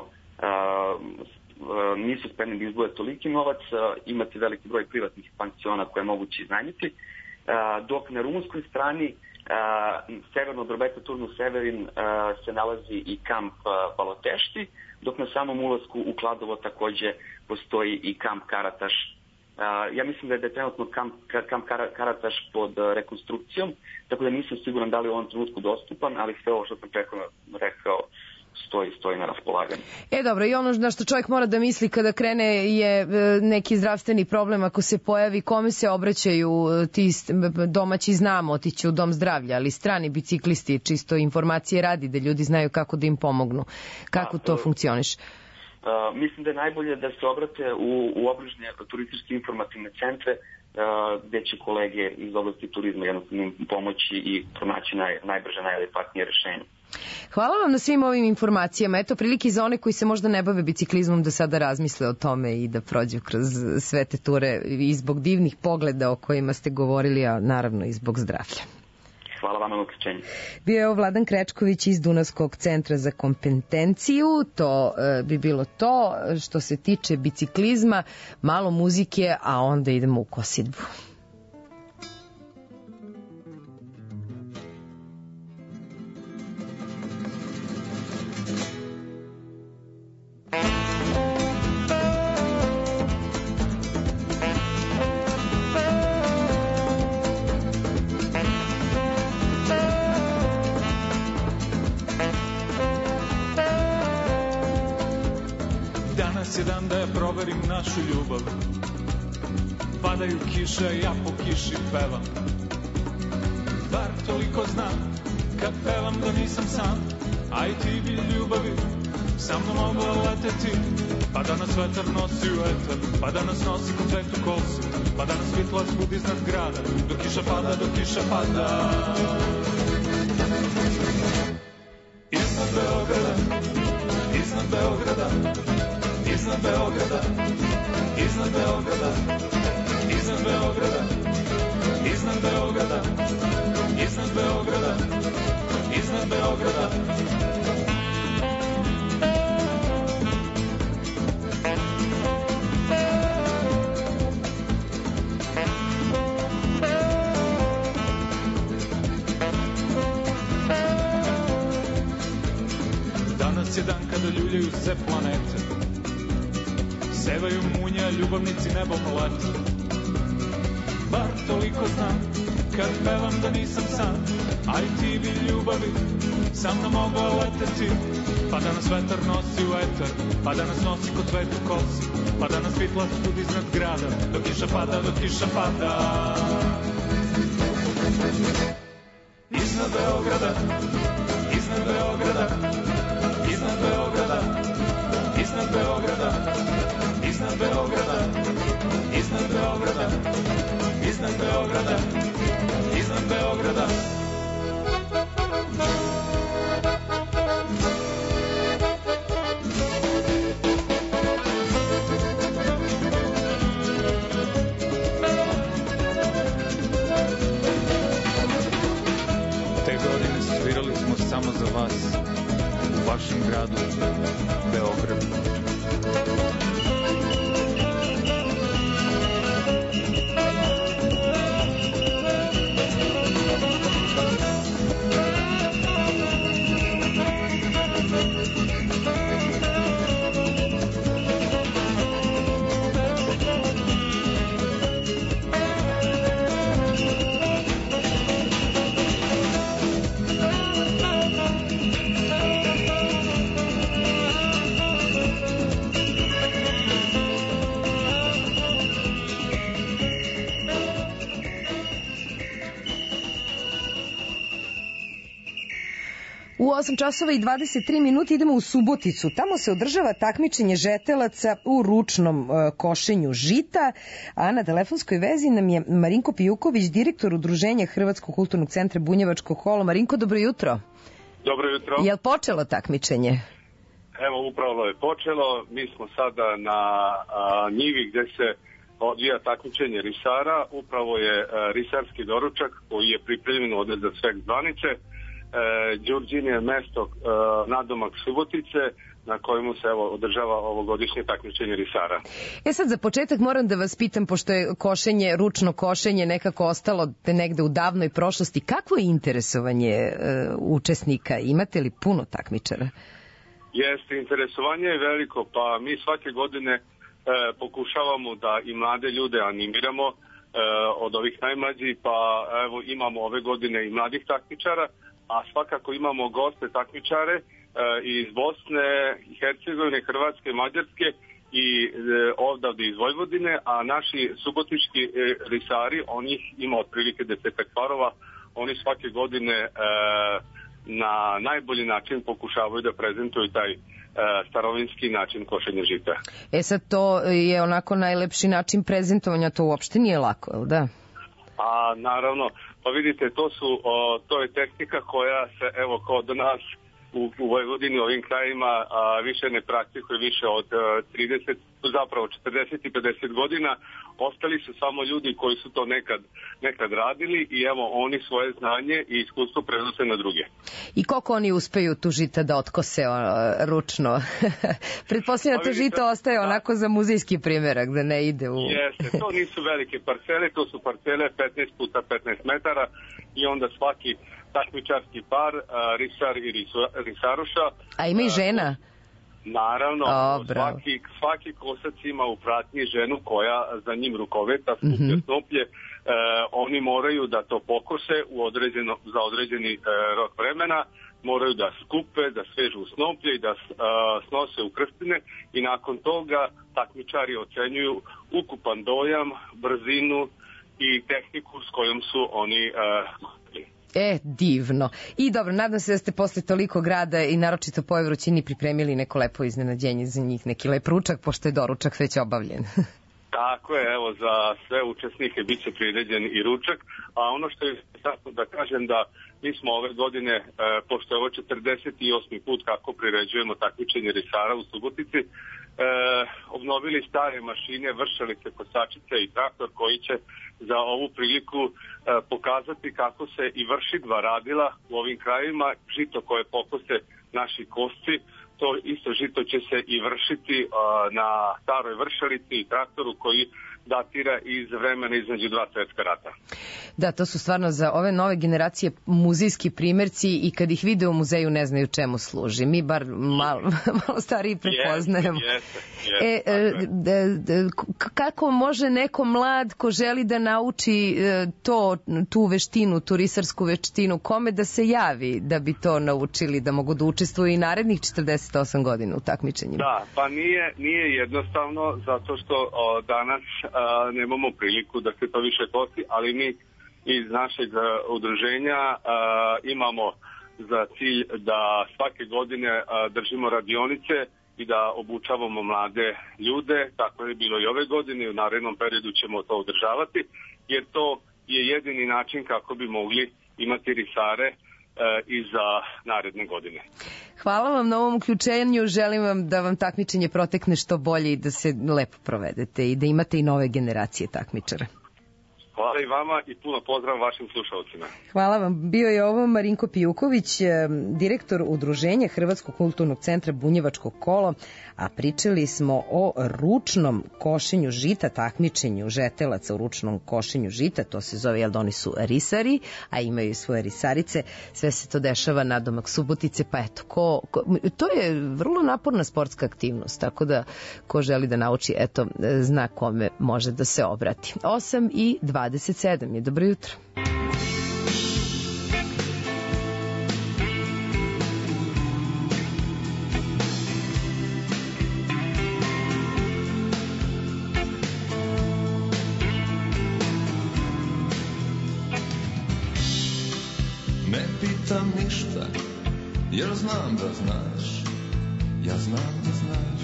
uh, nisu spremni da izdvoje toliki novac, imate veliki broj privatnih pansiona koje je moguće iznajmiti, dok na rumunskoj strani severno od Drobeta Turnu Severin se nalazi i kamp Palotešti, dok na samom ulasku u Kladovo takođe postoji i kamp Karataš. Ja mislim da je, da je trenutno kamp, kamp Karataš pod rekonstrukcijom, tako da nisam siguran da li je u ovom trenutku dostupan, ali sve ovo što sam rekao stoji, stoji na raspolaganju. E dobro, i ono na što čovjek mora da misli kada krene je neki zdravstveni problem, ako se pojavi, kome se obraćaju ti domaći, znamo, otići u dom zdravlja, ali strani biciklisti, čisto informacije radi, da ljudi znaju kako da im pomognu. Kako to funkcioniše? Uh, mislim da je najbolje da se obrate u, u obližnje turističke informativne centre, uh, gde će kolege iz oblasti turizma jednostavno im pomoći i pronaći naj, najbrže, najadekvatnije rešenje. Hvala vam na svim ovim informacijama. Eto, prilike za one koji se možda ne bave biciklizmom da sada razmisle o tome i da prođu kroz sve te ture i zbog divnih pogleda o kojima ste govorili, a naravno i zbog zdravlja. Hvala vam na uključenju. Bio je Vladan Krečković iz Dunavskog centra za kompetenciju. To e, bi bilo to što se tiče biciklizma. Malo muzike, a onda idemo u kosidbu. Dan da je proverim našu ljubav. Padaju kiše, ja po kiši pevam. Bar toliko znam, kad pevam da nisam sam. A i ti bi ljubavi sa mnom mogla leteti. Pa da nas vetar nosi u etar, pa da nas nosi ko cvet u kosi, pa da nas svitla svud iznad grada, dok kiša pada, dok kiša pada. Iznad Beograda, iznad Beograda, iznad Beograda, iznad Beograda, iznad Beograda, iznad Beograda, iznad Beograda, iznad Beograda. Danas je dan kada ljuljaju se planete, sevaju munja, ljubavnici nebo polete. Bar toliko znam, kad pevam da nisam sam, a i ti bi ljubavi sa mnom mogla leteti. Pa da nas vetar nosi u etar, pa da nas nosi kod cvet u kosi, pa da nas vitla svud iznad grada, dok kiša pada, dok kiša pada. Iznad Beograda, iznad Beograda, iznad Beograda, iznad Beograda, iznad Beograda, iznad Beograda, iznad Beograda, iznad Beograda. osam časova i dvadeset tri minuta idemo u Suboticu. Tamo se održava takmičenje žetelaca u ručnom uh, košenju žita, a na telefonskoj vezi nam je Marinko Pijuković, direktor Udruženja Hrvatskog kulturnog centra Bunjevačko kolo. Marinko, dobro jutro. Dobro jutro. Je li počelo takmičenje? Evo, upravo je počelo. Mi smo sada na a, njivi gde se odvija takmičenje risara. Upravo je a, risarski doručak koji je pripremljen ovde za sve zvanice. E, Đurđin je mesto a, nadomak Subotice na kojemu se evo održava ovogodišnje takmičenje risara. E sad za početak moram da vas pitam, pošto je košenje, ručno košenje nekako ostalo te negde u davnoj prošlosti, kakvo je interesovanje e, učesnika? Imate li puno takmičara? Jeste, interesovanje je veliko, pa mi svake godine e, pokušavamo da i mlade ljude animiramo e, od ovih najmlađih, pa evo imamo ove godine i mladih takmičara, a svakako imamo goste takmičare e, iz Bosne, Hercegovine, Hrvatske, Mađarske i e, ovdje iz Vojvodine, a naši subotički e, risari, onih ima otprilike desetak parova, oni svake godine e, na najbolji način pokušavaju da prezentuju taj e, starovinski način košenja žita. E sad to je onako najlepši način prezentovanja, to uopšte nije lako, jel da? A naravno, pa vidite, to su o, to je tehnika koja se evo kod nas u, u Vojvodini, u ovim krajima a, više ne praktikuje više od a, trideset, zapravo četrdeset i pedeset godina. Ostali su samo ljudi koji su to nekad, nekad radili i evo oni svoje znanje i iskustvo prenose na druge. I koliko oni uspeju tu žita da otkose o, ručno? Pretpostavljam da to žito ostaje da. Onako za muzejski primjerak, da ne ide u... Jeste, to nisu velike parcele, to su parcele petnaest puta petnaest metara i onda svaki takmičarski par, a, risar i risaruša. A ima i žena? Naravno, o, svaki, svaki kosac ima u pratnji ženu koja za njim rukoveta, skuplja mm-hmm. snoplje. E, oni moraju da to pokose u određeno, za određeni e, rok vremena, moraju da skupe, da svežu snoplje i da e, snose u krstine i nakon toga takmičari ocenjuju ukupan dojam, brzinu i tehniku s kojom su oni e, E, divno. I dobro, nadam se da ste posle toliko grada i naročito po Evroćini pripremili neko lepo iznenađenje za njih, neki lep ručak, pošto je doručak već obavljen. Tako je, evo, za sve učesnike bit će priređen i ručak, a ono što je tako da kažem da mi smo ove godine, e, pošto je ovo četrdeset osmi put kako priređujemo takmičenje risara u Subotici, e, obnovili stare mašine, vršalice, kosačice i traktor koji će za ovu priliku e, pokazati kako se i vršidba radila u ovim krajevima, žito koje pokose naši kosci, to isto žito će se i vršiti uh, na staroj vršalici i traktoru koji datira iz vremena između dva svetska rata. Da, to su stvarno za ove nove generacije muzejski primjerci i kad ih vide u muzeju ne znaju čemu služi. Mi bar malo, malo stariji prepoznajemo. Jeste, jeste, jeste, e, d, d, kako može neko mlad ko želi da nauči to, tu veštinu, tu risarsku veštinu, kome da se javi da bi to naučili, da mogu da učestvuju i narednih četrdeset osam godina u takmičenjima? Da, pa nije, nije jednostavno zato što o, danas a, nemamo priliku da se to više kosti, ali mi iz našeg udruženja a, imamo za cilj da svake godine a, držimo radionice i da obučavamo mlade ljude, tako je bilo i ove godine i u narednom periodu ćemo to održavati, jer to je jedini način kako bi mogli imati risare e, i za naredne godine. Hvala vam na ovom uključenju, želim vam da vam takmičenje protekne što bolje i da se lepo provedete i da imate i nove generacije takmičara. Hvala i vama i puno pozdrav vašim slušalcima. Hvala vam. Bio je ovo Marinko Pijuković, direktor Udruženja Hrvatskog kulturnog centra Bunjevačko kolo, a pričali smo o ručnom košenju žita, takmičenju žetelaca u ručnom košenju žita, to se zove, jel da oni su risari, a imaju i svoje risarice, sve se to dešava nadomak Subotice, pa eto, ko, ko, to je vrlo naporna sportska aktivnost, tako da ko želi da nauči, eto, zna kome može da se obrati. osam i dvadeset sedam je, dobro jutro. Ne pitam ništa, jer znam da znaš, ja znam da znaš.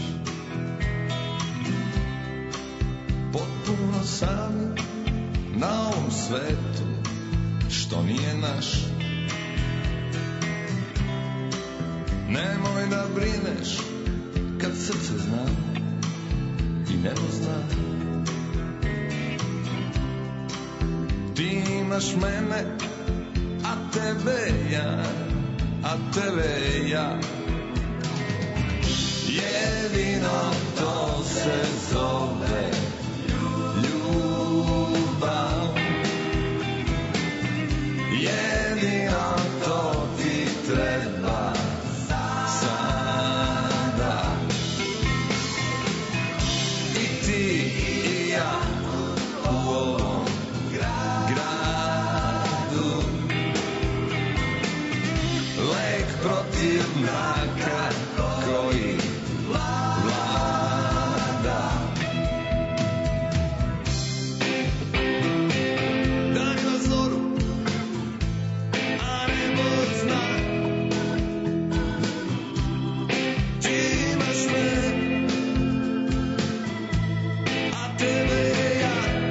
Potpuno sam na ovom svetu, što nije naš. Nemoj da brineš, kad srce zna i nebo zna. Ti imaš mene, a tebe ja, a tebe ja. Jedino to se zove ljubav. Jedino to ti treba sada. I ti i ja u ovom gradu, lek protiv mraka koji vlada. Dan na zoru, a nebo zna, ti imaš me, a tebe ja.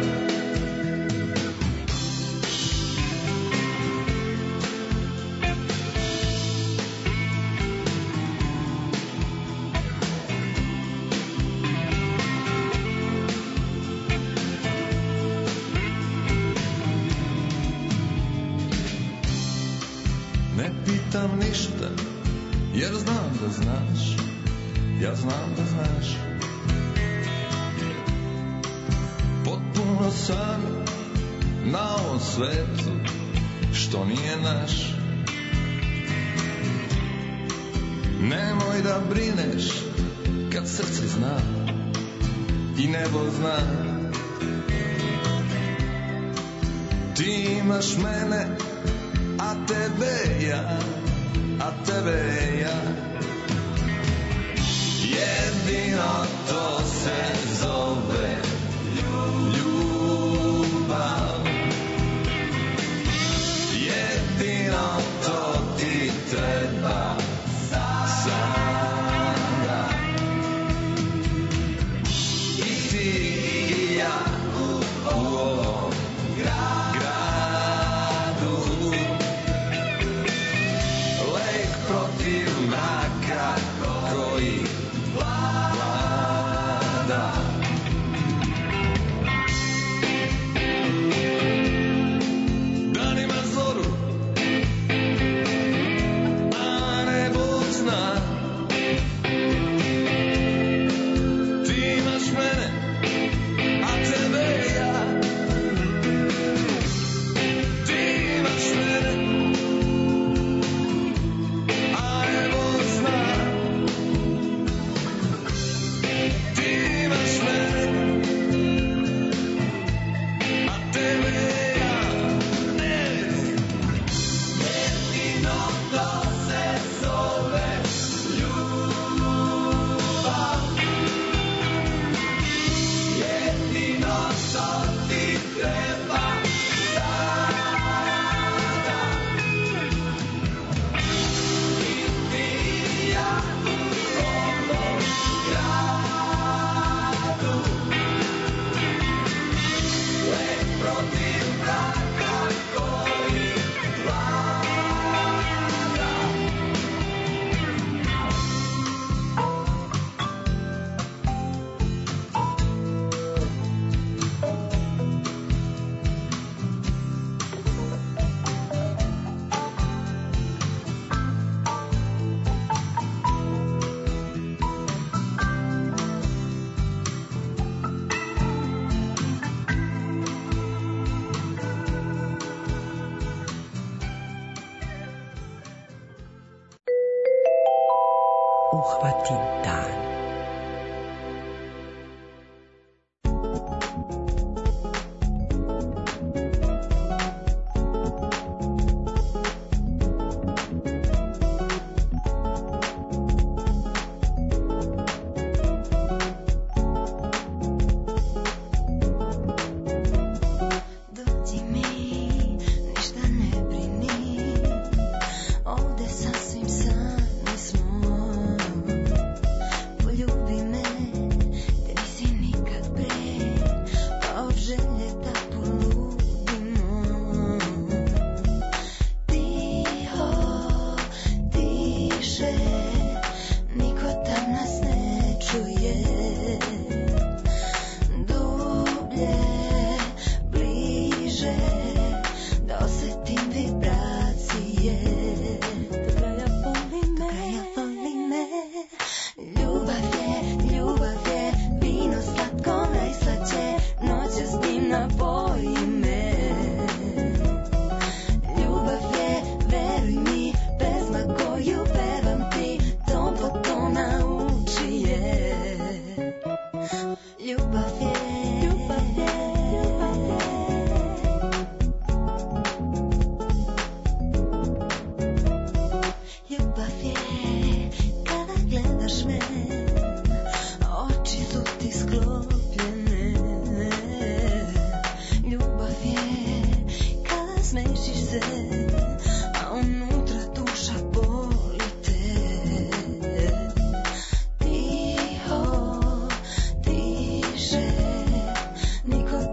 Ne pitam ništa, jer znam da znaš, ja znam da znaš. Potpuno sam na ovom svetu, što nije naš. Nemoj da brineš, kad srce zna i nebo zna. Ti imaš mene, a tebe ja, a tebe ja. Jedino to se zove ljubav. Jedino to ti treba sada. I ti i ja u ovom gradu, lek protiv mraka koji vlada. Danima zoru, a nebo zna, ti imaš mene, a tebe ja. Ti imaš mene, a nebo zna, ti imaš mene, a tebe ja. Jedino to se zove ljubav. Jedino to ti treba sada. I ti i ja u ovom gradu, lek protiv mraka koji vlada.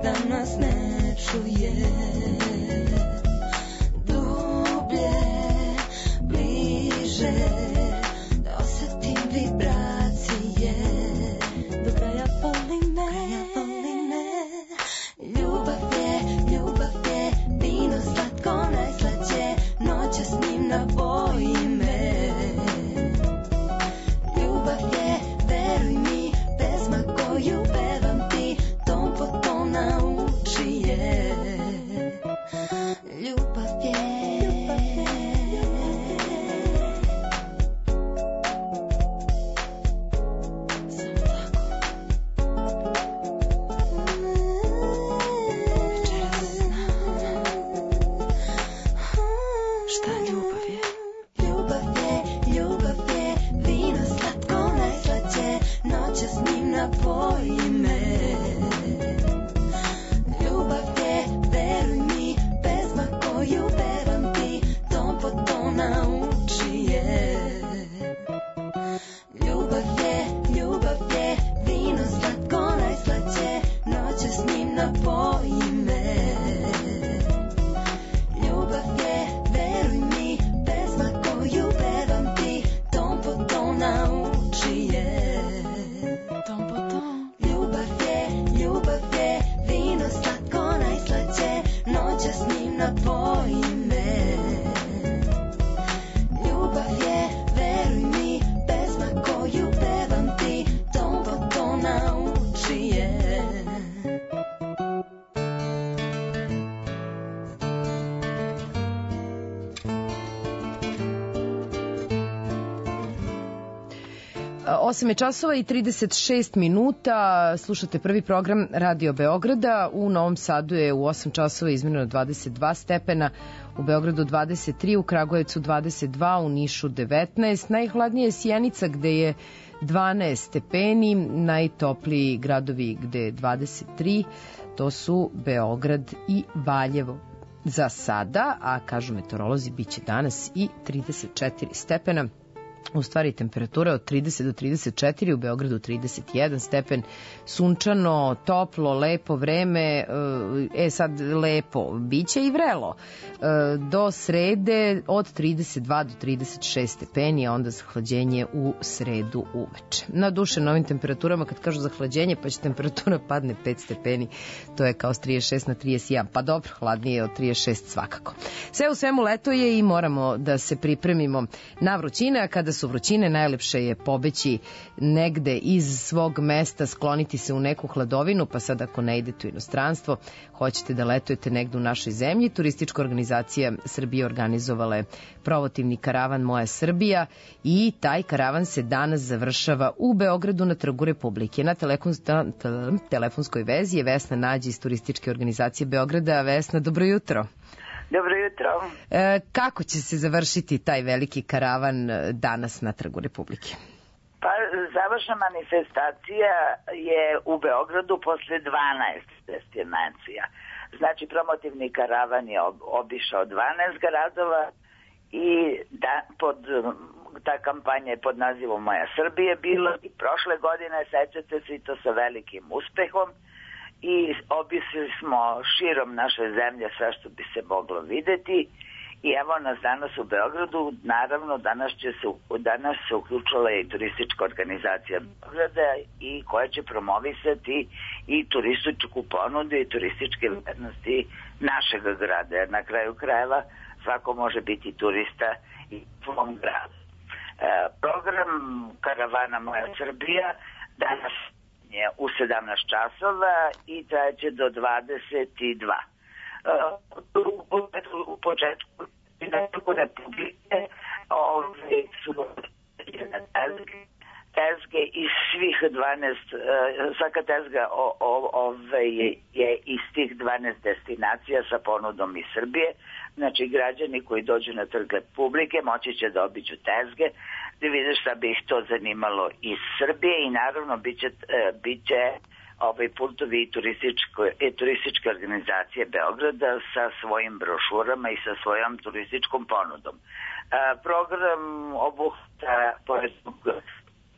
da nas ne čuje. Dublje, bliže, da osetim vibracije. Do kraja voli me, ljubav je, ljubav je, vino slatko najslađe, noća s njim napoji me. Ljubav je, veruj mi, pesma koju pevam ti, ton po ton nauči je. Ljubav je, šta ljubav je? Ljubav je, ljubav je, vino slatko najslađe, noća s njim napoji me. Ljubav je, veruj mi, pesma koju pevam ti, ton po ton nauči je. Ljubav je, ljubav je, vino slatko najslađe, noća s njim napoji me. Ljubav je, veruj mi, pesma koju pevam ti, ton po ton nauči je. Ton po ton. Ljubav je, ljubav je, vino slatko najslađe, noća s njim napoji me. Ljubav je, veruj mi, pesma koju pevam ti, ton po ton nauči je. osam je časova i trideset šest minuta, slušate prvi program Radio Beograda. U Novom Sadu je u osam časova izmjereno dvadeset dva stepena, u Beogradu dvadeset tri, u Kragujevcu dvadeset dva, u Nišu devetnaest. Najhladnije je Sjenica gde je dvanaest stepeni, najtopliji gradovi gde je dvadeset tri, to su Beograd i Valjevo za sada, a kažu meteorolozi bit će danas i trideset četiri stepena. U stvari temperatura od trideset do trideset četiri, u Beogradu trideset jedan stepen, sunčano, toplo, lepo vreme, e sad lepo, biće i vrelo. Do srede od trideset dva do trideset šest stepeni, a onda zahlađenje u sredu uveče. Na duše na ovim temperaturama, kad kažu zahlađenje, pa će temperatura padne pet stepeni, to je kao s trideset šest na trideset jedan, pa dobro, hladnije je od trideset šest svakako. Sve u svemu leto je i moramo da se pripremimo na vrućine, a kada su vrućine, najlepše je pobeći negde iz svog mesta, skloniti se u neku hladovinu, pa sad ako ne idete u inostranstvo, hoćete da letujete negde u našoj zemlji, turistička organizacija Srbije organizovala je promotivni karavan Moja Srbija i taj karavan se danas završava u Beogradu na Trgu Republike. Na telefonskoj vezi je Vesna Nađ iz turističke organizacije Beograda. Vesna, dobro jutro. Dobro jutro. E, kako će se završiti taj veliki karavan danas na Trgu Republike? Pa završna manifestacija je u Beogradu posle dvanaest destinacija. Znači promotivni karavan je obišao dvanaest gradova i da, pod, ta kampanja je pod nazivom Moja Srbije bila i prošle godine, sećate se, i to sa velikim uspehom. I obišli smo širom naše zemlje sve što bi se moglo videti i evo nas danas u Beogradu. Naravno danas, će se, danas se uključila i turistička organizacija Beograda i koja će promovisati i turističku ponudu i turističke vrednosti našeg grada. Jer na kraju krajeva svako može biti turista i u svom gradu. E, program karavana Moja Srbija danas u sedamnaest časova i trajeće do dvadeset dva. U početku Republike ove su tezge iz svih dvanaest, svaka tezga ove je iz tih dvanaest destinacija sa ponudom iz Srbije. Znači građani koji dođu na Trg Republike moći će da obiđu tezge, da vide šta bi ih to zanimalo iz Srbije i naravno bit će, bit će ovaj pultovi i turističke organizacije Beograda sa svojim brošurama i sa svojom turističkom ponudom. Program obuhvata pored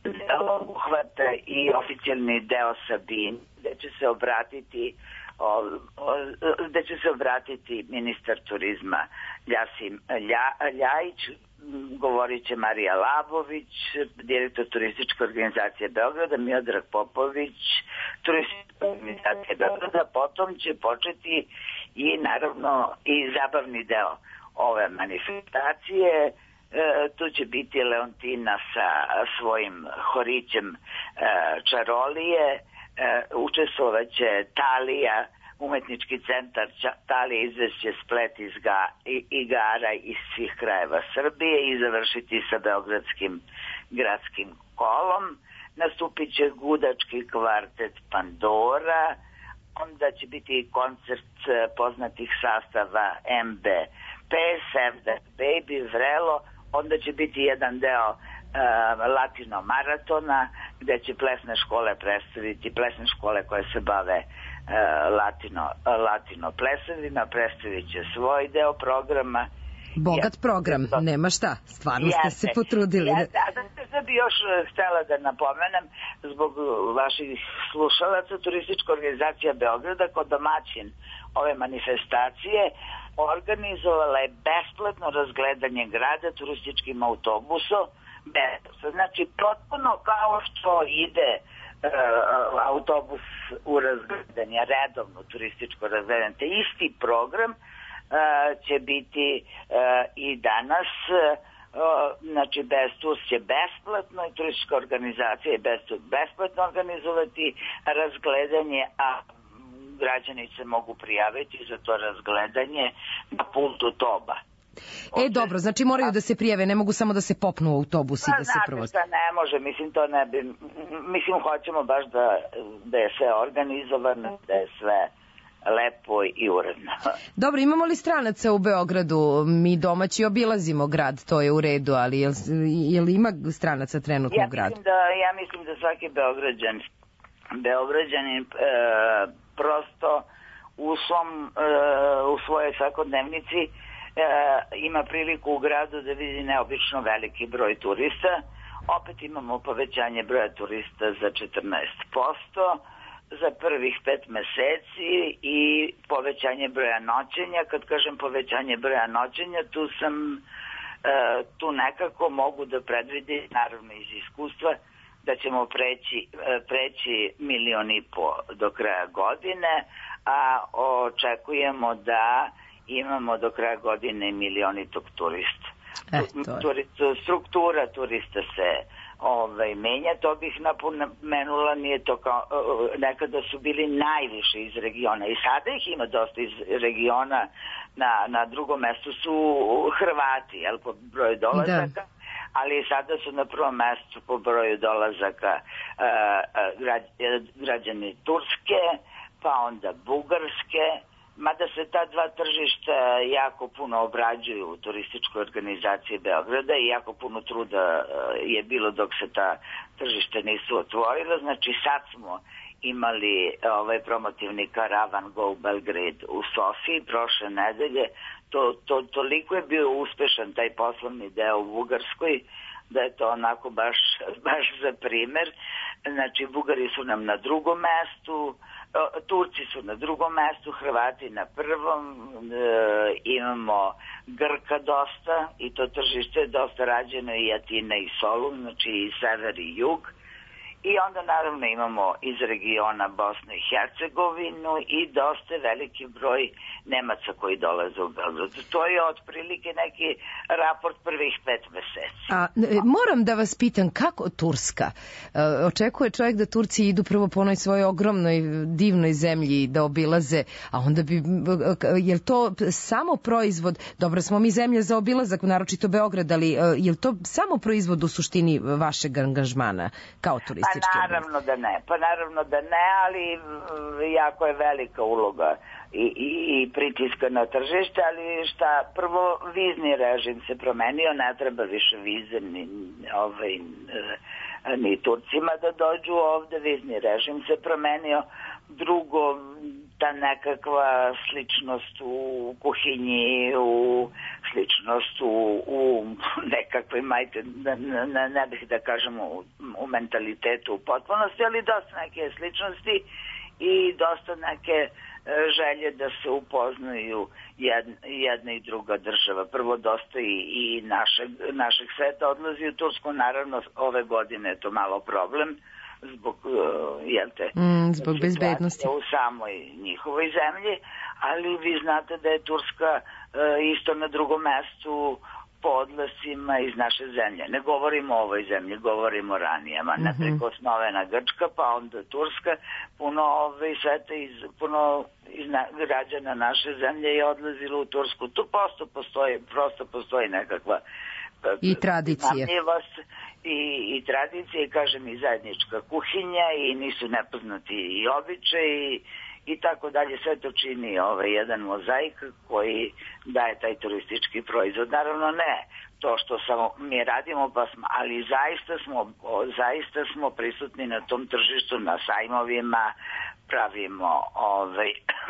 uhvata i oficijalni deo Sabin, gde će se obratiti o, o, gde će se obratiti ministar turizma Ljasim Lja, Ljajić, govorit će Marija Labović, direktor turističke organizacije Beograda, Miodrag Popović, turistička organizacija Beograda. Potom će početi i naravno i zabavni deo ove manifestacije. E, tu će biti Leontina sa svojim horićem e, Čarolije, e, učestvovaće Talija, umetnički centar Talija izvešće splet iz ga, i, igara iz svih krajeva Srbije i završiti sa beogradskim gradskim kolom. Nastupit će gudački kvartet Pandora, onda će biti koncert poznatih sastava M B P, Sevda Baby, Vrelo, onda će biti jedan deo uh, Latino maratona gde će plesne škole predstaviti, plesne škole koje se bave uh, latino, uh, latino plesovima, predstavit će svoj deo programa. Bogat program, to... nema šta, stvarno ste se potrudili. Ja, da, da bi još htela da napomenem, zbog vaših slušalaca, turistička organizacija Beograda kod domaćin ove manifestacije organizovala je besplatno razgledanje grada turističkim autobusom, besplatno. Znači, potpuno kao što ide uh, autobus u razgledanje, redovno turističko razgledanje, te isti program Uh, će biti uh, i danas, uh, znači Bestus će besplatno i turistička organizacija je Bestus besplatno organizovati razgledanje, a građani se mogu prijaviti za to razgledanje na pultu Toba. E, dobro, znači moraju da se prijave, ne mogu samo da se popnu u autobus i da se provoze. Znate šta, ne može, mislim, to ne bi, mislim, hoćemo baš da, da je sve organizovano, da je sve lepo i uredno. Dobro, imamo li stranaca u Beogradu? Mi domaći obilazimo grad, to je u redu, ali je li, je li ima stranaca trenutno ja u gradu? Mislim da, ja mislim da svaki Beograđan, Beograđanin e, prosto u, svom, e, u svojoj svakodnevnici e, ima priliku u gradu da vidi neobično veliki broj turista. Opet imamo povećanje broja turista za četrnaest posto za prvih pet meseci i povećanje broja noćenja. Kad kažem povećanje broja noćenja, tu sam e, tu nekako mogu da predvidim, naravno iz iskustva, da ćemo preći, e, preći milion i po do kraja godine, a očekujemo da imamo do kraja godine milionitog turista. E, to struktura turista se ovaj, menja, to bih napomenula, nije to kao, nekada su bili najviše iz regiona i sada ih ima dosta iz regiona, na, na drugom mestu su Hrvati, jel, po broju dolazaka, da. Ali sada su na prvom mestu po broju dolazaka građani Turske, pa onda Bugarske, mada se ta dva tržišta jako puno obrađuju u turističkoj organizaciji Beograda i jako puno truda je bilo dok se ta tržišta nisu otvorila. Znači sad smo imali ovaj promotivni karavan Go Belgrade u Sofiji prošle nedelje. To, to, toliko je bio uspešan taj poslovni deo u Bugarskoj da je to onako baš, baš za primer. Znači Bugari su nam na drugom mestu, Turci su na drugom mestu, Hrvati na prvom, e, imamo Grka dosta i to tržište je dosta rađeno i Atina i Solun, znači i sever i jug. I onda naravno imamo iz regiona Bosnu i Hercegovinu i dosta veliki broj Nemaca koji dolaze u Beograd. To je otprilike neki raport prvih pet meseci. A, moram da vas pitam, kako Turska? Očekuje čovjek da Turci idu prvo po onoj svojoj ogromnoj, divnoj zemlji da obilaze, a onda bi, je li to samo proizvod, dobro smo mi zemlja za obilazak, naročito Beograd, ali je li to samo proizvod u suštini vašeg angažmana kao turistički? Pa naravno da ne, pa naravno da ne, ali jako je velika uloga i, i, i pritiska na tržište, ali šta, prvo vizni režim se promenio, ne treba više vize ni, ovaj, ni Turcima da dođu ovde, vizni režim se promenio, drugo, ta nekakva sličnost u kuhinji, u sličnost u, u nekakvoj, majte, ne, ne, ne bih da kažem u, u mentalitetu u potpunosti, ali dosta neke sličnosti i dosta neke želje da se upoznaju jedna, jedna i druga država. Prvo dosta i, i našeg, našeg sveta odlazi u Tursku, naravno ove godine je to malo problem zbog, jel te, mm, zbog bezbednosti u samoj njihovoj zemlji, ali vi znate da je Turska isto na drugom mestu po odlasima iz naše zemlje. Ne govorimo o ovoj zemlji, govorimo o ranijama. Mm-hmm. Neprikosnovena Grčka, pa onda Turska, puno ove sveta, iz, puno iz na, građana naše zemlje je odlazilo u Tursku. Tu prosto postoji, prosto postoji nekakva i tradicije. I, i tradicije, kažem, i zajednička kuhinja i nisu nepoznati i običaji i tako dalje. Sve to čini ovaj jedan mozaik koji daje taj turistički proizvod. Naravno ne to što samo mi radimo, pa smo, ali zaista smo, zaista smo prisutni na tom tržištu, na sajmovima, pravimo ovaj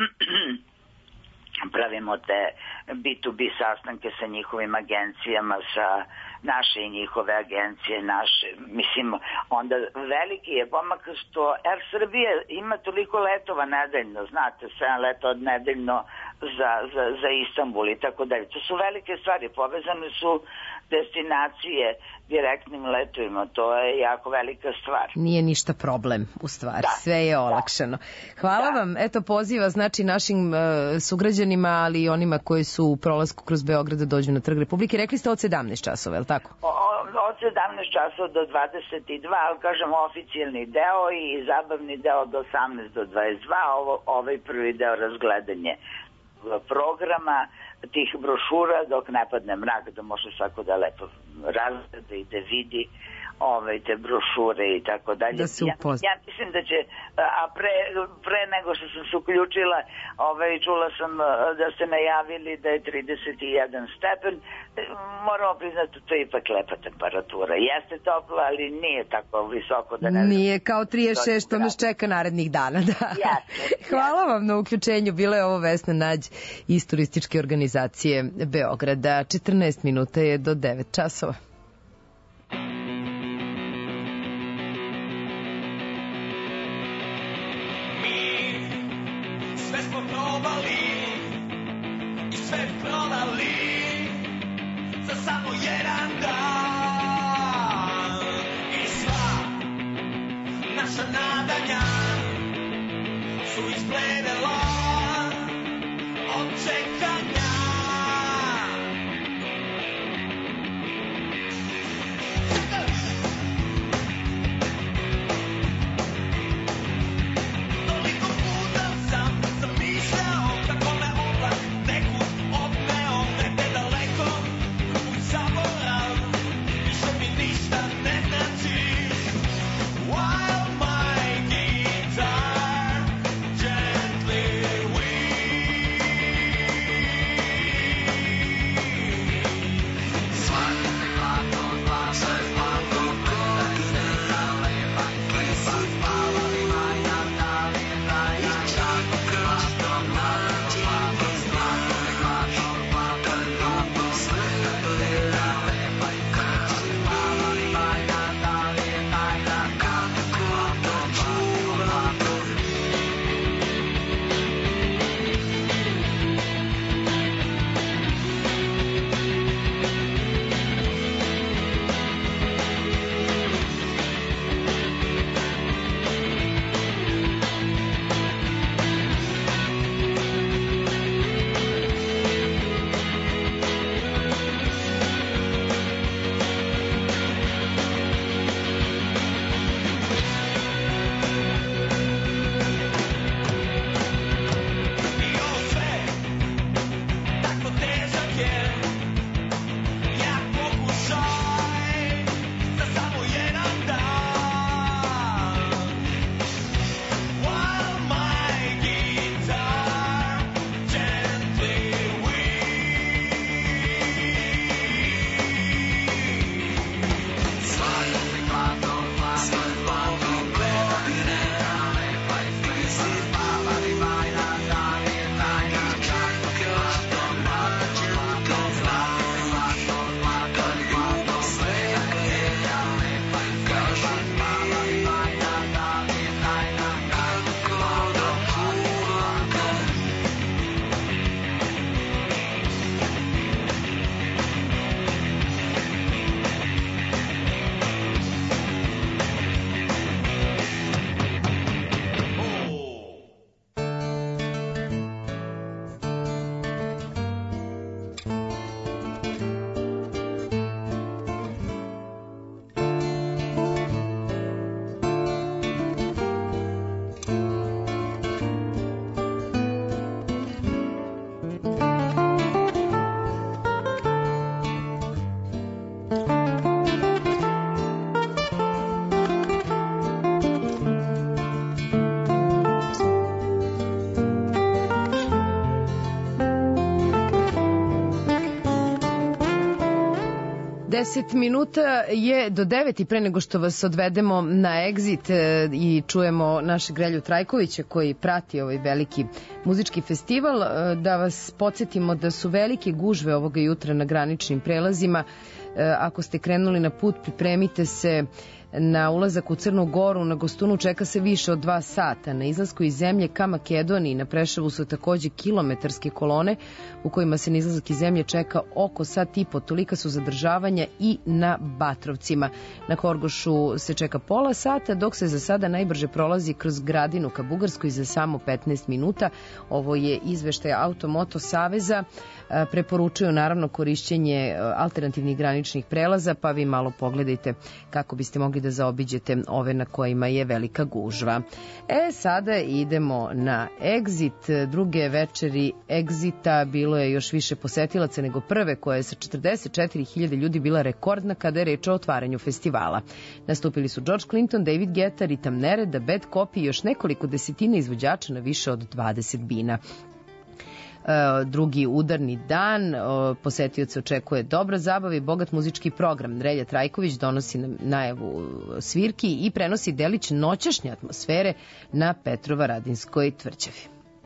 pravimo te bi tu bi sastanke sa njihovim agencijama, sa naše i njihove agencije, naše, mislim, onda veliki je pomak što Air Srbije ima toliko letova nedeljno, znate, sedam leta od nedeljno za, za, za Istanbul i tako dalje. To su velike stvari, povezane su destinacije direktnim letovima, to je jako velika stvar. Nije ništa problem, u stvari, da, sve je olakšano. Hvala da. vam, eto poziva, znači našim uh, sugrađanima, ali i onima koji su u prolasku kroz Beograd da dođu na Trg Republike. Rekli ste od sedamnaest časova, je li tako? O, od sedamnaest časova do dvadeset dva, ali kažem oficijalni deo i zabavni deo od osamnaest do dvadeset dva, ovo, ovaj prvi deo razgledanje programa, tih brošura dok ne padne mrak, da može svako da lepo razgleda i da vidi ove te brošure i tako dalje. Da se upozna. Ja, ja mislim da će, a pre, pre nego što sam se uključila, ovaj, čula sam da ste najavili da je trideset jedan stepen. Moramo priznati, to je ipak lepa temperatura. Jeste topla, ali nije tako visoko da ne... Nije kao trideset šest, što nas čeka narednih dana, da. Jasne, hvala jasne. vam na uključenju. Bila je ovo Vesna Nađ iz turističke organizacije Beograda. četrnaest minuta je do devet časova. Deset minuta je do devet i pre nego što vas odvedemo na Exit i čujemo našeg Relju Trajkovića koji prati ovaj veliki muzički festival, da vas podsjetimo da su velike gužve ovoga jutra na graničnim prelazima. Ako ste krenuli na put, pripremite se na ulazak u Crnu Goru. Na Gostunu čeka se više od dva sata. Na izlasku iz zemlje ka Makedoniji na Preševu su takođe kilometarske kolone u kojima se na izlazak iz zemlje čeka oko sat i po. Tolika su zadržavanja i na Batrovcima. Na Horgošu se čeka pola sata, dok se za sada najbrže prolazi kroz Gradinu ka Bugarskoj za samo petnaest minuta. Ovo je izveštaj Automoto Saveza. Preporučuju naravno korišćenje alternativnih graničnih prelaza, pa vi malo pogledajte kako biste mogli da zaobiđete ove na kojima je velika gužva. E, sada idemo na Exit. Druge večeri Exita bilo je još više posetilaca nego prve, koja je sa četrdeset četiri hiljade ljudi bila rekordna kada je reč o otvaranju festivala. Nastupili su George Clinton, David Guetta, Ritam Nereda, Bad Copy i još nekoliko desetina izvođača na više od dvadeset bina. Drugi udarni dan, posetioce očekuje dobra zabava i bogat muzički program. Relja Trajković donosi nam najavu svirki i prenosi delić noćašnje atmosfere na Petrovaradinskoj tvrđavi.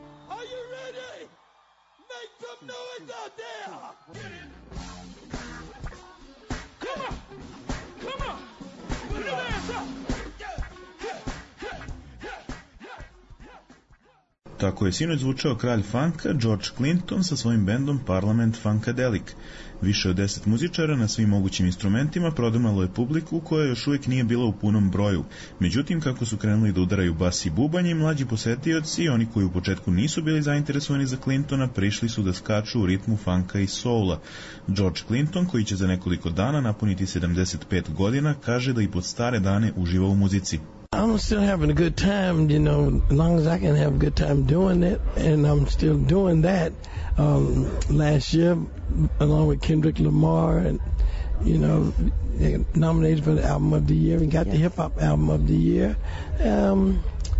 Tako je sinoć zvučao kralj funka George Clinton sa svojim bendom Parliament Funkadelic. Više od deset muzičara na svim mogućim instrumentima prodrmalo je publiku koja još uvijek nije bila u punom broju. Međutim, kako su krenuli da udaraju bas i bubanj, mlađi posetioci i oni koji u početku nisu bili zainteresovani za Clintona prišli su da skaču u ritmu funka i soula. George Clinton, koji će za nekoliko dana napuniti sedamdeset pet godina, kaže da i pod stare dane uživa u muzici. I'm still having a good time, you know, as long as I can have a good time doing it, and I'm still doing that. Um, last year, along with Kendrick Lamar, and, you know, nominated for the Album of the Year, and got the Hip Hop Album of the Year. Um,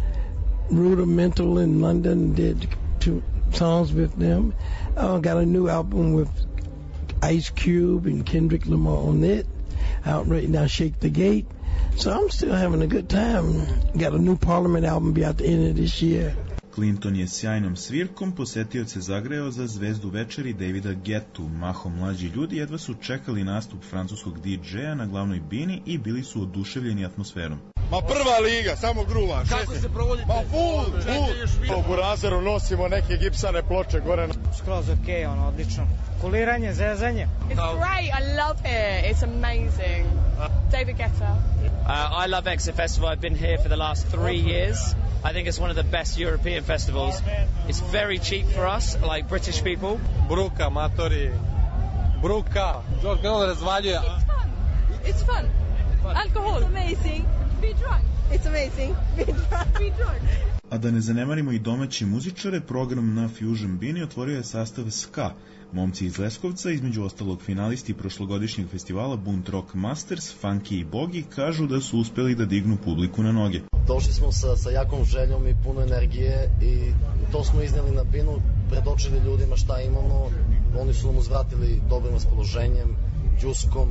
Rudimental in London did two songs with them. Uh, got a new album with Ice Cube and Kendrick Lamar on it, out right now, Shake the Gate. So I'm still having a good time. Got a new Parliament album be out the end of this year. Clinton je sjajnom svirkom posetioce zagreo za zvezdu večeri Davida Guettu. Mahom mlađi ljudi jedva su čekali nastup francuskog D J-a na glavnoj bini i bili su oduševljeni atmosferom. Ma prva liga, samo gruva. Kako se provodite? Ma full, full. U Burazeru nosimo neke gipsane ploče gore. Skroz okej, ono, odlično. Kuliranje, zezanje. It's great, I love it. It's amazing. David Guetta. Uh, I love Exit Festival. I've been here for the last three years. I think it's one of the best European festivals. It's very cheap for us, like British people. Bruka, matori. Bruka. George Clinton razvaljuje. It's fun. It's fun. Alcohol. It's amazing. Be drunk. It's amazing. Be drunk. Be drunk. A da ne zanemarimo i domaći muzičare, program na Fusion Bini otvorio je sastav ska. Momci iz Leskovca, između ostalog finalisti prošlogodišnjeg festivala Bunt Rock Masters, Funky i Bogi, kažu da su uspeli da dignu publiku na noge. Došli smo sa, sa jakom željom i puno energije i to smo iznijeli na binu, predočili ljudima šta imamo, oni su nam uzvratili dobrim raspoloženjem, džuskom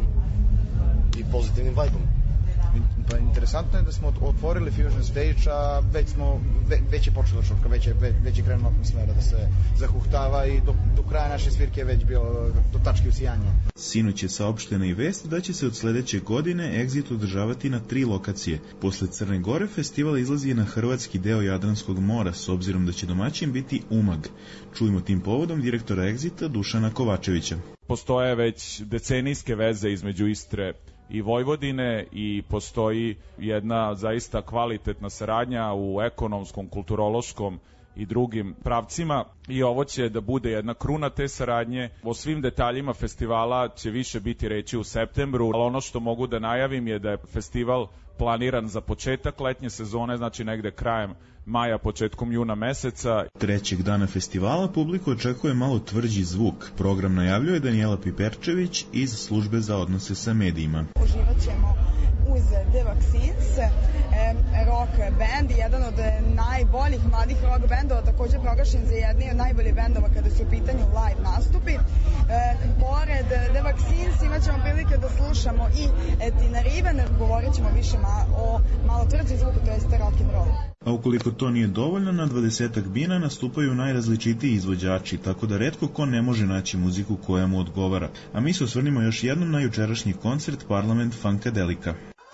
i pozitivnim vajbom. Pa interesantno je da smo otvorili Fusion Stage, a već, smo, već je počela šurka, već je, već je krenula atmosfera da se zahuhtava i do, do kraja naše svirke je već bilo do tačke usijanja. Sinoć je saopštena i vest da će se od sledeće godine Exit održavati na tri lokacije. Posle Crne Gore festival izlazi na hrvatski deo Jadranskog mora, s obzirom da će domaćin biti Umag. Čujemo tim povodom direktora Exita Dušana Kovačevića. Postoje već decenijske veze između Istre i Vojvodine i postoji jedna zaista kvalitetna saradnja u ekonomskom, kulturološkom i drugim pravcima i ovo će da bude jedna kruna te saradnje. O svim detaljima festivala će više biti reći u septembru, ali ono što mogu da najavim je da je festival planiran za početak letnje sezone, znači negde krajem maja, početkom juna meseca. Trećeg dana festivala publiku očekuje malo tvrđi zvuk. Program najavljuje Danijela Piperčević iz službe za odnose sa medijima. Uživat ćemo uz The Vaccines, rock band, jedan od najboljih mladih rock bendova, takođe proglašen za jedni od najboljih bendova kada su u pitanju live nastupi. Pored The Vaccines imat ćemo prilike da slušamo i Tina Riven, govorit ćemo više o malo tvrđi zvuku, to jeste rock'n'roll. A ukoliko to nije dovoljno, na dvadesetak bina nastupaju najrazličitiji izvođači, tako da retko ko ne može naći muziku koja mu odgovara. A mi se osvrnimo još jednom na jučerašnji koncert Parlament Funkadelika.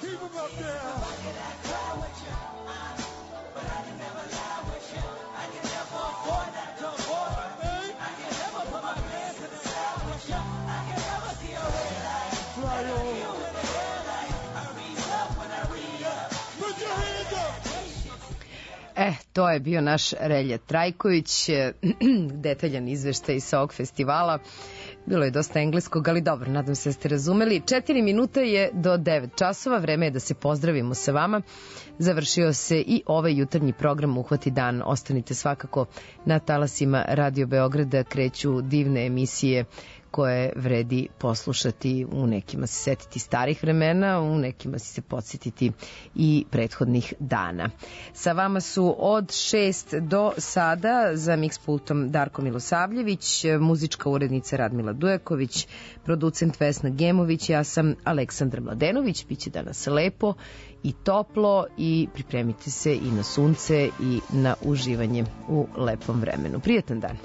E, to je bio naš Relja Trajković, detaljan izveštaj sa ovog festivala. Bilo je dosta engleskog, ali dobro, nadam se da ste razumeli. Četiri minuta je do devet časova, vreme je da se pozdravimo sa vama. Završio se i ovaj jutarnji program Uhvati dan. Ostanite svakako na talasima Radio Beograda, kreću divne emisije koje vredi poslušati, u nekima se setiti starih vremena, u nekima se podsjetiti i prethodnih dana. Sa vama su od šest do sada za mix pultom Darko Milosavljević, muzička urednica Radmila Dujaković, producent Vesna Gemović, ja sam Aleksandra Mladenović. Biće danas lepo i toplo i pripremite se i na sunce i na uživanje u lepom vremenu. Prijetan dan.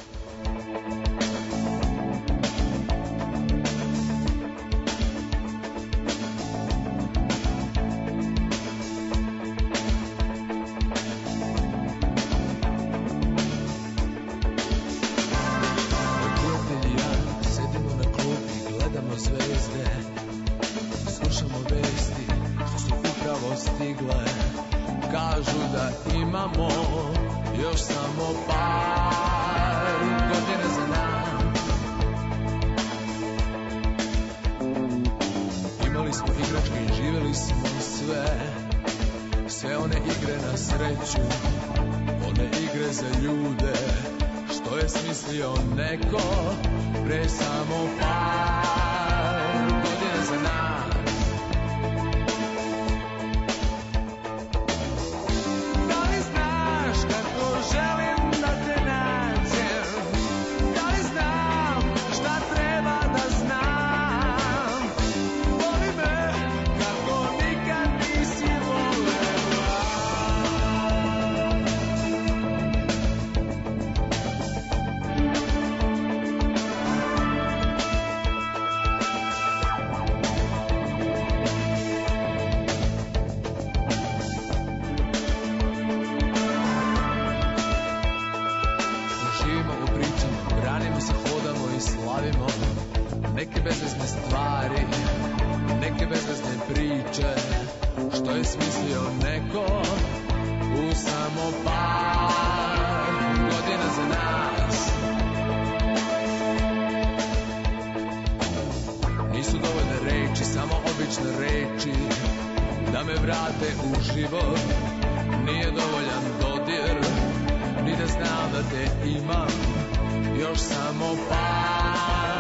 Još samo par